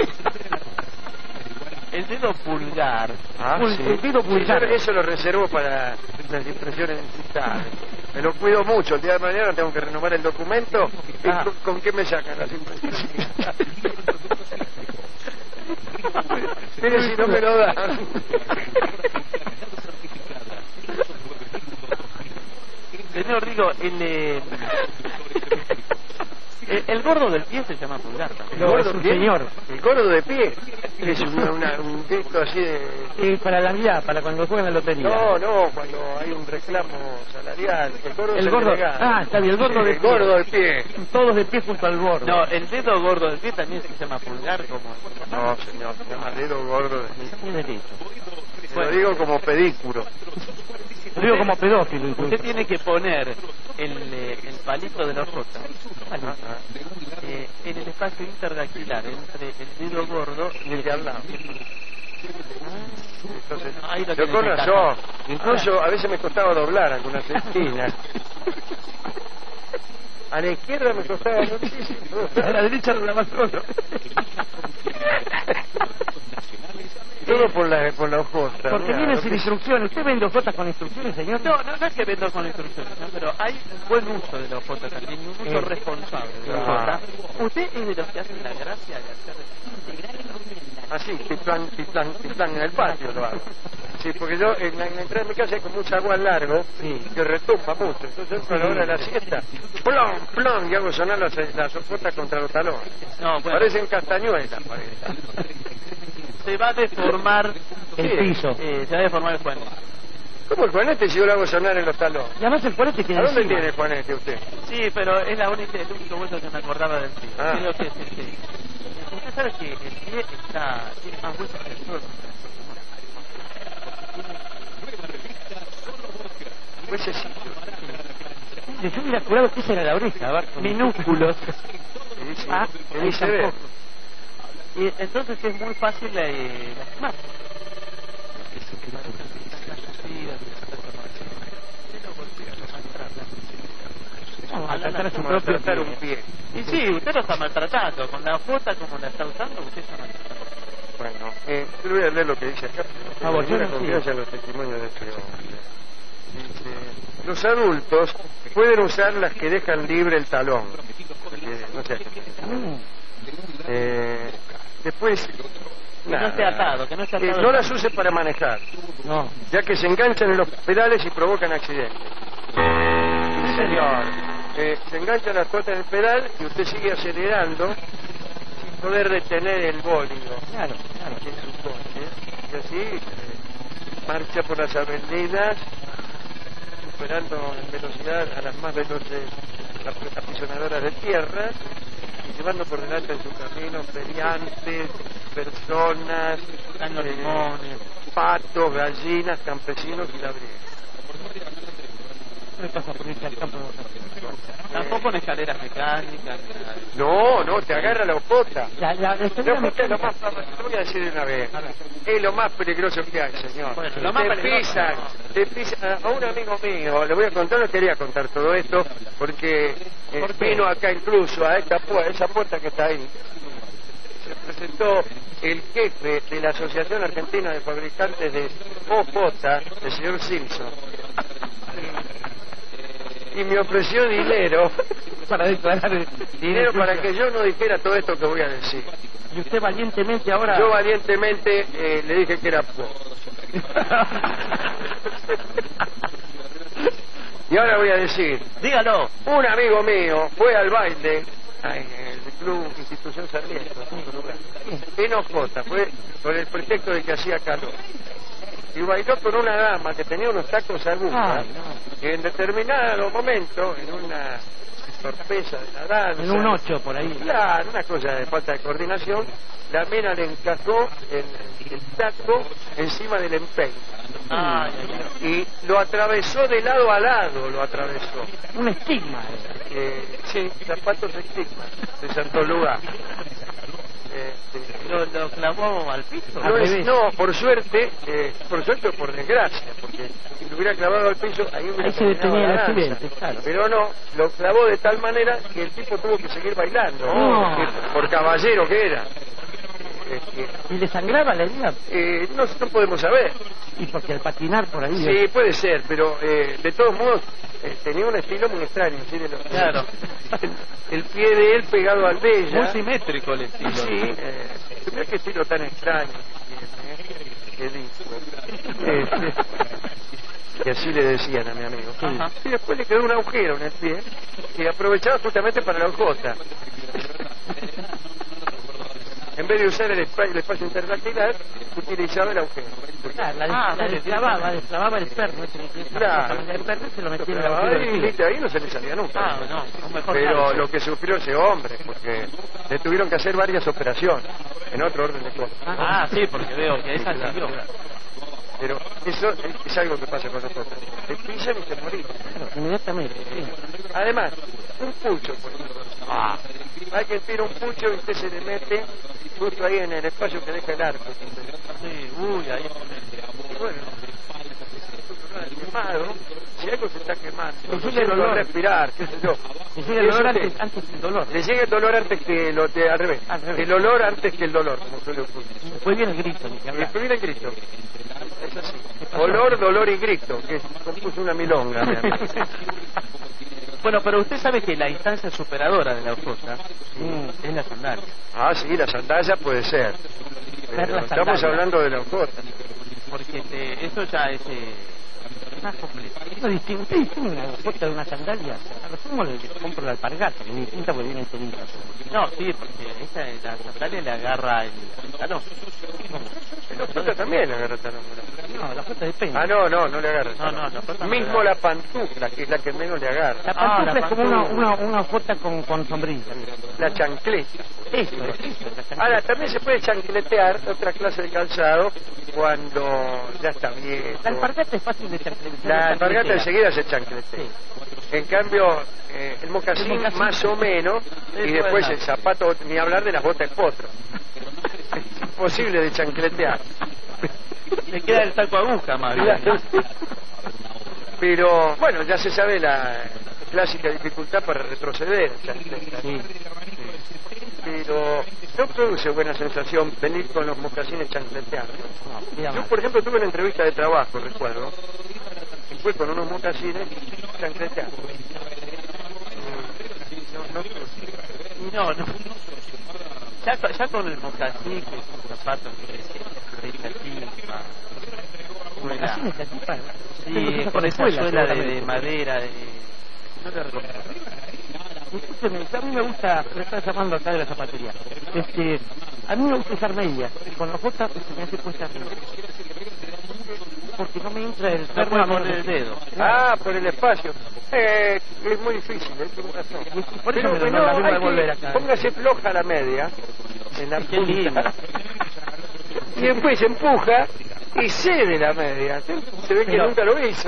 [SPEAKER 12] el dedo pulgar.
[SPEAKER 9] Ah,
[SPEAKER 10] Pul-
[SPEAKER 9] sí.
[SPEAKER 10] el dedo
[SPEAKER 9] Sí,
[SPEAKER 10] pulgar.
[SPEAKER 9] yo eso lo reservo para las impresiones digitales. Me lo cuido mucho. El día de mañana tengo que renovar el documento. ¿Y
[SPEAKER 10] Ah.
[SPEAKER 9] con, con qué me sacan las impresiones digitales? Mire si no me lo dan.
[SPEAKER 12] Señor, digo, el, eh, el, el gordo del pie se llama pulgar también.
[SPEAKER 10] No, es un
[SPEAKER 9] ¿Quién?
[SPEAKER 10] señor.
[SPEAKER 9] El gordo de pie. Es una, una- un gesto así de...
[SPEAKER 10] Es para la vida, para cuando juegan la lotería.
[SPEAKER 9] No, no, cuando hay un reclamo salarial. El gordo
[SPEAKER 10] El
[SPEAKER 9] es
[SPEAKER 10] gordo.
[SPEAKER 9] delegado.
[SPEAKER 10] Ah, está bien, el gordo
[SPEAKER 9] Sí,
[SPEAKER 10] de
[SPEAKER 9] el
[SPEAKER 10] pie.
[SPEAKER 9] gordo de pie.
[SPEAKER 10] Todos de pie junto al gordo.
[SPEAKER 12] No, el dedo gordo del pie también se llama pulgar, como...
[SPEAKER 9] No, señor, se llama dedo gordo de pie.
[SPEAKER 10] Tiene derecho.
[SPEAKER 9] Lo digo como pedículo.
[SPEAKER 10] Lo digo como pedófilo incluso.
[SPEAKER 12] Usted tiene que poner el, eh, el palito de la ojota eh, en el espacio interdactilar entre el dedo gordo
[SPEAKER 9] Y el de al lado. Entonces,
[SPEAKER 12] Ahí lo
[SPEAKER 9] yo
[SPEAKER 12] tiene
[SPEAKER 9] con
[SPEAKER 12] que
[SPEAKER 9] razón.
[SPEAKER 12] encajar.
[SPEAKER 9] Incluso a veces me costaba doblar algunas esquinas. A la izquierda me costaba muchísimo.
[SPEAKER 10] A la derecha lo lavas solo.
[SPEAKER 9] Todo por la, por la ojota.
[SPEAKER 10] Porque
[SPEAKER 9] mira,
[SPEAKER 10] viene
[SPEAKER 9] lo
[SPEAKER 10] sin
[SPEAKER 9] que-
[SPEAKER 10] instrucciones. ¿Usted vende ojotas con instrucciones, señor?
[SPEAKER 12] No, no, no es que vendo con instrucciones, ¿no? Pero hay un buen uso de la ojota también, y un uso
[SPEAKER 10] Eh.
[SPEAKER 12] responsable de la
[SPEAKER 9] Ah.
[SPEAKER 12] ojota. Usted es de los que hacen la gracia de hacer
[SPEAKER 9] Así, piplán, piplán, piplán en el patio lo hago. Sí, porque yo en la, en la entrada de mi casa hay como un zaguán largo que retumba mucho. Entonces, a la hora de la siesta, plom, plom, y hago sonar las, las ojotas contra los talones.
[SPEAKER 12] No, bueno.
[SPEAKER 9] Parecen castañuelas, parece.
[SPEAKER 12] Se va a deformar
[SPEAKER 10] El
[SPEAKER 12] Sí,
[SPEAKER 10] piso.
[SPEAKER 12] eh, se va a deformar el juanete.
[SPEAKER 9] ¿Cómo el juanete si yo lo hago sonar en los talones?
[SPEAKER 10] Y además el juanete
[SPEAKER 9] ¿A
[SPEAKER 10] queda
[SPEAKER 9] dónde
[SPEAKER 10] encima.
[SPEAKER 9] tiene el juanete usted?
[SPEAKER 12] Sí, pero es la única, el único hueso que me acordaba del pie.
[SPEAKER 9] Ah.
[SPEAKER 12] Creo que es el pie. Usted sabe que el pie está, tiene más huesos que el suelo.
[SPEAKER 9] Pues sí.
[SPEAKER 10] Si yo hubiera curado que esa era la oreja, a ver, minúsculos.
[SPEAKER 9] Sí, sí.
[SPEAKER 10] Ah,
[SPEAKER 9] Que
[SPEAKER 10] ahí
[SPEAKER 9] ni se ve.
[SPEAKER 10] tampoco.
[SPEAKER 12] Y entonces es muy fácil eh, lastimarse.
[SPEAKER 10] No, a tratar a su
[SPEAKER 9] Como
[SPEAKER 10] propio
[SPEAKER 9] tratar
[SPEAKER 10] pie.
[SPEAKER 9] un pie.
[SPEAKER 12] Y sí, usted lo está maltratando. Con la ojota como la está usando, usted está maltratando.
[SPEAKER 9] Bueno, eh, yo le voy a leer lo que dice acá.
[SPEAKER 10] Ah, vos, yo no
[SPEAKER 9] confianza en los testimonios de este hombre. Dice, los adultos pueden usar las que dejan libre el talón. Porque, no sé.
[SPEAKER 10] Mm.
[SPEAKER 9] Eh, después...
[SPEAKER 12] Que
[SPEAKER 9] nada,
[SPEAKER 12] no esté atado, que no esté
[SPEAKER 9] que
[SPEAKER 12] atado.
[SPEAKER 9] no las use para manejar,
[SPEAKER 10] No.
[SPEAKER 9] ya que se enganchan en los pedales y provocan accidentes. Sí, señor. Eh, se enganchan las cosas en el pedal y usted sigue acelerando sin poder detener el bólido.
[SPEAKER 10] Claro, claro.
[SPEAKER 9] En su coche. Y así eh, marcha por las avenidas superando en velocidad a las más veloces aprisionadoras de tierra y llevando por delante en su camino feriantes, personas, eh, patos, gallinas, campesinos y labriegos.
[SPEAKER 12] ¿Qué pasa por irse al campo? Tampoco en escaleras mecánicas.
[SPEAKER 9] No, no, te agarra la ojota.
[SPEAKER 10] La, la, la
[SPEAKER 9] La ojota es lo más, lo voy a decir de una vez, es lo más peligroso que hay, señor.
[SPEAKER 12] Bueno, lo más
[SPEAKER 9] te
[SPEAKER 12] peligroso.
[SPEAKER 9] pisan, te pisan. A un amigo mío, le voy a contar, no quería contar todo esto, porque eh,
[SPEAKER 12] ¿Por qué?
[SPEAKER 9] vino acá incluso a esta puerta, esa puerta que está ahí. Se presentó el jefe de la Asociación Argentina de Fabricantes de O J, el señor Simpson. Y me ofreció dinero
[SPEAKER 10] para declarar
[SPEAKER 9] dinero para que yo no dijera todo esto que voy a decir.
[SPEAKER 10] Y usted valientemente ahora...
[SPEAKER 9] Yo valientemente eh, le dije que era pobre. Y ahora voy a decir,
[SPEAKER 12] dígalo.
[SPEAKER 9] Un amigo mío fue al baile en el club Institución Sarmiento, en Ojota, fue por el pretexto de que hacía calor. Y bailó con una dama que tenía unos tacos aguja,
[SPEAKER 10] Ay, no.
[SPEAKER 9] que en determinado momento, en una torpeza de la danza,
[SPEAKER 10] En un ocho por ahí.
[SPEAKER 9] claro, una cosa de falta de coordinación, la mina le encajó el, el taco encima del empeño.
[SPEAKER 12] Ay, ay, ay.
[SPEAKER 9] Y lo atravesó de lado a lado, lo atravesó.
[SPEAKER 10] Un estigma.
[SPEAKER 9] Eh, sí, zapatos estigma, de Santo Lugar. Este,
[SPEAKER 12] ¿Lo, ¿Lo clavó al piso?
[SPEAKER 9] no, es, no, por suerte, eh, por suerte o por desgracia, porque si lo hubiera clavado al piso, ahí hubiera
[SPEAKER 10] Ahí se
[SPEAKER 9] terminado
[SPEAKER 10] detenía
[SPEAKER 9] la
[SPEAKER 10] el
[SPEAKER 9] danza.
[SPEAKER 10] accidente, claro.
[SPEAKER 9] Pero no, lo clavó de tal manera que el tipo tuvo que seguir bailando,
[SPEAKER 10] No.
[SPEAKER 9] eh, por caballero que era. Este,
[SPEAKER 10] ¿Y le sangraba la herida?
[SPEAKER 9] eh, no, no podemos saber.
[SPEAKER 10] Y porque al patinar por ahí...
[SPEAKER 9] Sí, puede ser, pero eh, de todos modos eh, tenía un estilo muy extraño, ¿sí? De los-
[SPEAKER 12] Claro.
[SPEAKER 9] el, el pie de él pegado al de ella.
[SPEAKER 12] Muy simétrico el estilo.
[SPEAKER 9] Sí, eh, mira qué estilo tan extraño que tiene, ¿eh? Qué lindo. Este, y así le decían a mi amigo.
[SPEAKER 12] Ajá.
[SPEAKER 9] Y después le quedó un agujero en el pie que aprovechaba justamente para la ojota. En vez de usar el espacio, el espacio interdactilar, utilizaba el agujero.
[SPEAKER 10] Claro, la,
[SPEAKER 12] Ah,
[SPEAKER 10] la
[SPEAKER 12] vale,
[SPEAKER 10] desclavaba, desclavaba el perno. ese que tiene esa
[SPEAKER 9] Claro.
[SPEAKER 10] cosa, el perno se lo metía en el
[SPEAKER 9] Pero
[SPEAKER 10] agujero
[SPEAKER 9] ahí,
[SPEAKER 10] del pie.
[SPEAKER 9] viste, ahí no se le salía nunca.
[SPEAKER 12] Ah, no, no, mejor
[SPEAKER 9] Pero
[SPEAKER 12] nada.
[SPEAKER 9] lo que sufrió ese hombre, porque le tuvieron que hacer varias operaciones, en otro orden de cosas.
[SPEAKER 12] Ah, sí, porque veo que esa
[SPEAKER 9] Claro,
[SPEAKER 12] siguió.
[SPEAKER 9] claro. Pero eso es, es algo que pasa con nosotros. Te pisan y te morís.
[SPEAKER 10] Claro, inmediatamente, sí.
[SPEAKER 9] Además, un pucho, por ejemplo.
[SPEAKER 12] Ah,
[SPEAKER 9] Hay que tirar un pucho y usted se le mete justo ahí en el espacio que deja el arco.
[SPEAKER 12] sí, uy, ahí.
[SPEAKER 9] Y bueno, quemado, si algo se está quemando,
[SPEAKER 10] Le
[SPEAKER 9] no
[SPEAKER 10] llega
[SPEAKER 9] sé,
[SPEAKER 10] el
[SPEAKER 9] no
[SPEAKER 10] dolor.
[SPEAKER 9] respirar, qué sé yo.
[SPEAKER 10] Le llega el dolor
[SPEAKER 9] Eso te-
[SPEAKER 10] antes, antes del dolor.
[SPEAKER 9] Le llega el dolor antes que lo de, al revés.
[SPEAKER 10] Al revés.
[SPEAKER 9] El olor antes que el dolor, como suele ocurrir.
[SPEAKER 10] Después viene el grito, ni que hablar.
[SPEAKER 9] Después viene el grito. Es así. Olor, dolor y grito, que compuso una milonga. mi amigo.
[SPEAKER 12] Bueno, pero usted sabe que la instancia superadora de la ojota mm, es la sandalia.
[SPEAKER 9] Ah, sí, la sandalia puede ser. Pero
[SPEAKER 10] la
[SPEAKER 9] estamos
[SPEAKER 10] sandalia.
[SPEAKER 9] hablando de la ojota.
[SPEAKER 12] Porque este, eso ya es eh, más complejo.
[SPEAKER 10] No distingue, usted distingue una bota de una sandalia. A lo sumo le compro la alpargata, que me pinta porque viene enterita.
[SPEAKER 12] No, sí, porque esa, la sandalia le agarra el pantalón.
[SPEAKER 9] La ojota también le agarra talón.
[SPEAKER 10] No, la jota depende.
[SPEAKER 9] Ah, no, no, no le agarra.
[SPEAKER 12] No, no, la ojota no le
[SPEAKER 9] Mismo
[SPEAKER 12] agarra.
[SPEAKER 9] la pantufla, que es la que menos le agarra.
[SPEAKER 10] La
[SPEAKER 12] Ah,
[SPEAKER 10] pantufla
[SPEAKER 12] la
[SPEAKER 10] es como una,
[SPEAKER 12] pantufla.
[SPEAKER 10] una, una jota con, con sombrilla.
[SPEAKER 9] La chancleta.
[SPEAKER 10] Eso, eso, la chancleta.
[SPEAKER 9] Ahora, también se puede chancletear otra clase de calzado cuando ya está viejo.
[SPEAKER 10] La alpargata es fácil de chancletear.
[SPEAKER 9] La alpargata
[SPEAKER 10] chancletera.
[SPEAKER 9] enseguida se chancletea. En cambio, eh, el mocasín,
[SPEAKER 10] El mocasín.
[SPEAKER 9] más o menos,
[SPEAKER 12] Sí,
[SPEAKER 9] y después
[SPEAKER 12] puede
[SPEAKER 9] el zapato, ni hablar de las botas de potro. Es imposible de chancletear.
[SPEAKER 12] Le queda el saco aguja más bien.
[SPEAKER 9] Pero, bueno, ya se sabe la clásica dificultad para retroceder. chancleta.
[SPEAKER 10] Sí.
[SPEAKER 9] pero no produce buena sensación venir con los mocasines chancleteando. Yo, por ejemplo, tuve una entrevista de trabajo, recuerdo, y fue con unos mocasines chancleteando.
[SPEAKER 12] No, no, no. Ya, ya con el mocasín, que es un zapato de chaquipa,
[SPEAKER 10] ¿Mocasines de chaquipa?
[SPEAKER 12] sí, con esa suela de, de madera, de... no te recomiendo.
[SPEAKER 10] Escúcheme, a mí me gusta, me está llamando acá de la zapatería. Este, a mí me gusta usar medias. Con los botas se me hace puesta arriba. Porque no me entra el perno a
[SPEAKER 12] con el dedo.
[SPEAKER 9] Ah, por el espacio. Eh, es muy difícil, ¿eh? Tienes razón.
[SPEAKER 10] Por eso
[SPEAKER 9] Pero
[SPEAKER 10] me
[SPEAKER 9] no,
[SPEAKER 10] la voy
[SPEAKER 9] hay
[SPEAKER 10] a volver
[SPEAKER 9] que-
[SPEAKER 10] acá.
[SPEAKER 9] póngase floja la media en la
[SPEAKER 10] Qué lindo.
[SPEAKER 9] punta. Y después empuja y cede la media. Se, se ve que
[SPEAKER 10] Pero-
[SPEAKER 9] nunca lo hizo.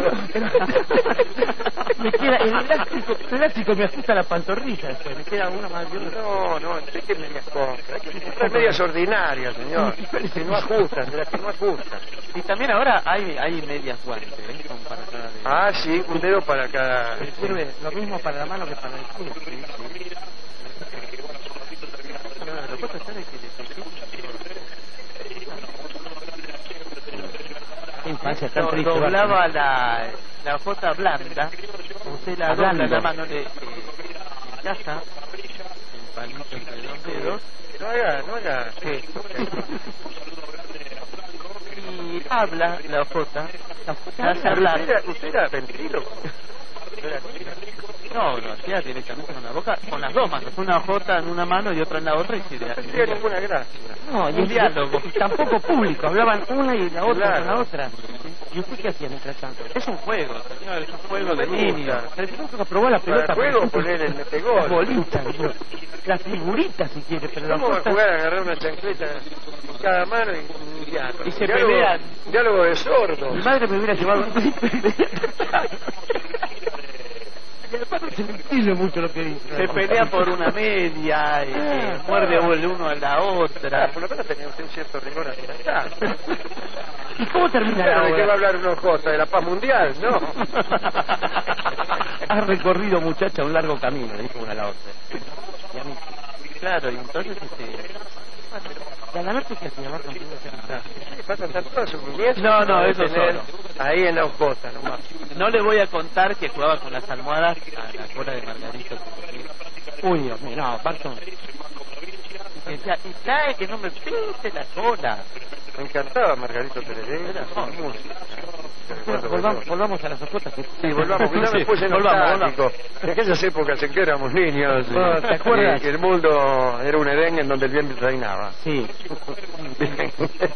[SPEAKER 10] Me queda el elástico, el elástico me asusta la pantorrilla después, me queda una más de otra.
[SPEAKER 9] No, no, ¿de qué medias compra? Hay que comprar medias ordinarias, señor. Que no ajustan, de las que no ajustan.
[SPEAKER 12] Y también ahora hay, hay medias guantes, ¿eh? Como para cada dedo.
[SPEAKER 9] Ah, sí, un dedo para cada...
[SPEAKER 10] Me sirve lo mismo para la mano que para el culo.
[SPEAKER 12] Sí, sí. No, lo que pasa es que
[SPEAKER 10] Qué infancia tan
[SPEAKER 12] do-
[SPEAKER 10] triste.
[SPEAKER 12] doblaba la, la jota blanda, usted la dobla
[SPEAKER 10] Hablando.
[SPEAKER 12] la mano, le eh, encaja el palito entre los dedos,
[SPEAKER 9] No haga, no haga...
[SPEAKER 12] sí. Y habla la jota, la hace hablar.
[SPEAKER 9] ¿Usted era, usted era ventríloco?
[SPEAKER 12] No, lo hacía directamente con la boca, con las dos manos, una jota en una mano y otra en la otra, y se le
[SPEAKER 9] No tendría ninguna gracia.
[SPEAKER 10] No, y
[SPEAKER 12] un
[SPEAKER 10] es
[SPEAKER 12] diálogo.
[SPEAKER 10] y tampoco público, hablaban una y la otra
[SPEAKER 9] Claro.
[SPEAKER 10] con la otra. ¿Y usted qué hacía mientras tanto?
[SPEAKER 12] Es un juego, señor, es un juego de niños.
[SPEAKER 10] Pero tengo que probar la pelota.
[SPEAKER 9] Para juego,
[SPEAKER 10] por ejemplo,
[SPEAKER 9] poner el metegol.
[SPEAKER 10] Las bolitas, digo, las figuritas si quiere, pero las
[SPEAKER 9] ¿Cómo va a
[SPEAKER 10] cosas-
[SPEAKER 9] jugar a agarrar una chancleta en cada mano y un diálogo?
[SPEAKER 12] Y se
[SPEAKER 9] Diálogo-
[SPEAKER 12] pelean.
[SPEAKER 9] Diálogo de sordos.
[SPEAKER 10] Mi madre me hubiera llevado se me entiende mucho lo que dice.
[SPEAKER 12] Se pelea por una media, y eh, muerde el uno a la
[SPEAKER 9] Ah,
[SPEAKER 12] otra.
[SPEAKER 9] por lo menos tenía usted un cierto rigor argumental.
[SPEAKER 10] ¿Y cómo termina
[SPEAKER 9] Claro,
[SPEAKER 10] la
[SPEAKER 9] ¿de qué va a
[SPEAKER 10] obra?
[SPEAKER 9] hablar uno J? ¿De la paz mundial? No.
[SPEAKER 10] Has recorrido, muchacha, un largo camino, le dijo una a la otra. Y a mí,
[SPEAKER 12] Claro, y entonces este...
[SPEAKER 10] ¿y a la noche qué hacía? ¿Va con
[SPEAKER 9] Va a contar toda su niñez.
[SPEAKER 12] No, no,
[SPEAKER 9] Va a
[SPEAKER 12] eso
[SPEAKER 9] tener
[SPEAKER 12] solo.
[SPEAKER 9] Ahí en la J nomás.
[SPEAKER 12] No le voy a contar que jugaba con las almohadas a la cola de Margarito.
[SPEAKER 10] Uy, Dios mío, no, Barton.
[SPEAKER 12] Y decía, y cae que no me pinte la cola.
[SPEAKER 9] Me encantaba Margarito Tereré. Era
[SPEAKER 12] No.
[SPEAKER 9] su música.
[SPEAKER 10] Bueno, volvamos, volvamos a las ojotas. que-
[SPEAKER 9] Sí, volvamos, que ya me
[SPEAKER 12] Sí,
[SPEAKER 9] puse
[SPEAKER 12] volvamos,
[SPEAKER 9] nostálgico. En aquellas épocas en que éramos niños.
[SPEAKER 10] Ah,
[SPEAKER 9] y-
[SPEAKER 10] ¿te acuerdas?
[SPEAKER 9] y el mundo era un Edén en donde el bien reinaba.
[SPEAKER 10] Sí.
[SPEAKER 9] Bien.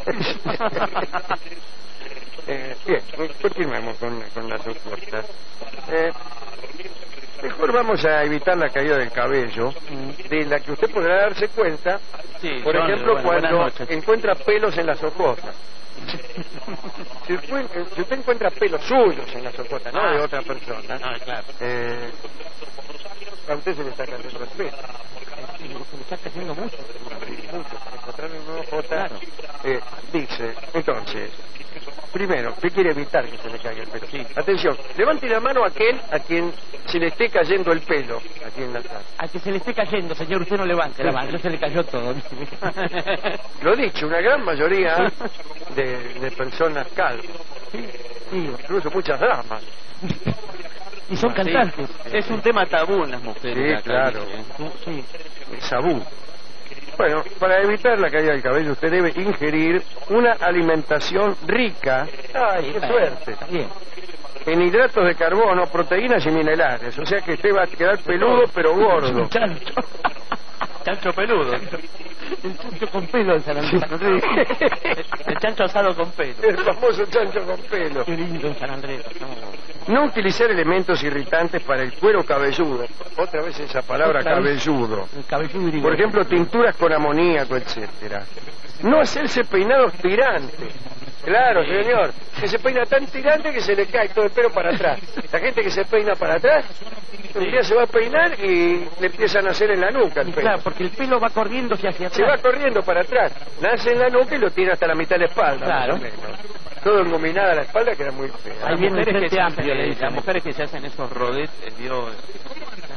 [SPEAKER 9] eh, bien, continuemos con, con las ofertas. Eh, mejor vamos a evitar la caída del cabello, de la que usted podrá darse cuenta,
[SPEAKER 12] Sí,
[SPEAKER 9] por
[SPEAKER 12] no,
[SPEAKER 9] ejemplo,
[SPEAKER 12] bueno, buenas
[SPEAKER 9] cuando
[SPEAKER 12] noches.
[SPEAKER 9] encuentra pelos en las ojotas. Si usted, si usted encuentra pelos suyos en las ojotas, no de
[SPEAKER 12] Ah.
[SPEAKER 9] otra persona,
[SPEAKER 12] Ah, claro.
[SPEAKER 9] eh, a usted se le está cayendo el pelo.
[SPEAKER 10] Se me está cayendo mucho.
[SPEAKER 9] Mucho, para encontrar un nuevo J, eh, dice, entonces, primero, ¿qué quiere evitar que se le caiga el pelo?
[SPEAKER 12] Sí.
[SPEAKER 9] Atención, levante la mano a aquel a quien se le esté cayendo el pelo aquí en la sala.
[SPEAKER 10] A que se le esté cayendo, señor, usted no levante la mano, ya se le cayó todo.
[SPEAKER 9] Lo dicho, una gran mayoría de, de personas calvas,
[SPEAKER 10] Sí,
[SPEAKER 9] incluso muchas damas.
[SPEAKER 10] y son cantantes.
[SPEAKER 12] Sí, es un tema tabú en las mujeres.
[SPEAKER 9] Sí,
[SPEAKER 12] la
[SPEAKER 9] claro.
[SPEAKER 12] calvicie, ¿eh?
[SPEAKER 10] Sí.
[SPEAKER 9] El sabú. Bueno, para evitar la caída del cabello usted debe ingerir una alimentación rica, ¡ay, qué
[SPEAKER 10] Bueno,
[SPEAKER 9] suerte!,
[SPEAKER 10] está bien.
[SPEAKER 9] en hidratos de carbono, proteínas y minerales. O sea que usted va a quedar peludo pero gordo.
[SPEAKER 10] Un chancho.
[SPEAKER 12] Chancho peludo.
[SPEAKER 10] El chancho con pelo de San Andrés.
[SPEAKER 12] El chancho asado con pelo.
[SPEAKER 9] El famoso chancho con pelo.
[SPEAKER 10] Qué lindo en San Andrés. No.
[SPEAKER 9] No utilizar elementos irritantes para el cuero cabelludo. Otra vez esa palabra,
[SPEAKER 10] Otra vez.
[SPEAKER 9] cabelludo.
[SPEAKER 10] El cabelludo irigoyen.
[SPEAKER 9] Por ejemplo, tinturas con amoníaco, etcétera. No hacerse peinados tirantes. Claro, señor. Que se peina tan tirante que se le cae todo el pelo para atrás. La gente que se peina para atrás, un día se va a peinar y le empiezan a hacer en la nuca el
[SPEAKER 10] Y
[SPEAKER 9] pelo.
[SPEAKER 10] claro, porque el pelo va corriendo hacia atrás.
[SPEAKER 9] Se va corriendo para atrás. Nace en la nuca y lo tira hasta la mitad de la espalda.
[SPEAKER 10] Claro.
[SPEAKER 9] más o menos. Todo engominada la espalda, que era muy fea.
[SPEAKER 10] Ahí
[SPEAKER 12] Las
[SPEAKER 10] viene el
[SPEAKER 12] mujeres, que
[SPEAKER 10] Frente
[SPEAKER 12] se
[SPEAKER 10] Amplio,
[SPEAKER 12] hacen,
[SPEAKER 10] le dicen.
[SPEAKER 12] las mujeres que se hacen esos rodetes, Dios,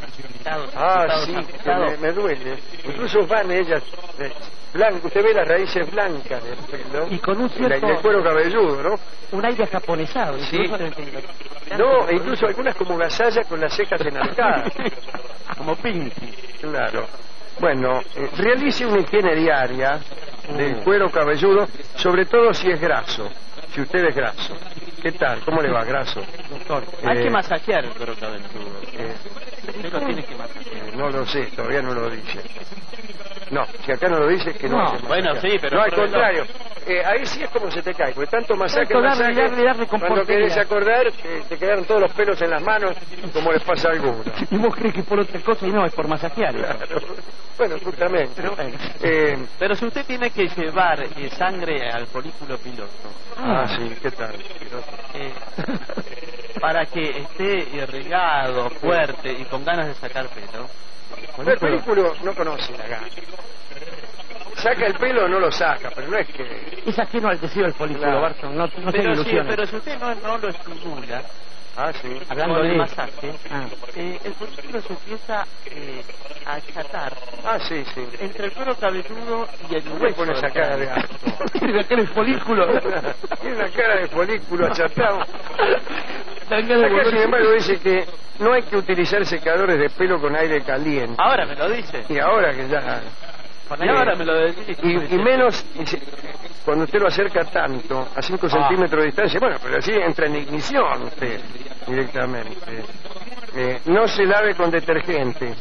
[SPEAKER 12] afeitados,
[SPEAKER 9] Ah,
[SPEAKER 12] afeitados,
[SPEAKER 9] sí, que
[SPEAKER 12] afeitados.
[SPEAKER 9] me, me duele. Incluso van ellas, eh, blanco, usted ve las raíces blancas del pelo.
[SPEAKER 10] Y con un
[SPEAKER 9] y la-
[SPEAKER 10] cierto...
[SPEAKER 9] y el cuero cabelludo, ¿no?
[SPEAKER 10] Un aire japonesado.
[SPEAKER 9] Sí.
[SPEAKER 10] Incluso de-
[SPEAKER 9] No, e incluso algunas como gasalla con las cejas enarcadas.
[SPEAKER 10] Como Pinky.
[SPEAKER 9] Claro. Bueno, eh, realice una higiene diaria del cuero cabelludo, sobre todo si es graso, si usted es graso. ¿Qué tal? ¿Cómo le va, graso?
[SPEAKER 12] Doctor, hay
[SPEAKER 9] Eh,
[SPEAKER 12] que masajear el cuero cabelludo.
[SPEAKER 9] Eh,
[SPEAKER 12] Usted lo tiene que masajear.
[SPEAKER 9] eh, no lo sé, todavía no lo dice. No, si acá no lo dice es que no.
[SPEAKER 12] No,
[SPEAKER 9] hay que
[SPEAKER 12] bueno,
[SPEAKER 9] masajear.
[SPEAKER 12] sí, pero
[SPEAKER 9] No, al
[SPEAKER 12] por el
[SPEAKER 9] contrario. Eh, ahí sí es como se te cae, porque tanto masaje,
[SPEAKER 10] Tanto darle,
[SPEAKER 9] masaje,
[SPEAKER 10] darle, darle con
[SPEAKER 9] cuando
[SPEAKER 10] porquería.
[SPEAKER 9] querés acordar, eh, te quedaron todos los pelos en las manos, como les pasa a algunos.
[SPEAKER 10] Y vos crees que por otra cosa y no, es por masajear. eso.
[SPEAKER 9] Claro. Bueno, justamente.
[SPEAKER 12] Pero,
[SPEAKER 9] Eh,
[SPEAKER 12] pero si usted tiene que llevar eh, sangre al folículo piloso,
[SPEAKER 9] ah, sí, ¿qué tal?
[SPEAKER 12] eh, para que esté irrigado, fuerte y con ganas de sacar pelo,
[SPEAKER 9] El folículo no conoce la gana. Saca el pelo o no lo saca, pero no es que...
[SPEAKER 10] Es ajeno al tejido del folículo,
[SPEAKER 9] Claro.
[SPEAKER 10] Barton. No, no tenga
[SPEAKER 12] pero, sí,
[SPEAKER 10] ilusiones.
[SPEAKER 12] pero si usted no, no lo estimula,
[SPEAKER 9] Ah, sí.
[SPEAKER 10] Hablando
[SPEAKER 12] con el
[SPEAKER 10] de...
[SPEAKER 12] masaje,
[SPEAKER 10] Ah.
[SPEAKER 12] eh, el folículo se empieza eh, a achatar
[SPEAKER 9] Ah, sí, sí.
[SPEAKER 12] entre el cuero cabelludo y el
[SPEAKER 9] No me
[SPEAKER 12] hueso.
[SPEAKER 9] pone esa
[SPEAKER 12] del
[SPEAKER 9] cara de
[SPEAKER 12] cráneo.
[SPEAKER 9] asco.
[SPEAKER 10] Tiene aquel el folículo.
[SPEAKER 9] Tiene una cara de folículo achatado.
[SPEAKER 10] Dan ganas de
[SPEAKER 9] Acá, sin
[SPEAKER 10] volverse-
[SPEAKER 9] embargo, dice que no hay que utilizar secadores de pelo con aire caliente.
[SPEAKER 12] Ahora me lo dice.
[SPEAKER 9] Y ahora que ya...
[SPEAKER 12] Y ahora me lo decís.
[SPEAKER 9] Y, y menos dice, cuando usted lo acerca tanto, a cinco
[SPEAKER 12] Ah.
[SPEAKER 9] centímetros de distancia, bueno, pero así entra en ignición usted directamente. Eh, no se lave con detergente.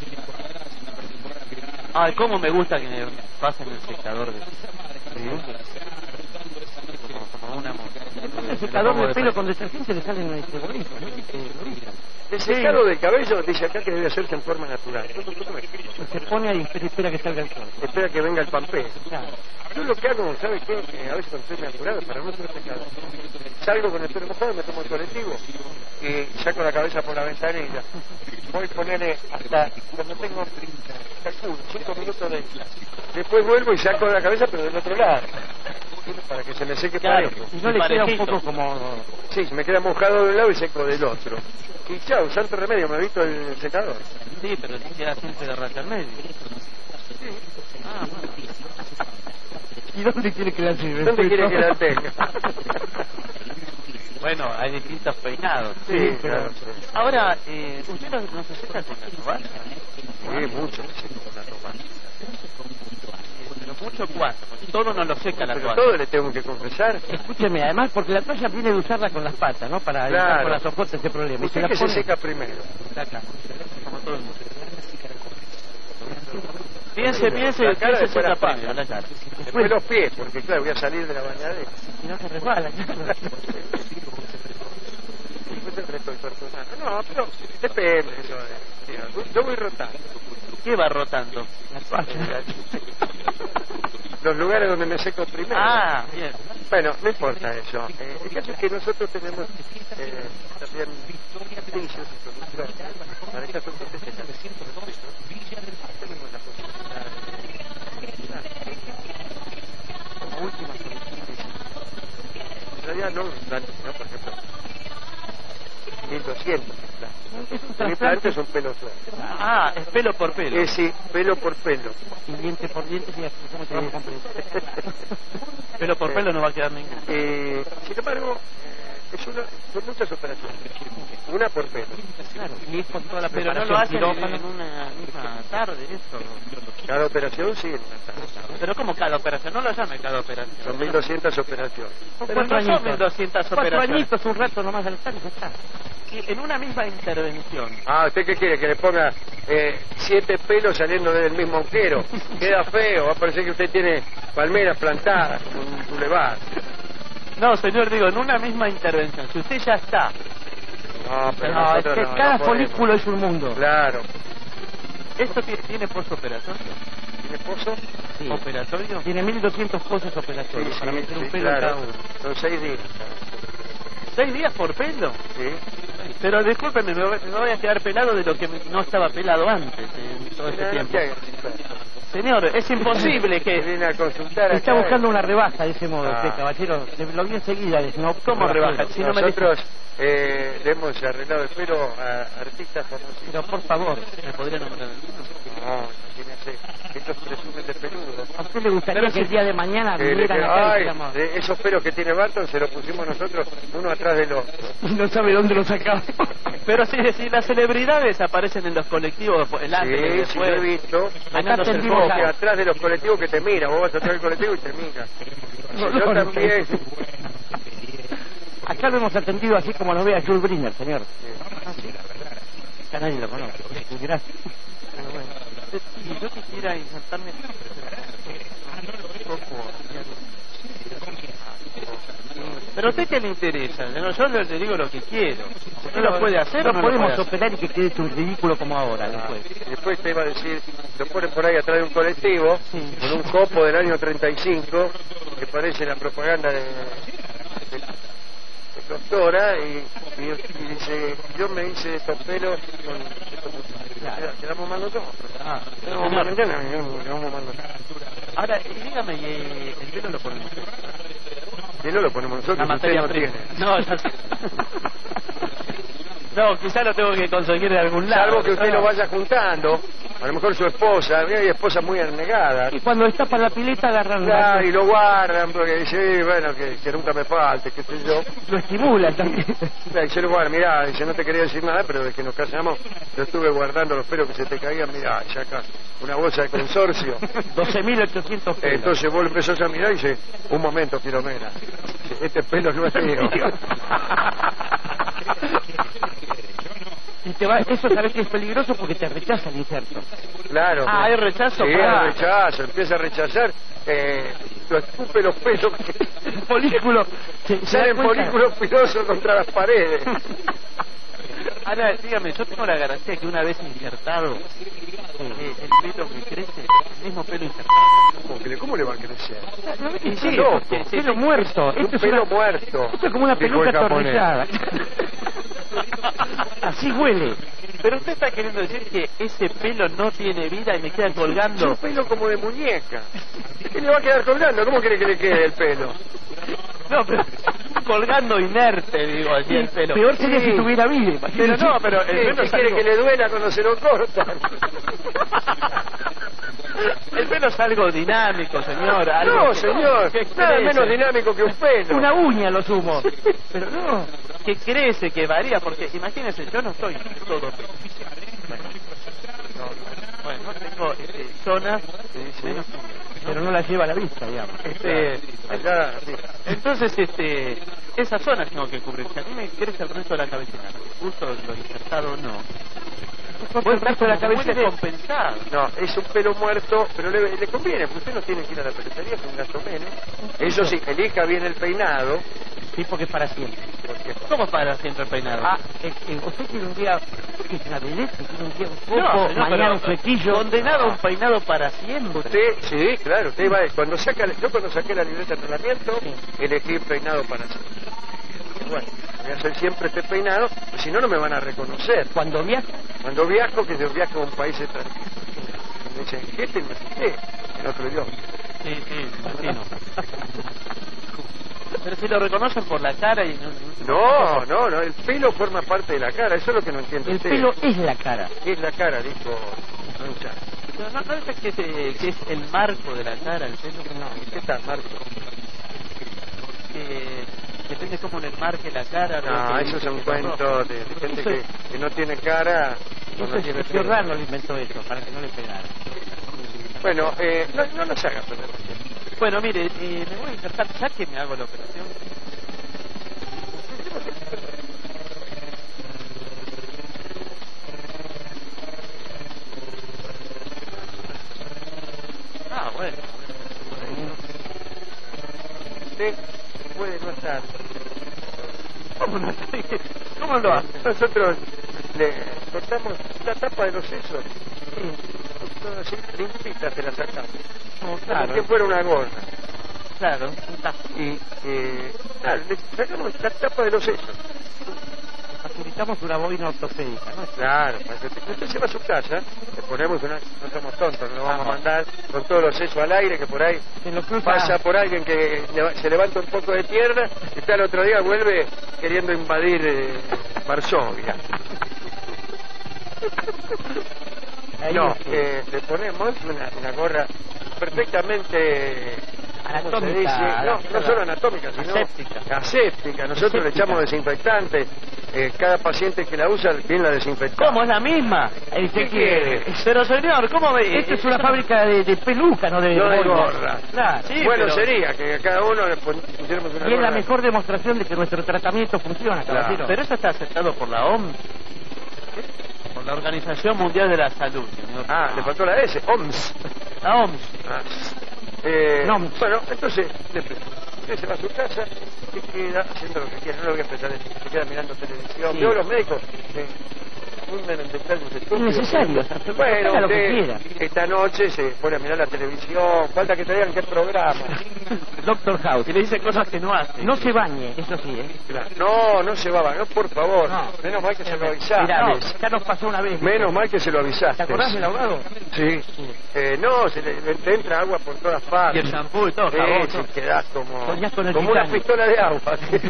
[SPEAKER 12] Ay, cómo me gusta que me pasen el secador de como, como una
[SPEAKER 10] El secador del pelo con detergente le salen este bonito, ¿no? Eh,
[SPEAKER 9] El secado del cabello dice acá que debe hacerse en forma natural.
[SPEAKER 10] Se pone ahí, espera, espera que salga el sol.
[SPEAKER 9] Espera que venga el pampero.
[SPEAKER 10] Claro.
[SPEAKER 9] Yo lo que hago, ¿sabe qué? Que a veces cuando estoy muy apurado, para no ser secado, salgo con el pelo mojado, me tomo el colectivo y saco la cabeza por la ventanilla. Voy a ponerle hasta cuando tengo, calculo, cinco minutos de... Después vuelvo y saco la cabeza, pero del otro lado. Para que se me seque
[SPEAKER 12] Claro,
[SPEAKER 9] parejo.
[SPEAKER 10] Y no le queda un poco como...
[SPEAKER 9] Sí, me queda mojado de un lado y seco del otro. Y chao, santo remedio, me he visto el secador.
[SPEAKER 12] Sí, pero le queda siempre de raya al medio. Ah, bueno.
[SPEAKER 10] ¿Y dónde quiere que la sirve?
[SPEAKER 9] ¿Dónde quiere que la tenga?
[SPEAKER 12] Bueno, hay distintos peinados.
[SPEAKER 9] Sí, claro.
[SPEAKER 12] Ahora, eh, ¿usted no, no se seca con la toalla?
[SPEAKER 9] Sí, mucho me seco con la toalla.
[SPEAKER 12] Pero mucho cuánto, porque todo no lo seca la
[SPEAKER 9] Pero
[SPEAKER 12] toalla.
[SPEAKER 9] todo le tengo que confesar.
[SPEAKER 10] Escúcheme, además, porque la toalla viene de usarla con las patas, ¿no? Para
[SPEAKER 9] Claro.
[SPEAKER 10] evitar con las ojotas ese problema. Y
[SPEAKER 9] Usted
[SPEAKER 10] la
[SPEAKER 9] que se
[SPEAKER 10] pone-
[SPEAKER 9] seca primero.
[SPEAKER 10] Acá.
[SPEAKER 12] Como todo el mundo. Piense, piense,
[SPEAKER 9] La cara
[SPEAKER 12] piense
[SPEAKER 9] después la
[SPEAKER 12] la
[SPEAKER 9] parte.
[SPEAKER 12] pata, la cara.
[SPEAKER 9] Después los pies, porque claro, voy a salir de la bañadera.
[SPEAKER 10] Si no se resbala.
[SPEAKER 9] Después el resto del cuerpo humano. No, pero depende. Eso, eh, yo voy rotando.
[SPEAKER 12] ¿Qué va rotando?
[SPEAKER 10] La toalla.
[SPEAKER 9] Los lugares donde me seco primero.
[SPEAKER 12] Ah, bien.
[SPEAKER 9] Bueno, no importa eso. Eh, el caso es que nosotros tenemos eh, también servicios y productos para estas cosas que se tenemos la posibilidad de como última solución. En realidad no un implante, sino por ejemplo mil doscientos implantes. Un implante es un pelo suelto.
[SPEAKER 12] Ah, es pelo por pelo.
[SPEAKER 9] Eh, sí, pelo por pelo.
[SPEAKER 10] Y diente por diente, si hacemos trabajo completo.
[SPEAKER 12] Pelo por pelo no va a quedar ninguno.
[SPEAKER 9] Eh, sin embargo, eh, es una, son muchas operaciones. Una por pelo.
[SPEAKER 10] Claro, y es con toda la
[SPEAKER 12] Pero no
[SPEAKER 10] preparación
[SPEAKER 12] lo hacen
[SPEAKER 10] quirófano.
[SPEAKER 12] en una misma tarde, eso.
[SPEAKER 9] Cada operación sí en una tarde.
[SPEAKER 12] Pero como cada operación, no lo llame cada operación.
[SPEAKER 9] Son mil doscientas operaciones.
[SPEAKER 10] Son
[SPEAKER 12] Pero
[SPEAKER 10] cuatro
[SPEAKER 12] no son
[SPEAKER 10] añitos.
[SPEAKER 12] mil doscientas
[SPEAKER 10] Cuatro
[SPEAKER 12] operaciones.
[SPEAKER 10] añitos, un rato nomás al estar y ya está.
[SPEAKER 12] Y en una misma intervención.
[SPEAKER 9] Ah, ¿usted qué quiere? Que le ponga eh, siete pelos saliendo del mismo agujero. Queda feo, va a parecer que usted tiene palmeras plantadas, un bulevar.
[SPEAKER 12] No, señor, digo, en una misma intervención. Si usted ya está.
[SPEAKER 9] No, pero
[SPEAKER 10] No, es
[SPEAKER 9] nosotros
[SPEAKER 10] que
[SPEAKER 9] no,
[SPEAKER 10] cada
[SPEAKER 9] no podemos.
[SPEAKER 10] folículo es un mundo.
[SPEAKER 9] Claro.
[SPEAKER 12] ¿Esto tiene, tiene postoperatorio?
[SPEAKER 9] ¿Tiene pozo?
[SPEAKER 10] Sí.
[SPEAKER 12] ¿Operatorio?
[SPEAKER 10] Tiene mil doscientos cosas operatorias
[SPEAKER 9] Sí,
[SPEAKER 10] para
[SPEAKER 9] sí,
[SPEAKER 10] meter un
[SPEAKER 9] sí,
[SPEAKER 10] pelo en
[SPEAKER 9] claro.
[SPEAKER 10] cada uno.
[SPEAKER 9] Son seis días.
[SPEAKER 12] ¿Seis días por pelo?
[SPEAKER 9] Sí.
[SPEAKER 12] Pero discúlpeme, me voy me voy a quedar pelado de lo que me- no estaba pelado antes, en todo este
[SPEAKER 9] Mira,
[SPEAKER 12] tiempo.
[SPEAKER 9] ¿qué hagas?
[SPEAKER 12] Señor, es imposible que...
[SPEAKER 9] Viene a consultar
[SPEAKER 10] Está
[SPEAKER 9] acá.
[SPEAKER 10] buscando una rebaja de ese modo,
[SPEAKER 9] Ah.
[SPEAKER 10] usted, caballero. Le- Lo vi enseguida. le- No,
[SPEAKER 12] ¿Cómo rebaja? Si no me
[SPEAKER 9] Nosotros eh, le hemos arreglado el pelo a artistas famosos.
[SPEAKER 10] Pero por favor.
[SPEAKER 12] ¿Me podría nombrar alguno?
[SPEAKER 9] No, imagínese, estos presumen de peludo.
[SPEAKER 10] ¿A usted le gustaría
[SPEAKER 12] Pero
[SPEAKER 10] que el
[SPEAKER 12] si-
[SPEAKER 10] día de mañana
[SPEAKER 9] Eh, le
[SPEAKER 10] vinieran
[SPEAKER 9] queda-
[SPEAKER 10] acá y
[SPEAKER 9] ay,
[SPEAKER 10] dijéramos,
[SPEAKER 9] de esos pelos que tiene Barton se los pusimos nosotros uno atrás del otro.
[SPEAKER 10] no sabe dónde lo sacamos?
[SPEAKER 12] Pero si, si las celebridades aparecen en los colectivos, el antes y
[SPEAKER 9] Sí, sí,
[SPEAKER 12] después,
[SPEAKER 9] lo he visto.
[SPEAKER 12] bañándose el
[SPEAKER 10] tendimos
[SPEAKER 9] Como
[SPEAKER 12] coco.
[SPEAKER 9] que atrás de los colectivos que te mira, vos vas atrás del colectivo y te mira.
[SPEAKER 10] No,
[SPEAKER 9] Yo
[SPEAKER 10] no, no,
[SPEAKER 9] también.
[SPEAKER 10] Acá lo hemos atendido así como lo ve a Jules Briner, señor. Acá nadie lo conoce. Gracias.
[SPEAKER 12] Si yo quisiera insertarme un poco... Pero a usted qué le interesa, yo, yo le, le digo lo que quiero. ¿Usted lo puede hacer
[SPEAKER 10] No
[SPEAKER 12] o no lo
[SPEAKER 10] podemos
[SPEAKER 12] puede hacer?
[SPEAKER 10] operar y que quede tu ridículo como ahora, después.
[SPEAKER 9] Después te iba a decir, lo ponen por ahí atrás de un colectivo, con un copo del año treinta y cinco, que parece la propaganda de, de, de doctora, y, y, y dice, yo me hice estos pelos con estos muchachos. Quedamos mal nosotros.
[SPEAKER 12] Ah,
[SPEAKER 9] Quedamos
[SPEAKER 12] señor.
[SPEAKER 9] mal nosotros, quedamos mal nosotros.
[SPEAKER 12] Ahora, y dígame, ¿y eh, el pelo lo ponemos?
[SPEAKER 9] Y no lo ponemos nosotros,
[SPEAKER 12] La
[SPEAKER 9] usted
[SPEAKER 12] materia
[SPEAKER 9] no
[SPEAKER 12] prima.
[SPEAKER 9] tiene.
[SPEAKER 12] No, ya sé. No, quizá lo tengo que conseguir de algún lado.
[SPEAKER 9] Salvo que usted
[SPEAKER 12] No.
[SPEAKER 9] lo vaya juntando, a lo mejor su esposa, hay esposas muy abnegadas.
[SPEAKER 10] Y cuando está para la pileta agarran
[SPEAKER 9] Claro,
[SPEAKER 10] la-
[SPEAKER 9] y lo guardan porque dice, "Sí, bueno, que, que nunca me falte, qué sé yo.
[SPEAKER 10] lo estimulan también.
[SPEAKER 9] Y se lo guarda, mirá, dice, no te quería decir nada, pero desde que nos casamos, yo estuve guardando los pelos que se te caían, mirá, ya acá, una bolsa de consorcio.
[SPEAKER 10] doce mil ochocientos pesos.
[SPEAKER 9] Entonces vos lo empezás a mirar y dice, un momento, Filomena, este pelo no es mío.
[SPEAKER 10] Y te va, eso sabes que es peligroso porque te rechaza el inserto.
[SPEAKER 9] Claro.
[SPEAKER 12] Ah, hay rechazo.
[SPEAKER 9] Sí,
[SPEAKER 12] Ah.
[SPEAKER 9] hay rechazo, empieza a rechazar, eh, lo escupe los pelos.
[SPEAKER 10] El folículo. se- se
[SPEAKER 9] Salen
[SPEAKER 10] da cuenta.
[SPEAKER 9] folículos pilosos contra las paredes.
[SPEAKER 12] Ahora, dígame, yo tengo la garantía que una vez injertado, eh, el pelo que crece, el mismo pelo injertado.
[SPEAKER 9] ¿Cómo, que le- cómo le va a crecer?
[SPEAKER 10] Y sí,
[SPEAKER 9] loco.
[SPEAKER 10] porque pelo muerto.
[SPEAKER 9] Un
[SPEAKER 10] Esto es
[SPEAKER 9] pelo
[SPEAKER 10] una-
[SPEAKER 9] muerto.
[SPEAKER 10] Esto es como una
[SPEAKER 9] dijo
[SPEAKER 10] peluca
[SPEAKER 9] el japonés.
[SPEAKER 10] atornillada. Así huele.
[SPEAKER 12] Pero usted está queriendo decir que ese pelo no tiene vida y me queda
[SPEAKER 9] Es
[SPEAKER 12] colgando.
[SPEAKER 9] un pelo como de muñeca. ¿Qué le va a quedar colgando? ¿Cómo quiere que le quede el pelo?
[SPEAKER 12] No, pero colgando inerte, digo, así el pelo.
[SPEAKER 10] Peor sería
[SPEAKER 9] Sí.
[SPEAKER 10] si tuviera vida.
[SPEAKER 12] Pero no, pero el
[SPEAKER 9] ¿Qué,
[SPEAKER 12] pelo
[SPEAKER 9] qué
[SPEAKER 12] es
[SPEAKER 9] quiere
[SPEAKER 12] algo...
[SPEAKER 9] que le duela cuando se lo cortan?
[SPEAKER 12] El pelo es algo dinámico, señor. Algo
[SPEAKER 9] No,
[SPEAKER 12] que-
[SPEAKER 9] señor.
[SPEAKER 12] que
[SPEAKER 9] Nada
[SPEAKER 12] crece.
[SPEAKER 9] menos dinámico que un pelo.
[SPEAKER 10] Una uña lo sumo. Pero no.
[SPEAKER 12] Que crece, que varía, porque imagínese, yo no soy todo pelo. Bueno, no, no, bueno, no tengo este, zonas menos
[SPEAKER 10] Pero no la lleva a la vista, digamos.
[SPEAKER 12] este,
[SPEAKER 9] Allá, sí.
[SPEAKER 12] entonces este esas zonas tengo que cubrir. Si a mí me crece el resto de la cabecera, justo lo insertado no.
[SPEAKER 10] Bueno, el resto de la
[SPEAKER 12] Muy
[SPEAKER 10] cabeza
[SPEAKER 12] descompensado.
[SPEAKER 9] No, es un pelo muerto, pero le, le conviene, porque usted no tiene que ir a la peluquería, es un gasto menos. Eso sí, elija bien el peinado.
[SPEAKER 10] Sí, porque es para siempre.
[SPEAKER 9] Porque,
[SPEAKER 12] ¿Cómo para siempre peinado?
[SPEAKER 10] Ah, eh, eh, usted tiene un día que es una veleta, tiene un día un poco,
[SPEAKER 12] no, señor,
[SPEAKER 10] mañana
[SPEAKER 12] pero
[SPEAKER 10] un flequillo.
[SPEAKER 12] condenado a un peinado para siempre.
[SPEAKER 9] usted, sí, claro, usted va, cuando saca, yo cuando saqué la libreta de entrenamiento, elegí peinado para siempre. Bueno, voy a hacer siempre este peinado, pues si no, no me van a reconocer.
[SPEAKER 10] Cuando viaja,
[SPEAKER 9] Cuando viajo, que yo viajo a un país extranjero. Me dicen, ¿qué te me qué? En otro idioma.
[SPEAKER 12] Sí, sí, imagino. Pero si lo reconocen por la cara y no...
[SPEAKER 9] No, no, no, el pelo forma parte de la cara, eso es lo que no entiende
[SPEAKER 10] el
[SPEAKER 9] usted.
[SPEAKER 10] pelo es la cara.
[SPEAKER 9] Es la cara, dijo Lucha.
[SPEAKER 12] Pero no, no es que, es, eh, que es el marco de la cara, el pelo. No,
[SPEAKER 9] ¿Qué tal, Marco?
[SPEAKER 12] que depende cómo le marque la cara.
[SPEAKER 9] No, eso es un cuento de, de gente que, que no tiene cara. o no tiene
[SPEAKER 10] Eso es
[SPEAKER 9] pelo.
[SPEAKER 10] Giordano lo inventó eso, para que no le pegara.
[SPEAKER 9] Bueno, eh, no, no nos haga perder el tiempo.
[SPEAKER 12] Bueno, mire, eh, me voy a insertar ya que me hago la operación. Ah, bueno.
[SPEAKER 9] Usted puede no estar.
[SPEAKER 12] ¿Cómo no estoy? ¿Cómo lo hace?
[SPEAKER 9] Nosotros le cortamos la tapa de los sesos. Todo así, limpita se la sacamos.
[SPEAKER 12] Como,
[SPEAKER 9] Como
[SPEAKER 12] claro,
[SPEAKER 9] que fuera una gorra.
[SPEAKER 12] claro, un tajo.
[SPEAKER 9] Y eh, claro, le sacamos la tapa de los sesos.
[SPEAKER 10] facilitamos una boina ortopédica, ¿no?
[SPEAKER 9] Claro, usted se va a su casa, le ponemos una... No somos tontos, no lo vamos a mandar con todos los sesos al aire, que por ahí pasa por alguien que se levanta un poco de tierra y está el otro día vuelve queriendo invadir eh, Varsovia. No, eh, le ponemos una, una gorra perfectamente anatómica, dice? No, no solo anatómica, sino aséptica. aséptica. Nosotros aséptica. Le echamos desinfectante. Eh, cada paciente que la usa bien la desinfecta.
[SPEAKER 10] ¿Cómo es la misma? El que quiere. Pero señor, ¿cómo ve? Esto es una fábrica de, de peluca, no de,
[SPEAKER 9] no de gorra.
[SPEAKER 10] Claro, sí,
[SPEAKER 9] bueno,
[SPEAKER 10] pero...
[SPEAKER 9] sería que a cada uno le pusiéramos una
[SPEAKER 10] y
[SPEAKER 9] gorra.
[SPEAKER 10] Es la mejor demostración de que nuestro tratamiento funciona, caballero.
[SPEAKER 12] Claro. Pero eso está aceptado por la O M S. Por la Organización Mundial de la Salud. Señor.
[SPEAKER 9] Ah, le faltó la S, O M S.
[SPEAKER 12] La O M S.
[SPEAKER 9] Ah. Eh, no. Bueno, entonces, usted se va a su casa y queda haciendo lo que quiera. No lo voy a empezar a decir, se queda mirando televisión. Sí. Yo, los médicos, eh, funden en detalles estúpidos.
[SPEAKER 10] Innecesario.
[SPEAKER 9] Bueno,
[SPEAKER 10] lo
[SPEAKER 9] usted
[SPEAKER 10] que quiera.
[SPEAKER 9] Esta noche se pone a mirar la televisión. Falta que te digan qué programa.
[SPEAKER 10] Doctor House.
[SPEAKER 12] Y le dice cosas que no hace.
[SPEAKER 10] No se bañe, eso sí, ¿eh?
[SPEAKER 9] Claro. No, no se va a bañar, por favor. No. Menos mal que se lo avisaste.
[SPEAKER 10] Mirá, no, ya nos pasó una vez.
[SPEAKER 9] Menos mal que se lo avisaste.
[SPEAKER 10] ¿Te acordás del ahogado?
[SPEAKER 9] Sí. sí. Eh, no, se le, le entra agua por todas partes.
[SPEAKER 12] Y el shampoo y todo, jabón.
[SPEAKER 9] Sí, sí, quedás como,
[SPEAKER 10] con
[SPEAKER 9] como una pistola de agua.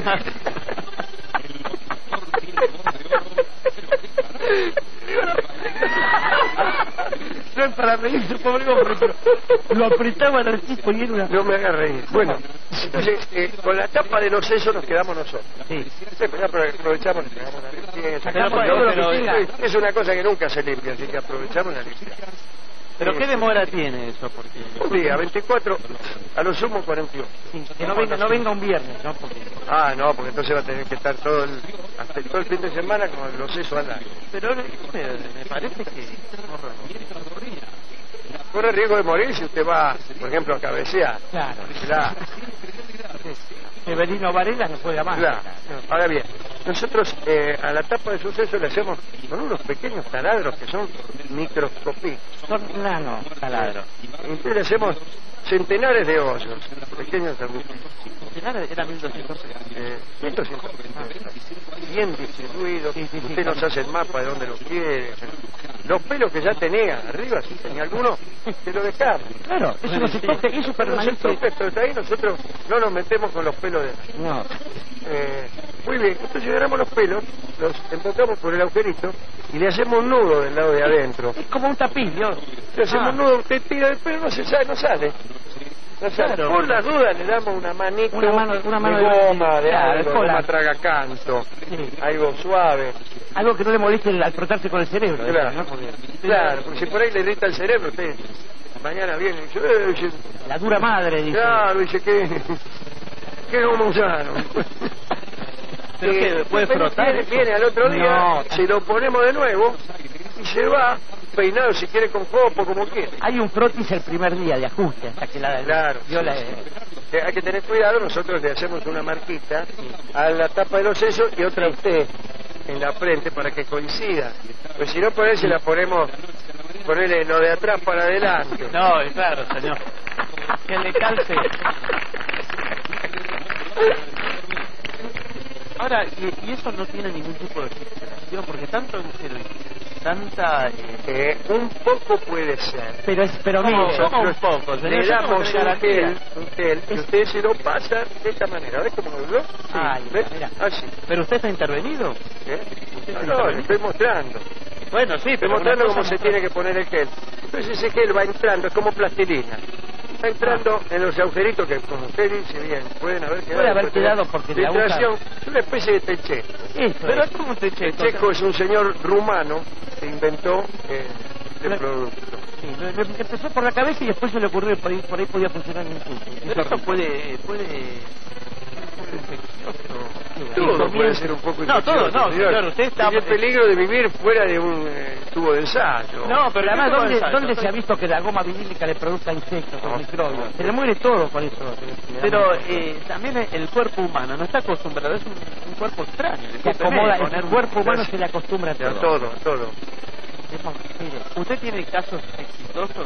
[SPEAKER 10] No es para reírse, pobre hombre, pero lo apretaban al tipo y era una...
[SPEAKER 9] No me haga reír. Bueno, entonces, eh, con la tapa de los sesos nos quedamos nosotros. Sí. Sí, pero aprovechamos, le pegamos la limpieza. Sacamos todo lo que tenga. Es una cosa que nunca se limpia, así que aprovechamos la limpieza.
[SPEAKER 12] ¿Pero sí, qué demora tiene eso? Porque...
[SPEAKER 9] Un día, veinticuatro, a lo sumo cuarenta y ocho.
[SPEAKER 10] Sí, que no venga, no venga un viernes, ¿no? Porque...
[SPEAKER 9] Ah, no, porque entonces va a tener que estar todo el, hasta todo el fin de semana con los sesos al aire.
[SPEAKER 12] Pero me, me parece que
[SPEAKER 9] corre riesgo de morir si usted va, por ejemplo, a cabecear.
[SPEAKER 10] Claro.
[SPEAKER 9] Claro.
[SPEAKER 10] Severino Varela no juega más.
[SPEAKER 9] Claro. Ahora bien, nosotros eh, a la tapa de suceso le hacemos con unos pequeños taladros que son microscópicos.
[SPEAKER 10] Son nano taladros.
[SPEAKER 9] Entonces le hacemos centenares de hoyos, pequeños agujeros.
[SPEAKER 12] Centenares era mil doscientos.
[SPEAKER 9] Eh, mil doscientos. Bien distribuidos. Sí, sí, sí, usted nos hace el mapa de dónde lo quiere. Los pelos que ya tenía arriba, si tenía alguno, que lo dejamos.
[SPEAKER 10] Claro, eso no se toca, eso permanece.
[SPEAKER 9] No se toca, pero ahí nosotros no nos metemos con los pelos de...
[SPEAKER 10] No.
[SPEAKER 9] Eh, muy bien, entonces agarramos los pelos, los embocamos por el agujerito y le hacemos un nudo del lado de adentro.
[SPEAKER 10] Es como un tapiz, ¿no?
[SPEAKER 9] Le hacemos ah. un nudo, usted tira el pelo, no se sale, no sale. No sale. Claro, por las dudas le damos una manito,
[SPEAKER 10] una mano, una mano
[SPEAKER 9] de goma, de, de
[SPEAKER 10] claro,
[SPEAKER 9] algo, goma tragacanto, sí. Algo suave.
[SPEAKER 10] Algo que no le moleste al frotarse con el cerebro.
[SPEAKER 9] Claro,
[SPEAKER 10] ¿no? Porque,
[SPEAKER 9] claro, porque si por ahí le irrita el cerebro, usted mañana viene y dice, eh, dice
[SPEAKER 10] la dura madre, dice.
[SPEAKER 9] Claro, dice que... que homo sano.
[SPEAKER 12] ¿Pero qué? ¿Puede frotar?
[SPEAKER 9] Viene, viene al otro día,
[SPEAKER 10] no.
[SPEAKER 9] Se lo ponemos de nuevo y se va peinado si quiere con copo, como quiere.
[SPEAKER 10] Hay un frotis el primer día de ajuste hasta que la...
[SPEAKER 9] Claro.
[SPEAKER 10] Yo
[SPEAKER 9] sí,
[SPEAKER 10] la...
[SPEAKER 9] sí. Hay que tener cuidado, nosotros le hacemos una marquita a la tapa de los sesos y otra a usted en la frente para que coincida. Pues si no, por ahí se la ponemos, ponerle lo de atrás para adelante.
[SPEAKER 12] No, claro, señor. Que le calce. Ahora, y, y eso no tiene ningún tipo de explicación, porque tanto en tanta... Eh,
[SPEAKER 9] eh, un poco puede ser.
[SPEAKER 10] Pero, es, pero
[SPEAKER 12] ¿Cómo,
[SPEAKER 10] mire,
[SPEAKER 12] ¿cómo un poco?
[SPEAKER 9] Le damos un gel, un gel, y usted se lo pasa de esta manera. ¿Ves cómo lo veo? Sí.
[SPEAKER 10] Ay,
[SPEAKER 9] ¿ves?
[SPEAKER 10] Mira.
[SPEAKER 9] Así.
[SPEAKER 12] ¿Pero usted está intervenido?
[SPEAKER 9] ¿Eh?
[SPEAKER 12] ¿Usted
[SPEAKER 9] No,
[SPEAKER 12] está
[SPEAKER 9] no,
[SPEAKER 12] intervenido?
[SPEAKER 9] le estoy mostrando.
[SPEAKER 12] Bueno, sí,
[SPEAKER 9] Estoy
[SPEAKER 12] pero
[SPEAKER 9] mostrando cómo
[SPEAKER 12] cosa
[SPEAKER 9] se
[SPEAKER 12] no...
[SPEAKER 9] tiene que poner el gel. Entonces ese gel va entrando, es como plastilina. Va entrando ah. en los agujeritos que, como usted dice bien, pueden haber quedado...
[SPEAKER 10] Puede haber quedado porque la aguja...
[SPEAKER 9] Es una especie de techeco.
[SPEAKER 10] Pero es como un techeco.
[SPEAKER 9] Techeco es un señor rumano que inventó eh, el
[SPEAKER 10] pero,
[SPEAKER 9] producto.
[SPEAKER 10] Sí, lo, lo, empezó por la cabeza y después se le ocurrió que por ahí, por ahí podía funcionar en un tubo.
[SPEAKER 12] Pero esto puede... puede...
[SPEAKER 9] Todo puede ser un poco
[SPEAKER 12] no, todo no, señor, usted está...
[SPEAKER 9] Tiene el peligro de vivir fuera de un eh, tubo de ensayo.
[SPEAKER 10] No, pero además, ¿dónde, ¿dónde se ha visto que la goma vinílica le produzca insectos o no, microbios? Se le muere todo con eso.
[SPEAKER 12] Pero eh, también el cuerpo humano no está acostumbrado, es un, un cuerpo extraño.
[SPEAKER 10] Se acomoda, el cuerpo humano se le acostumbra a todo.
[SPEAKER 9] A todo, a todo.
[SPEAKER 12] Mire, ¿usted tiene casos exitosos?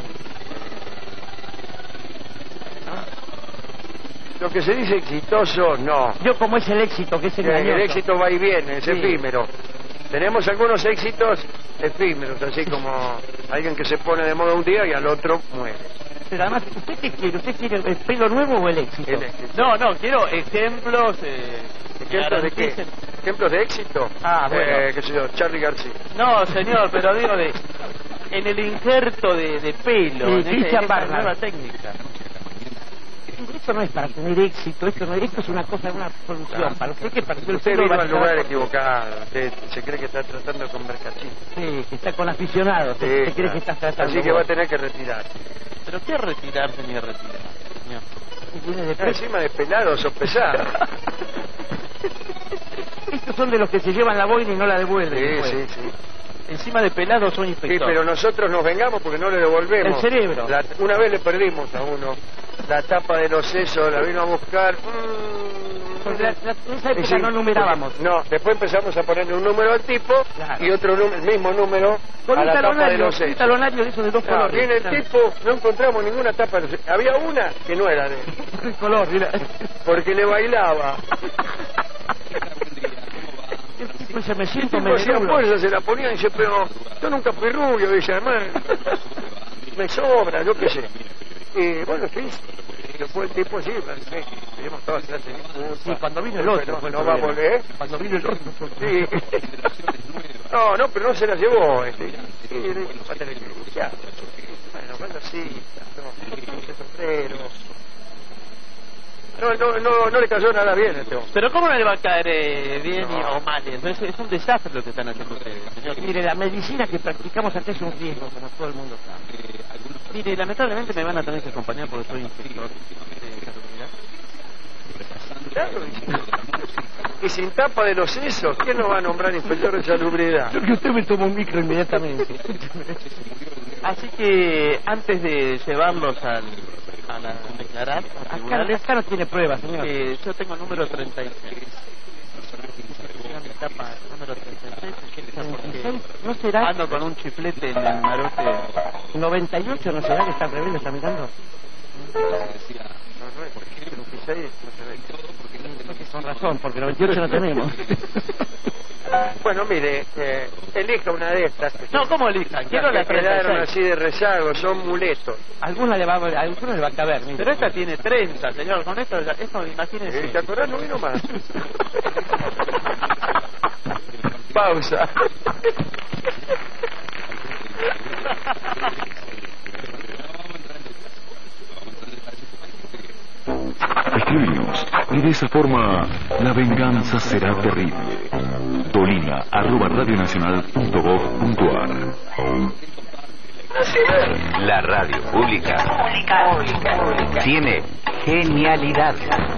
[SPEAKER 9] ¿No? Lo que se dice exitoso, no.
[SPEAKER 10] Yo como es el éxito, que es engañoso.
[SPEAKER 9] El éxito va y viene, es
[SPEAKER 10] sí.
[SPEAKER 9] efímero. Tenemos algunos éxitos efímeros, así como alguien que se pone de moda un día y al otro muere.
[SPEAKER 10] Pero además, ¿usted qué quiere? ¿Usted quiere el pelo nuevo o el éxito?
[SPEAKER 9] El éxito.
[SPEAKER 12] No, no, quiero ejemplos. Eh,
[SPEAKER 9] ¿Ejemplos de qué? ¿Ejemplos de éxito?
[SPEAKER 12] Ah, bueno.
[SPEAKER 9] Eh, qué sé yo, Charly García.
[SPEAKER 12] No, señor, pero digo de... En el injerto de, de pelo,
[SPEAKER 10] Sí,
[SPEAKER 12] en, ese- en
[SPEAKER 10] Christian
[SPEAKER 12] esa
[SPEAKER 10] Barnard.
[SPEAKER 12] nueva técnica.
[SPEAKER 10] Esto no es para tener éxito, esto no esto es una cosa, una solución. Para usted que para
[SPEAKER 9] Usted vino al lugar equivocado, usted se cree que está tratando con mercachín.
[SPEAKER 10] Sí, que está con aficionados,
[SPEAKER 9] Sí,
[SPEAKER 10] usted cree
[SPEAKER 9] claro.
[SPEAKER 10] que está tratando.
[SPEAKER 9] Así que va a tener que retirar.
[SPEAKER 12] ¿Pero qué retirarse ni retirar, señor?
[SPEAKER 10] Viene de
[SPEAKER 9] Ah, encima de pelados o pesados.
[SPEAKER 10] Estos son de los que se llevan la boina y no la devuelven.
[SPEAKER 9] Sí,
[SPEAKER 10] después.
[SPEAKER 9] sí, sí.
[SPEAKER 12] Encima de pelados son
[SPEAKER 9] Sí,
[SPEAKER 12] inspectores.
[SPEAKER 9] pero nosotros nos vengamos porque no le devolvemos.
[SPEAKER 10] El cerebro.
[SPEAKER 9] La- una vez le perdimos a uno la tapa de los sesos, la vino a buscar. Mm,
[SPEAKER 10] Porque la- la- en esa
[SPEAKER 9] y
[SPEAKER 10] época
[SPEAKER 9] sí,
[SPEAKER 10] no numerábamos.
[SPEAKER 9] porque- No, después empezamos a ponerle un número al tipo
[SPEAKER 10] Claro.
[SPEAKER 9] y otro número, el mismo número
[SPEAKER 10] Con
[SPEAKER 9] a
[SPEAKER 10] un
[SPEAKER 9] la tapa de
[SPEAKER 10] talonario,
[SPEAKER 9] los
[SPEAKER 10] un
[SPEAKER 9] sesos.
[SPEAKER 10] talonario de esos de dos
[SPEAKER 9] Claro,
[SPEAKER 10] colores.
[SPEAKER 9] viene el
[SPEAKER 10] Claro.
[SPEAKER 9] tipo, no encontramos ninguna tapa de los sesos. Había una que no era de él,
[SPEAKER 10] El color, mira.
[SPEAKER 9] porque le bailaba.
[SPEAKER 10] El tipo dice, me
[SPEAKER 9] El
[SPEAKER 10] siento
[SPEAKER 9] tipo hacía
[SPEAKER 10] medio
[SPEAKER 9] fuerza, se la ponía y dice, pero yo nunca fui rubio, dice, además, me sobra, yo qué sé. Y bueno, ¿qué hizo? Y después el tipo, sí, sí, tenemos todas clases de disculpas.
[SPEAKER 10] Sí, cuando vino el otro.
[SPEAKER 9] No,
[SPEAKER 10] fue el
[SPEAKER 9] no va a
[SPEAKER 10] problema.
[SPEAKER 9] volver.
[SPEAKER 10] Cuando vino el otro. fue el
[SPEAKER 9] Sí.
[SPEAKER 10] problema.
[SPEAKER 9] No, no, pero no se la llevó. Este. Sí, va a tener que denunciar. Bueno, bueno, sí, no, ese sombrero. No, no, no, no le cayó nada bien a este hombre.
[SPEAKER 12] Pero ¿cómo no le va a caer eh, bien
[SPEAKER 9] No.
[SPEAKER 12] o mal? Es, es un desastre lo que están haciendo ustedes, señor.
[SPEAKER 10] Mire, la medicina que practicamos acá es un riesgo, como todo el mundo sabe.
[SPEAKER 12] Mire, lamentablemente me van a tener que acompañar porque soy inspector de salubridad.
[SPEAKER 9] Claro, y, y sin tapa de los sesos, ¿quién lo va a nombrar inspector de salubridad?
[SPEAKER 10] Yo que usted me toma un micro inmediatamente.
[SPEAKER 12] Así que antes de llevarlos al, a la, a declarar, a
[SPEAKER 10] Acá,
[SPEAKER 12] tribunales,
[SPEAKER 10] acá no tiene pruebas, señor.
[SPEAKER 12] eh, yo tengo el número treinta y seis. Tengo mi tapa número treinta y seis.
[SPEAKER 10] treinta y seis, ¿no será?
[SPEAKER 12] Ando con un chiflete en el marote.
[SPEAKER 10] noventa y ocho, ¿no será que está al revés? ¿Lo está mirando? Con razón, porque noventa y ocho no tenemos.
[SPEAKER 9] Bueno, mire, eh, elija una de estas.
[SPEAKER 12] No, ¿cómo elija? Quiero la
[SPEAKER 9] Las que quedaron
[SPEAKER 12] treinta y seis.
[SPEAKER 9] así de rezago, son muletos.
[SPEAKER 10] Alguna le va a, a alguna le va a caber, mire.
[SPEAKER 12] Pero esta tiene treinta, señor. Con esto, esto imagínense.
[SPEAKER 9] Eh, ¿Te acordás? No vino más. Pausa.
[SPEAKER 6] Escribimos y de esa forma la venganza será terrible. Dolina arroba radionacional punto gov punto ar.
[SPEAKER 15] La radio pública tiene genialidad.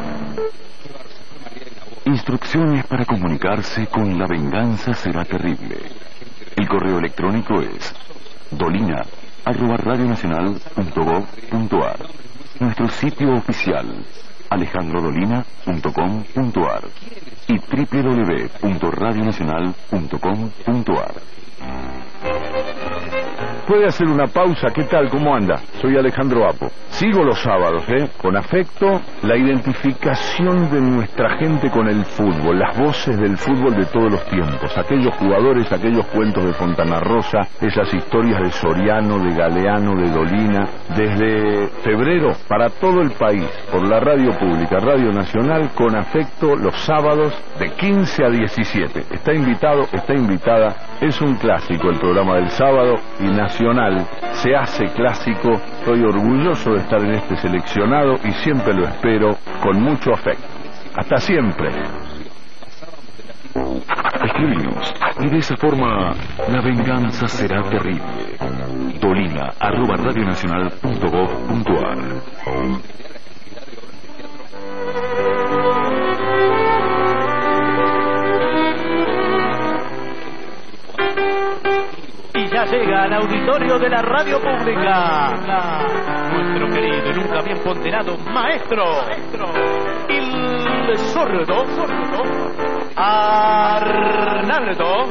[SPEAKER 6] Instrucciones para comunicarse con La Venganza Será Terrible. El correo electrónico es dolina arroba radionacional punto gov punto ar. Nuestro sitio oficial alejandro dolina punto com punto ar y doble u doble u doble u punto radionacional punto com punto ar.
[SPEAKER 16] Puede hacer una pausa, ¿qué tal? ¿Cómo anda? Soy Alejandro Apo. Sigo los sábados, ¿eh? Con afecto, la identificación de nuestra gente con el fútbol, las voces del fútbol de todos los tiempos, aquellos jugadores, aquellos cuentos de Fontana Rosa, esas historias de Soriano, de Galeano, de Dolina, desde febrero para todo el país, por la radio pública, Radio Nacional, con afecto los sábados de quince a diecisiete. Está invitado, está invitada, es un clásico el programa del sábado y nacional se hace clásico. Estoy orgulloso de estar en este seleccionado y siempre lo espero con mucho afecto. Hasta siempre.
[SPEAKER 6] Escribimos y de esa forma la venganza será terrible. Dolina arroba radionacional punto gov punto ar.
[SPEAKER 12] Y ya llega al auditorio de la radio pública nuestro querido y nunca bien ponderado maestro, el sordo Arnaldo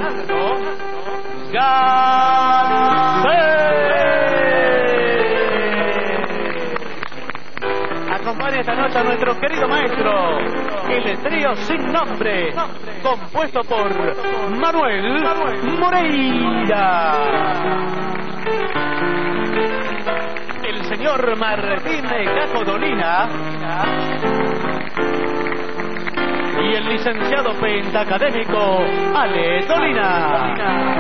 [SPEAKER 12] Garcés. Acompaña esta noche a nuestro querido maestro, el trío Sin Nombre, compuesto por Manuel Moreira, el señor Martín Caco Dolina y el licenciado pentacadémico Ale Dolina.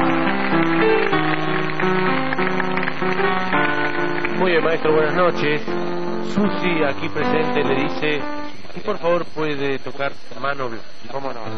[SPEAKER 13] Muy bien, maestro, buenas noches. Susi, aquí presente, le dice que por favor puede tocar Mano Blanca.
[SPEAKER 9] ¿Cómo no?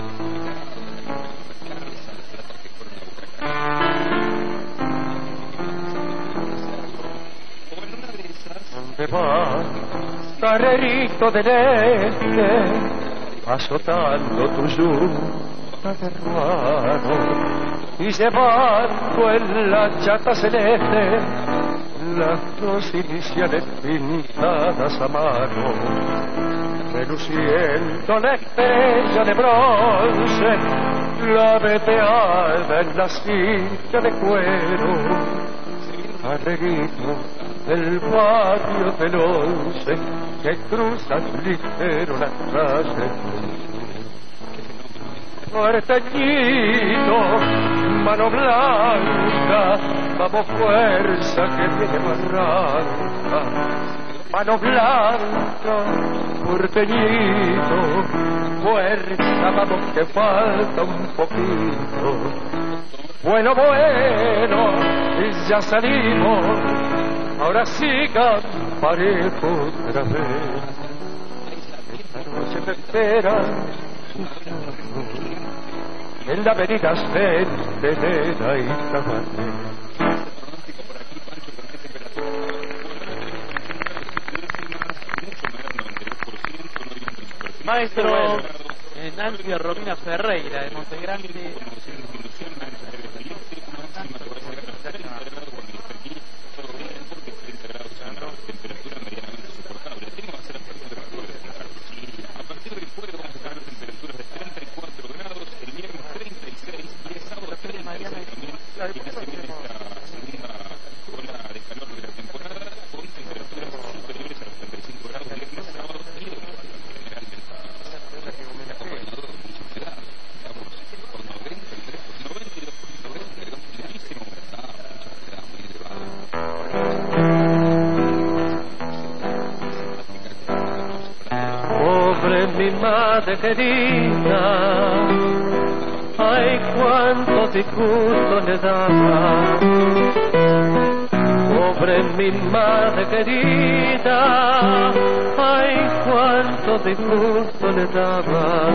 [SPEAKER 9] ¿Dónde vas, carrerito del este, azotando tu yunta de ruano y llevando en la chata celeste las dos iniciales pintadas a mano, reluciendo la estrella de bronce, la veteada en la silla de cuero, arreguito del barrio del once, que cruzas ligero la calle. Norteñito, mano blanca, vamos fuerza que viene barranca. Mano blanca, porteñito, fuerza, vamos que falta un poquito. Bueno, bueno, y ya salimos, ahora sigan parejo otra vez. Esta noche me espera en la avenida Centenera y Tabaré.
[SPEAKER 12] Maestro eh, Nancy Romina Ferreira de Montegrande.
[SPEAKER 8] Madre querida, ay cuánto disgusto le daba. Pobre mi madre querida, ay cuánto disgusto le daba.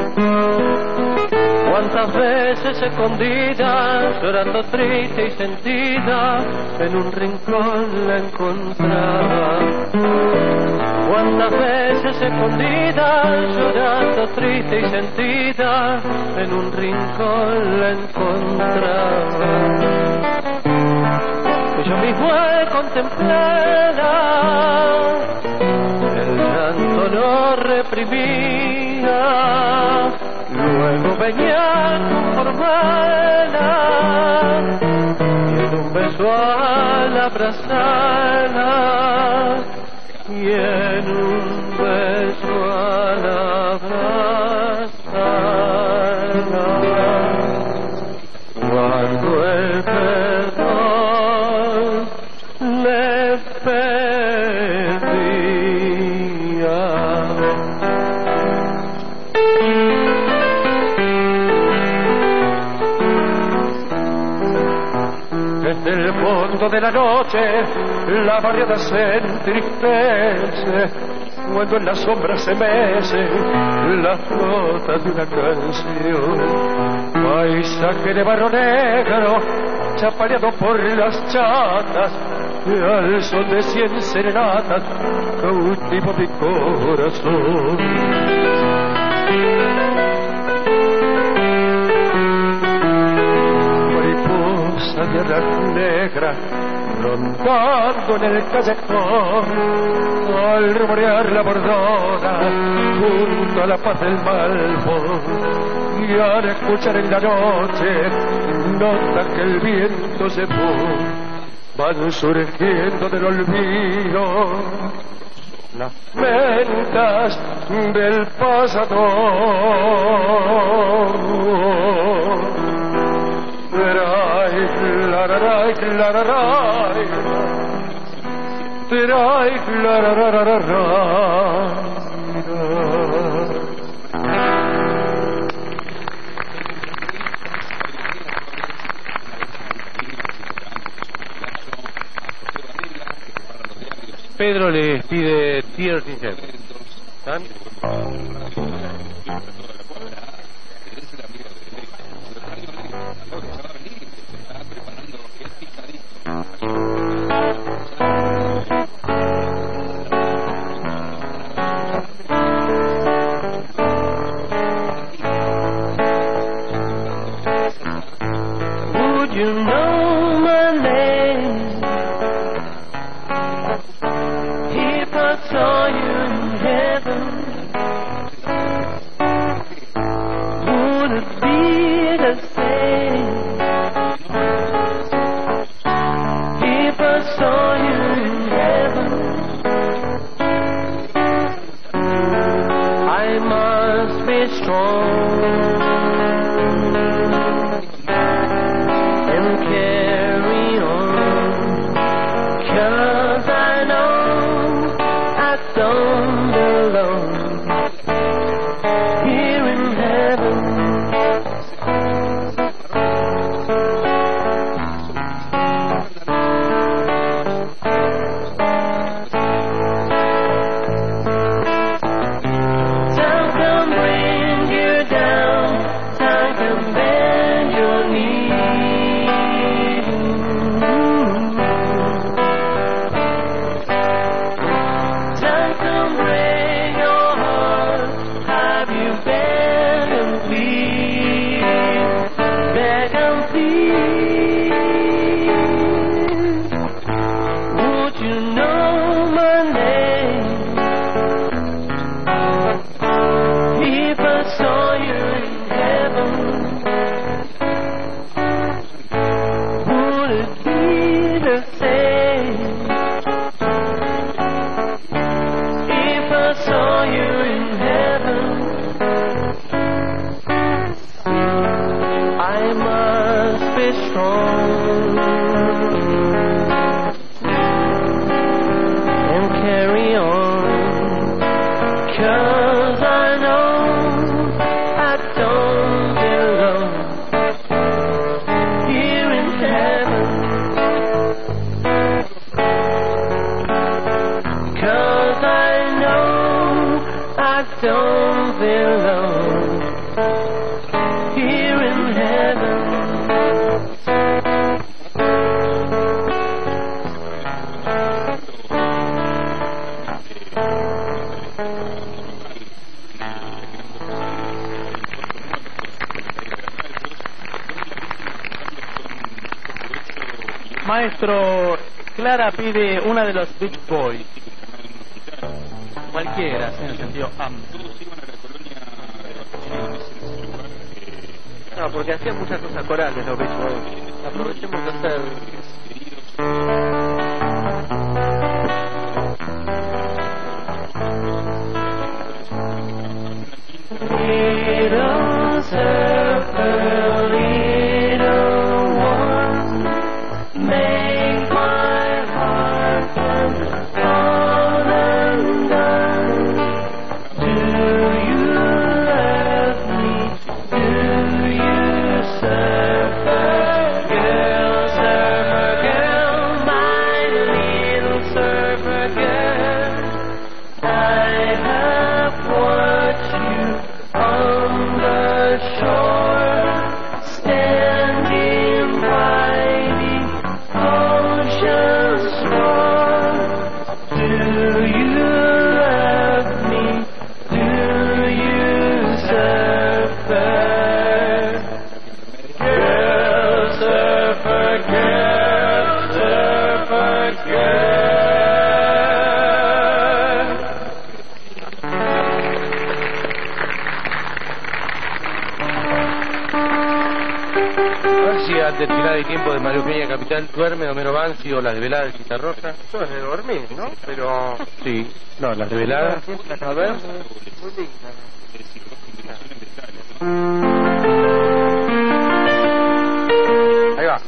[SPEAKER 8] Cuántas veces escondida, llorando triste y sentida, en un rincón la encontraba. Cuántas veces escondida, llorando triste y sentida, en un rincón la encontraba. Pues yo mismo al contemplarla, el llanto no reprimía, luego venía a conformarla, y en un beso al abrazarla, y en un beso al abrazarla, cuando el perdón le pedía. Desde el fondo de la noche la barriada se entristece, cuando en la sombra se mecen las notas de una canción. Paisaje de barro negro, chapareado por las chatas, que al sol de cien serenatas cautivo mi corazón. Mariposa de alas negras rondando en el callejón, al rumorear la bordona junto a la paz del Malbón, y al escuchar en la noche notas que el viento se fue, van surgiendo del olvido las mentas del pasado. Trai, clararai, clararai, trai, clarararararai.
[SPEAKER 13] Pedro les pide Tears in Heaven. ¿Están?
[SPEAKER 11] Would you know my name if I saw you in heaven? Would it be the same if I saw you in heaven? I must be strong and carry on, 'cause I know I don't belong here in heaven. Time can bring you down, time can bend your knee. Time can break your heart, have you beg and plead, beg and plead. Would you know my name if I saw you in heaven? Would it be the same if I saw you in heaven? I must be strong and carry on, 'cause I know I don't belong here in heaven. 'Cause I know I don't belong here in heaven.
[SPEAKER 12] Maestro, Clara pide una de los Beach Boys. Cualquiera, en el sentido amplio.
[SPEAKER 13] No, porque hacían muchas cosas corales los Beach Boys. Aprovechemos de hacer.
[SPEAKER 11] Little surfer, little one, make my heart all undone. Do you love me? Do you, surfer girl, surfer girl, my little surfer girl? I have watched you
[SPEAKER 13] del final de tiempo de Mario Peña Capital, duerme Homero Banzi o las develadas de Cita Rosa.
[SPEAKER 9] Eso es de dormir, ¿no? Pero...
[SPEAKER 13] Sí, no, las develadas.
[SPEAKER 9] A ver. Muy linda. Ahí va.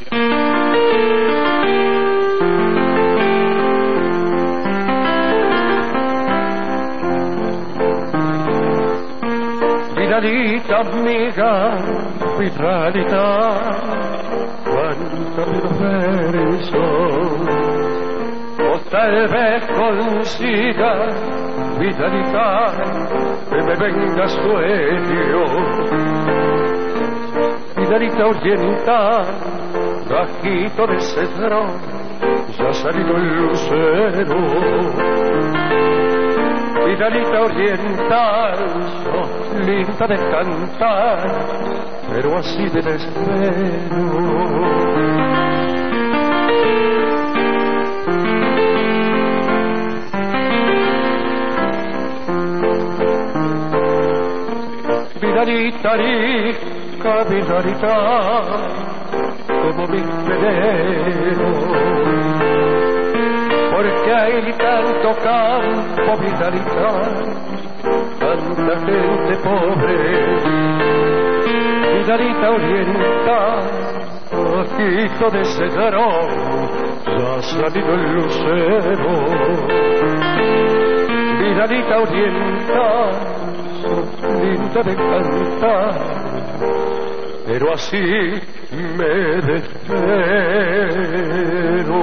[SPEAKER 8] Vidalita amiga, Vidalita, cántame los versos, o tal vez consiga, Vidalita, que me venga sueño. Vidalita oriental, bajito de cedrón, ya ha salido el lucero. Vidalita oriental, sos linda de cantar, pero así de desespero. Vidalita rica, Vidalita, como mi veneno. Porque hay tanto campo, Vidalita, tanta gente pobre. Vidalita oriental, ojito de cedrón, ya ha salido el lucero. Vidalita oriental, sos linda de cantar, pero así me desespero.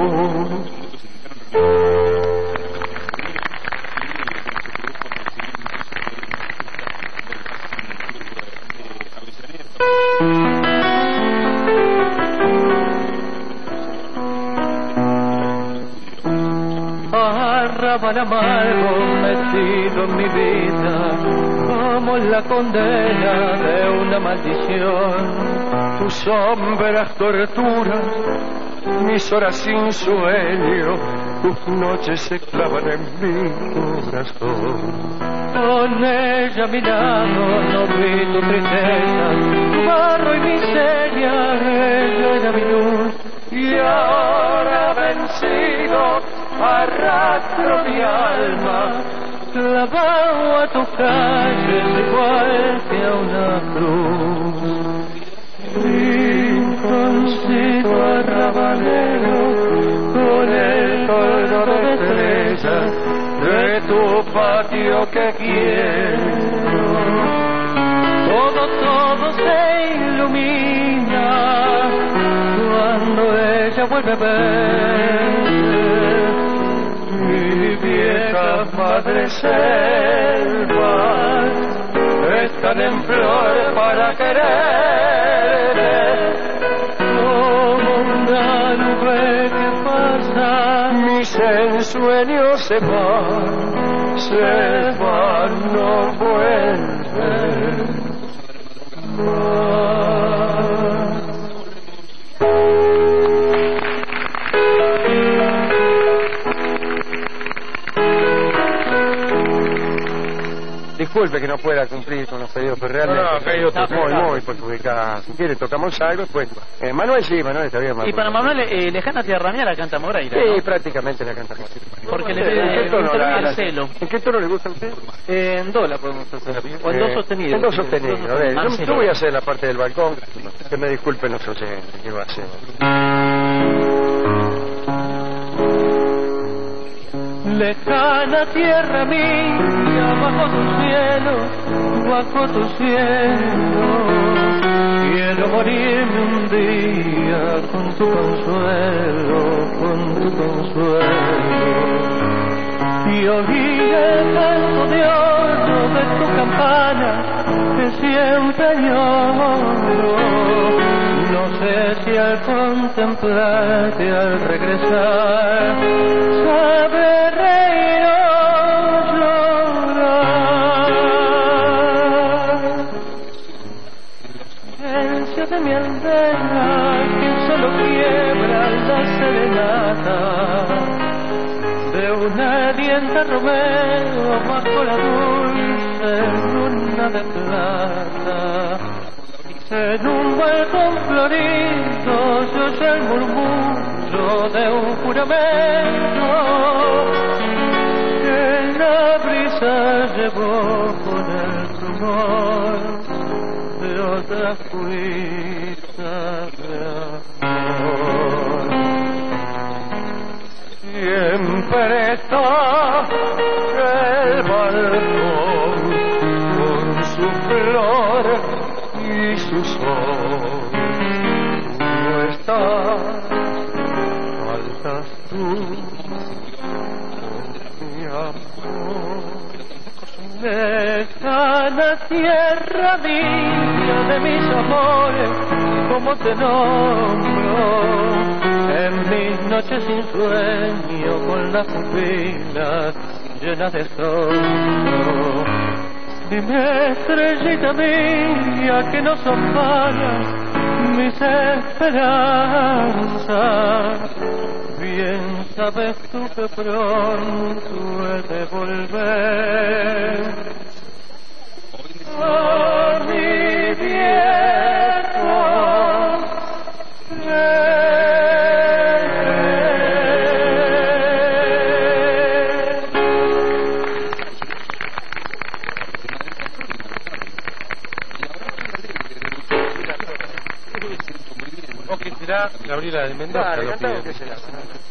[SPEAKER 8] Arrabal amargo metido en mi vida, como la condena de una maldición. Tus sombras torturas mis horas sin sueño, tus noches se clavan en mi corazón. Con ella a mi lado no vi tu tristeza, tu barro y miseria, ella era mi luz. Y ahora vencido arrastro mi alma, clavado a tus calles igual que a una cruz. Rinconcito arrabalero, con el color de estrellas de tu patio que quiero. Todo, todo se ilumina cuando ella vuelve a ver. Mi vieja madre selvas están en flor para querer. Como una nube que pasa, mis ensueños se van, se van, no vuelven más. Disculpe que no pueda cumplir con los pedidos, pero realmente...
[SPEAKER 13] No, no, acá hay otros.
[SPEAKER 9] Muy, muy, porque acá, si quiere, tocamos algo, pues... Eh, Manuel sí, Manuel está bien, Manuel.
[SPEAKER 12] Y para Manuel, eh, Lejana Tierra Mía la canta Moreira,
[SPEAKER 9] Sí,
[SPEAKER 12] ¿no?
[SPEAKER 9] prácticamente la canta Moreira.
[SPEAKER 12] Porque le
[SPEAKER 9] ¿En qué tono la-
[SPEAKER 12] el celo.
[SPEAKER 9] ¿En qué tono le gusta a usted?
[SPEAKER 13] Eh, en do la podemos hacer. O en do
[SPEAKER 9] Eh,
[SPEAKER 13] sostenido.
[SPEAKER 9] En do sostenido. A ver, yo,
[SPEAKER 12] Marcelo.
[SPEAKER 9] yo voy a hacer la parte del balcón, que me disculpen los oyentes, ¿qué va a hacer?
[SPEAKER 8] Lejana tierra mía, bajo tu cielo, bajo tu cielo, quiero morirme un día con tu consuelo, con tu consuelo. Y oír el canto de oro de tu campana que siempre añoro. No sé si al contemplarte al regresar sabré reír o llorar. Silencio de mi aldea que solo quiebra la serenata de una dienta Romeo bajo la dulce luna de plata.
[SPEAKER 11] En un balcón florido se oye el murmullo de un juramento que la brisa llevó con el rumor de otra cuita de amor. Siempre está el balcón con su flor y su sol. No estás, faltas tú, mi amor. Lejana tierra mía de mis amores, como te nombro en mis noches sin sueño, con las pupilas llenas de asombro. Dime, estrellita mía, que no son vanas mis esperanzas. Bien sabes tú que pronto he de volver a mi viejo
[SPEAKER 13] Gabriela de Mendoza.
[SPEAKER 9] Claro, cantamos que será.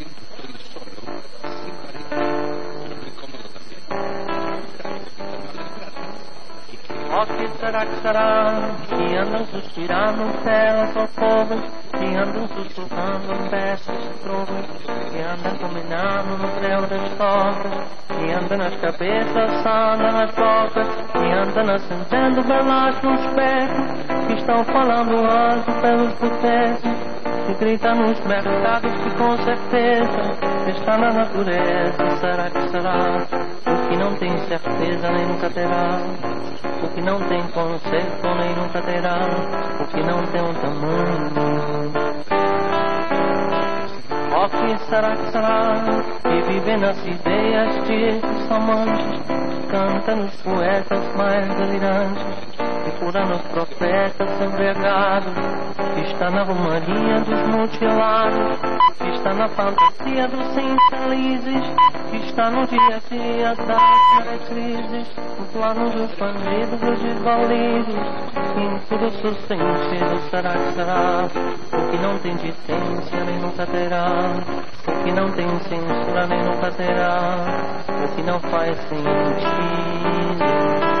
[SPEAKER 11] Oh, que será que será que andam suspirando pelas alcovas, que andam sussurrando em beços de trovas, que andam combinando no breu das tocas, que andam nas cabeças, andam nas bocas, que andam acendendo velas no espeto, que estão falando alto pelos botecos, que grita nos mercados, que com certeza está na natureza. Será que será o que não tem certeza nem nunca terá, o que não tem conceito nem nunca terá, o que não tem um tamanho. Oh, que será que será que vive nas ideias de esses amantes, canta nos poetas mais delirantes, que cura nos profetas embriagados, que está na romaria dos mutilados, que está na fantasia dos infelizes, que está no dia a dia das meretrizes, no plano dos bandidos, dos desvalidos, em tudo seu sentido. Será que será o que não tem decência nem nunca terá, o que não tem censura nem nunca terá, o que não faz sentido.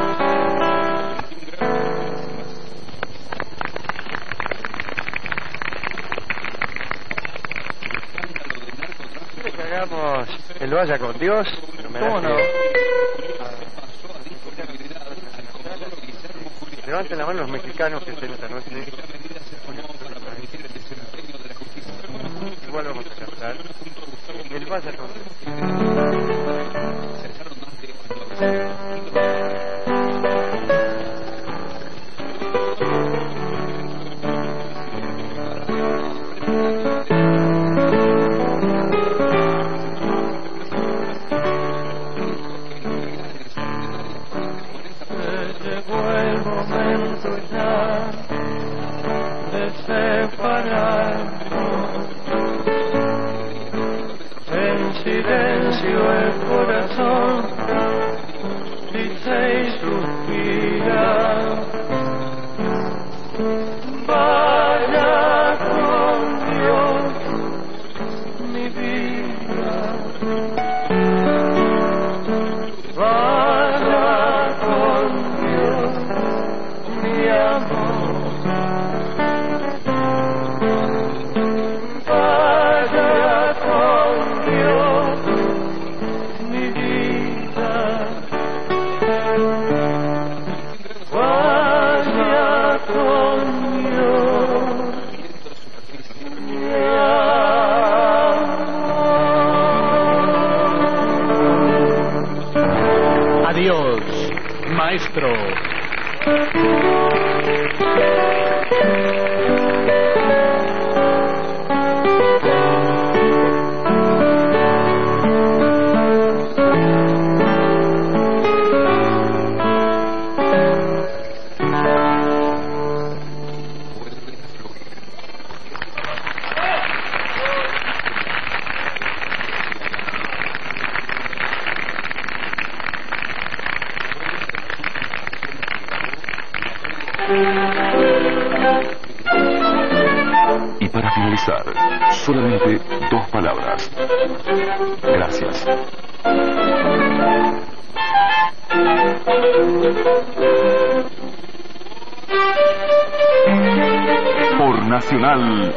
[SPEAKER 9] Que hagamos el Vaya con Dios.
[SPEAKER 11] ¿Cómo no?
[SPEAKER 9] Levanten la mano los mexicanos que estén esta noche. Igual vamos a cantar el Vaya con Dios.
[SPEAKER 11] Llegó el momento ya de separarnos. En silencio el corazón dice y suspira. Vaya con Dios, mi vida. Vaya con Dios, mi amor. Vaya con Dios, mi vida. Vaya con Dios, mi amor.
[SPEAKER 12] Adiós, maestro.
[SPEAKER 6] finalizar, solamente dos palabras. Gracias. Por Nacional,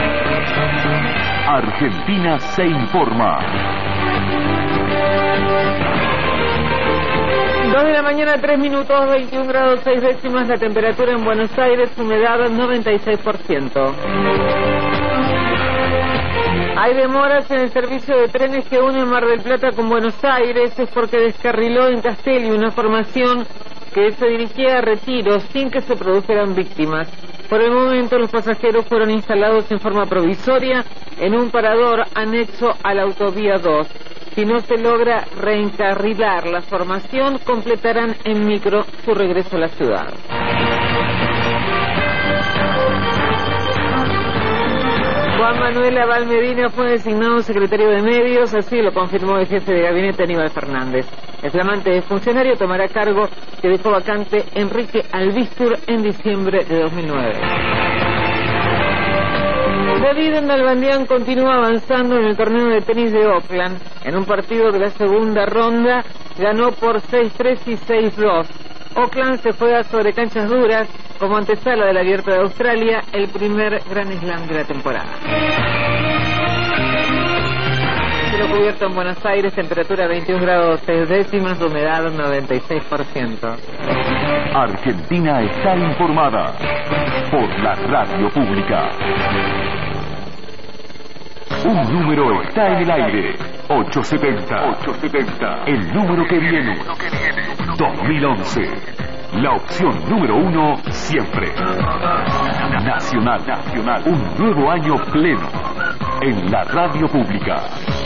[SPEAKER 6] Argentina se informa.
[SPEAKER 14] Dos de la mañana, tres minutos, veintiún grados seis décimas la temperatura en Buenos Aires, humedad noventa y seis por ciento. Hay demoras en el servicio de trenes que une Mar del Plata con Buenos Aires. Es porque descarriló en Castelli una formación que se dirigía a Retiro sin que se produjeran víctimas. Por el momento los pasajeros fueron instalados en forma provisoria en un parador anexo a la autovía dos. Si no se logra reencarrilar la formación, completarán en micro su regreso a la ciudad. Juan Manuel Abal Medina fue designado secretario de Medios, así lo confirmó el jefe de gabinete Aníbal Fernández. El flamante funcionario tomará cargo que dejó vacante Enrique Albistur en diciembre de dos mil nueve. David Nalbandián continúa avanzando en el torneo de tenis de Auckland. En un partido de la segunda ronda ganó por seis tres y seis dos. Auckland se juega sobre canchas duras como antesala del Abierto de Australia, el primer Grand Slam de la temporada. Cielo cubierto en Buenos Aires, temperatura veintiún grados seis décimas, humedad noventa y seis por ciento.
[SPEAKER 6] Argentina está informada por la radio pública. Un número está en el aire. ochocientos setenta. El número que viene. dos mil once. La opción número uno siempre. Nacional. Nacional. Un nuevo año pleno en la radio pública.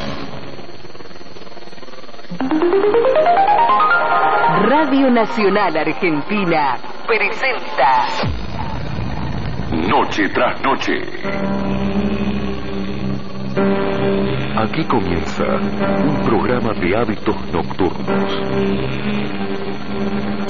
[SPEAKER 7] Radio Nacional Argentina presenta
[SPEAKER 6] Noche tras noche. Aquí comienza un programa de hábitos nocturnos.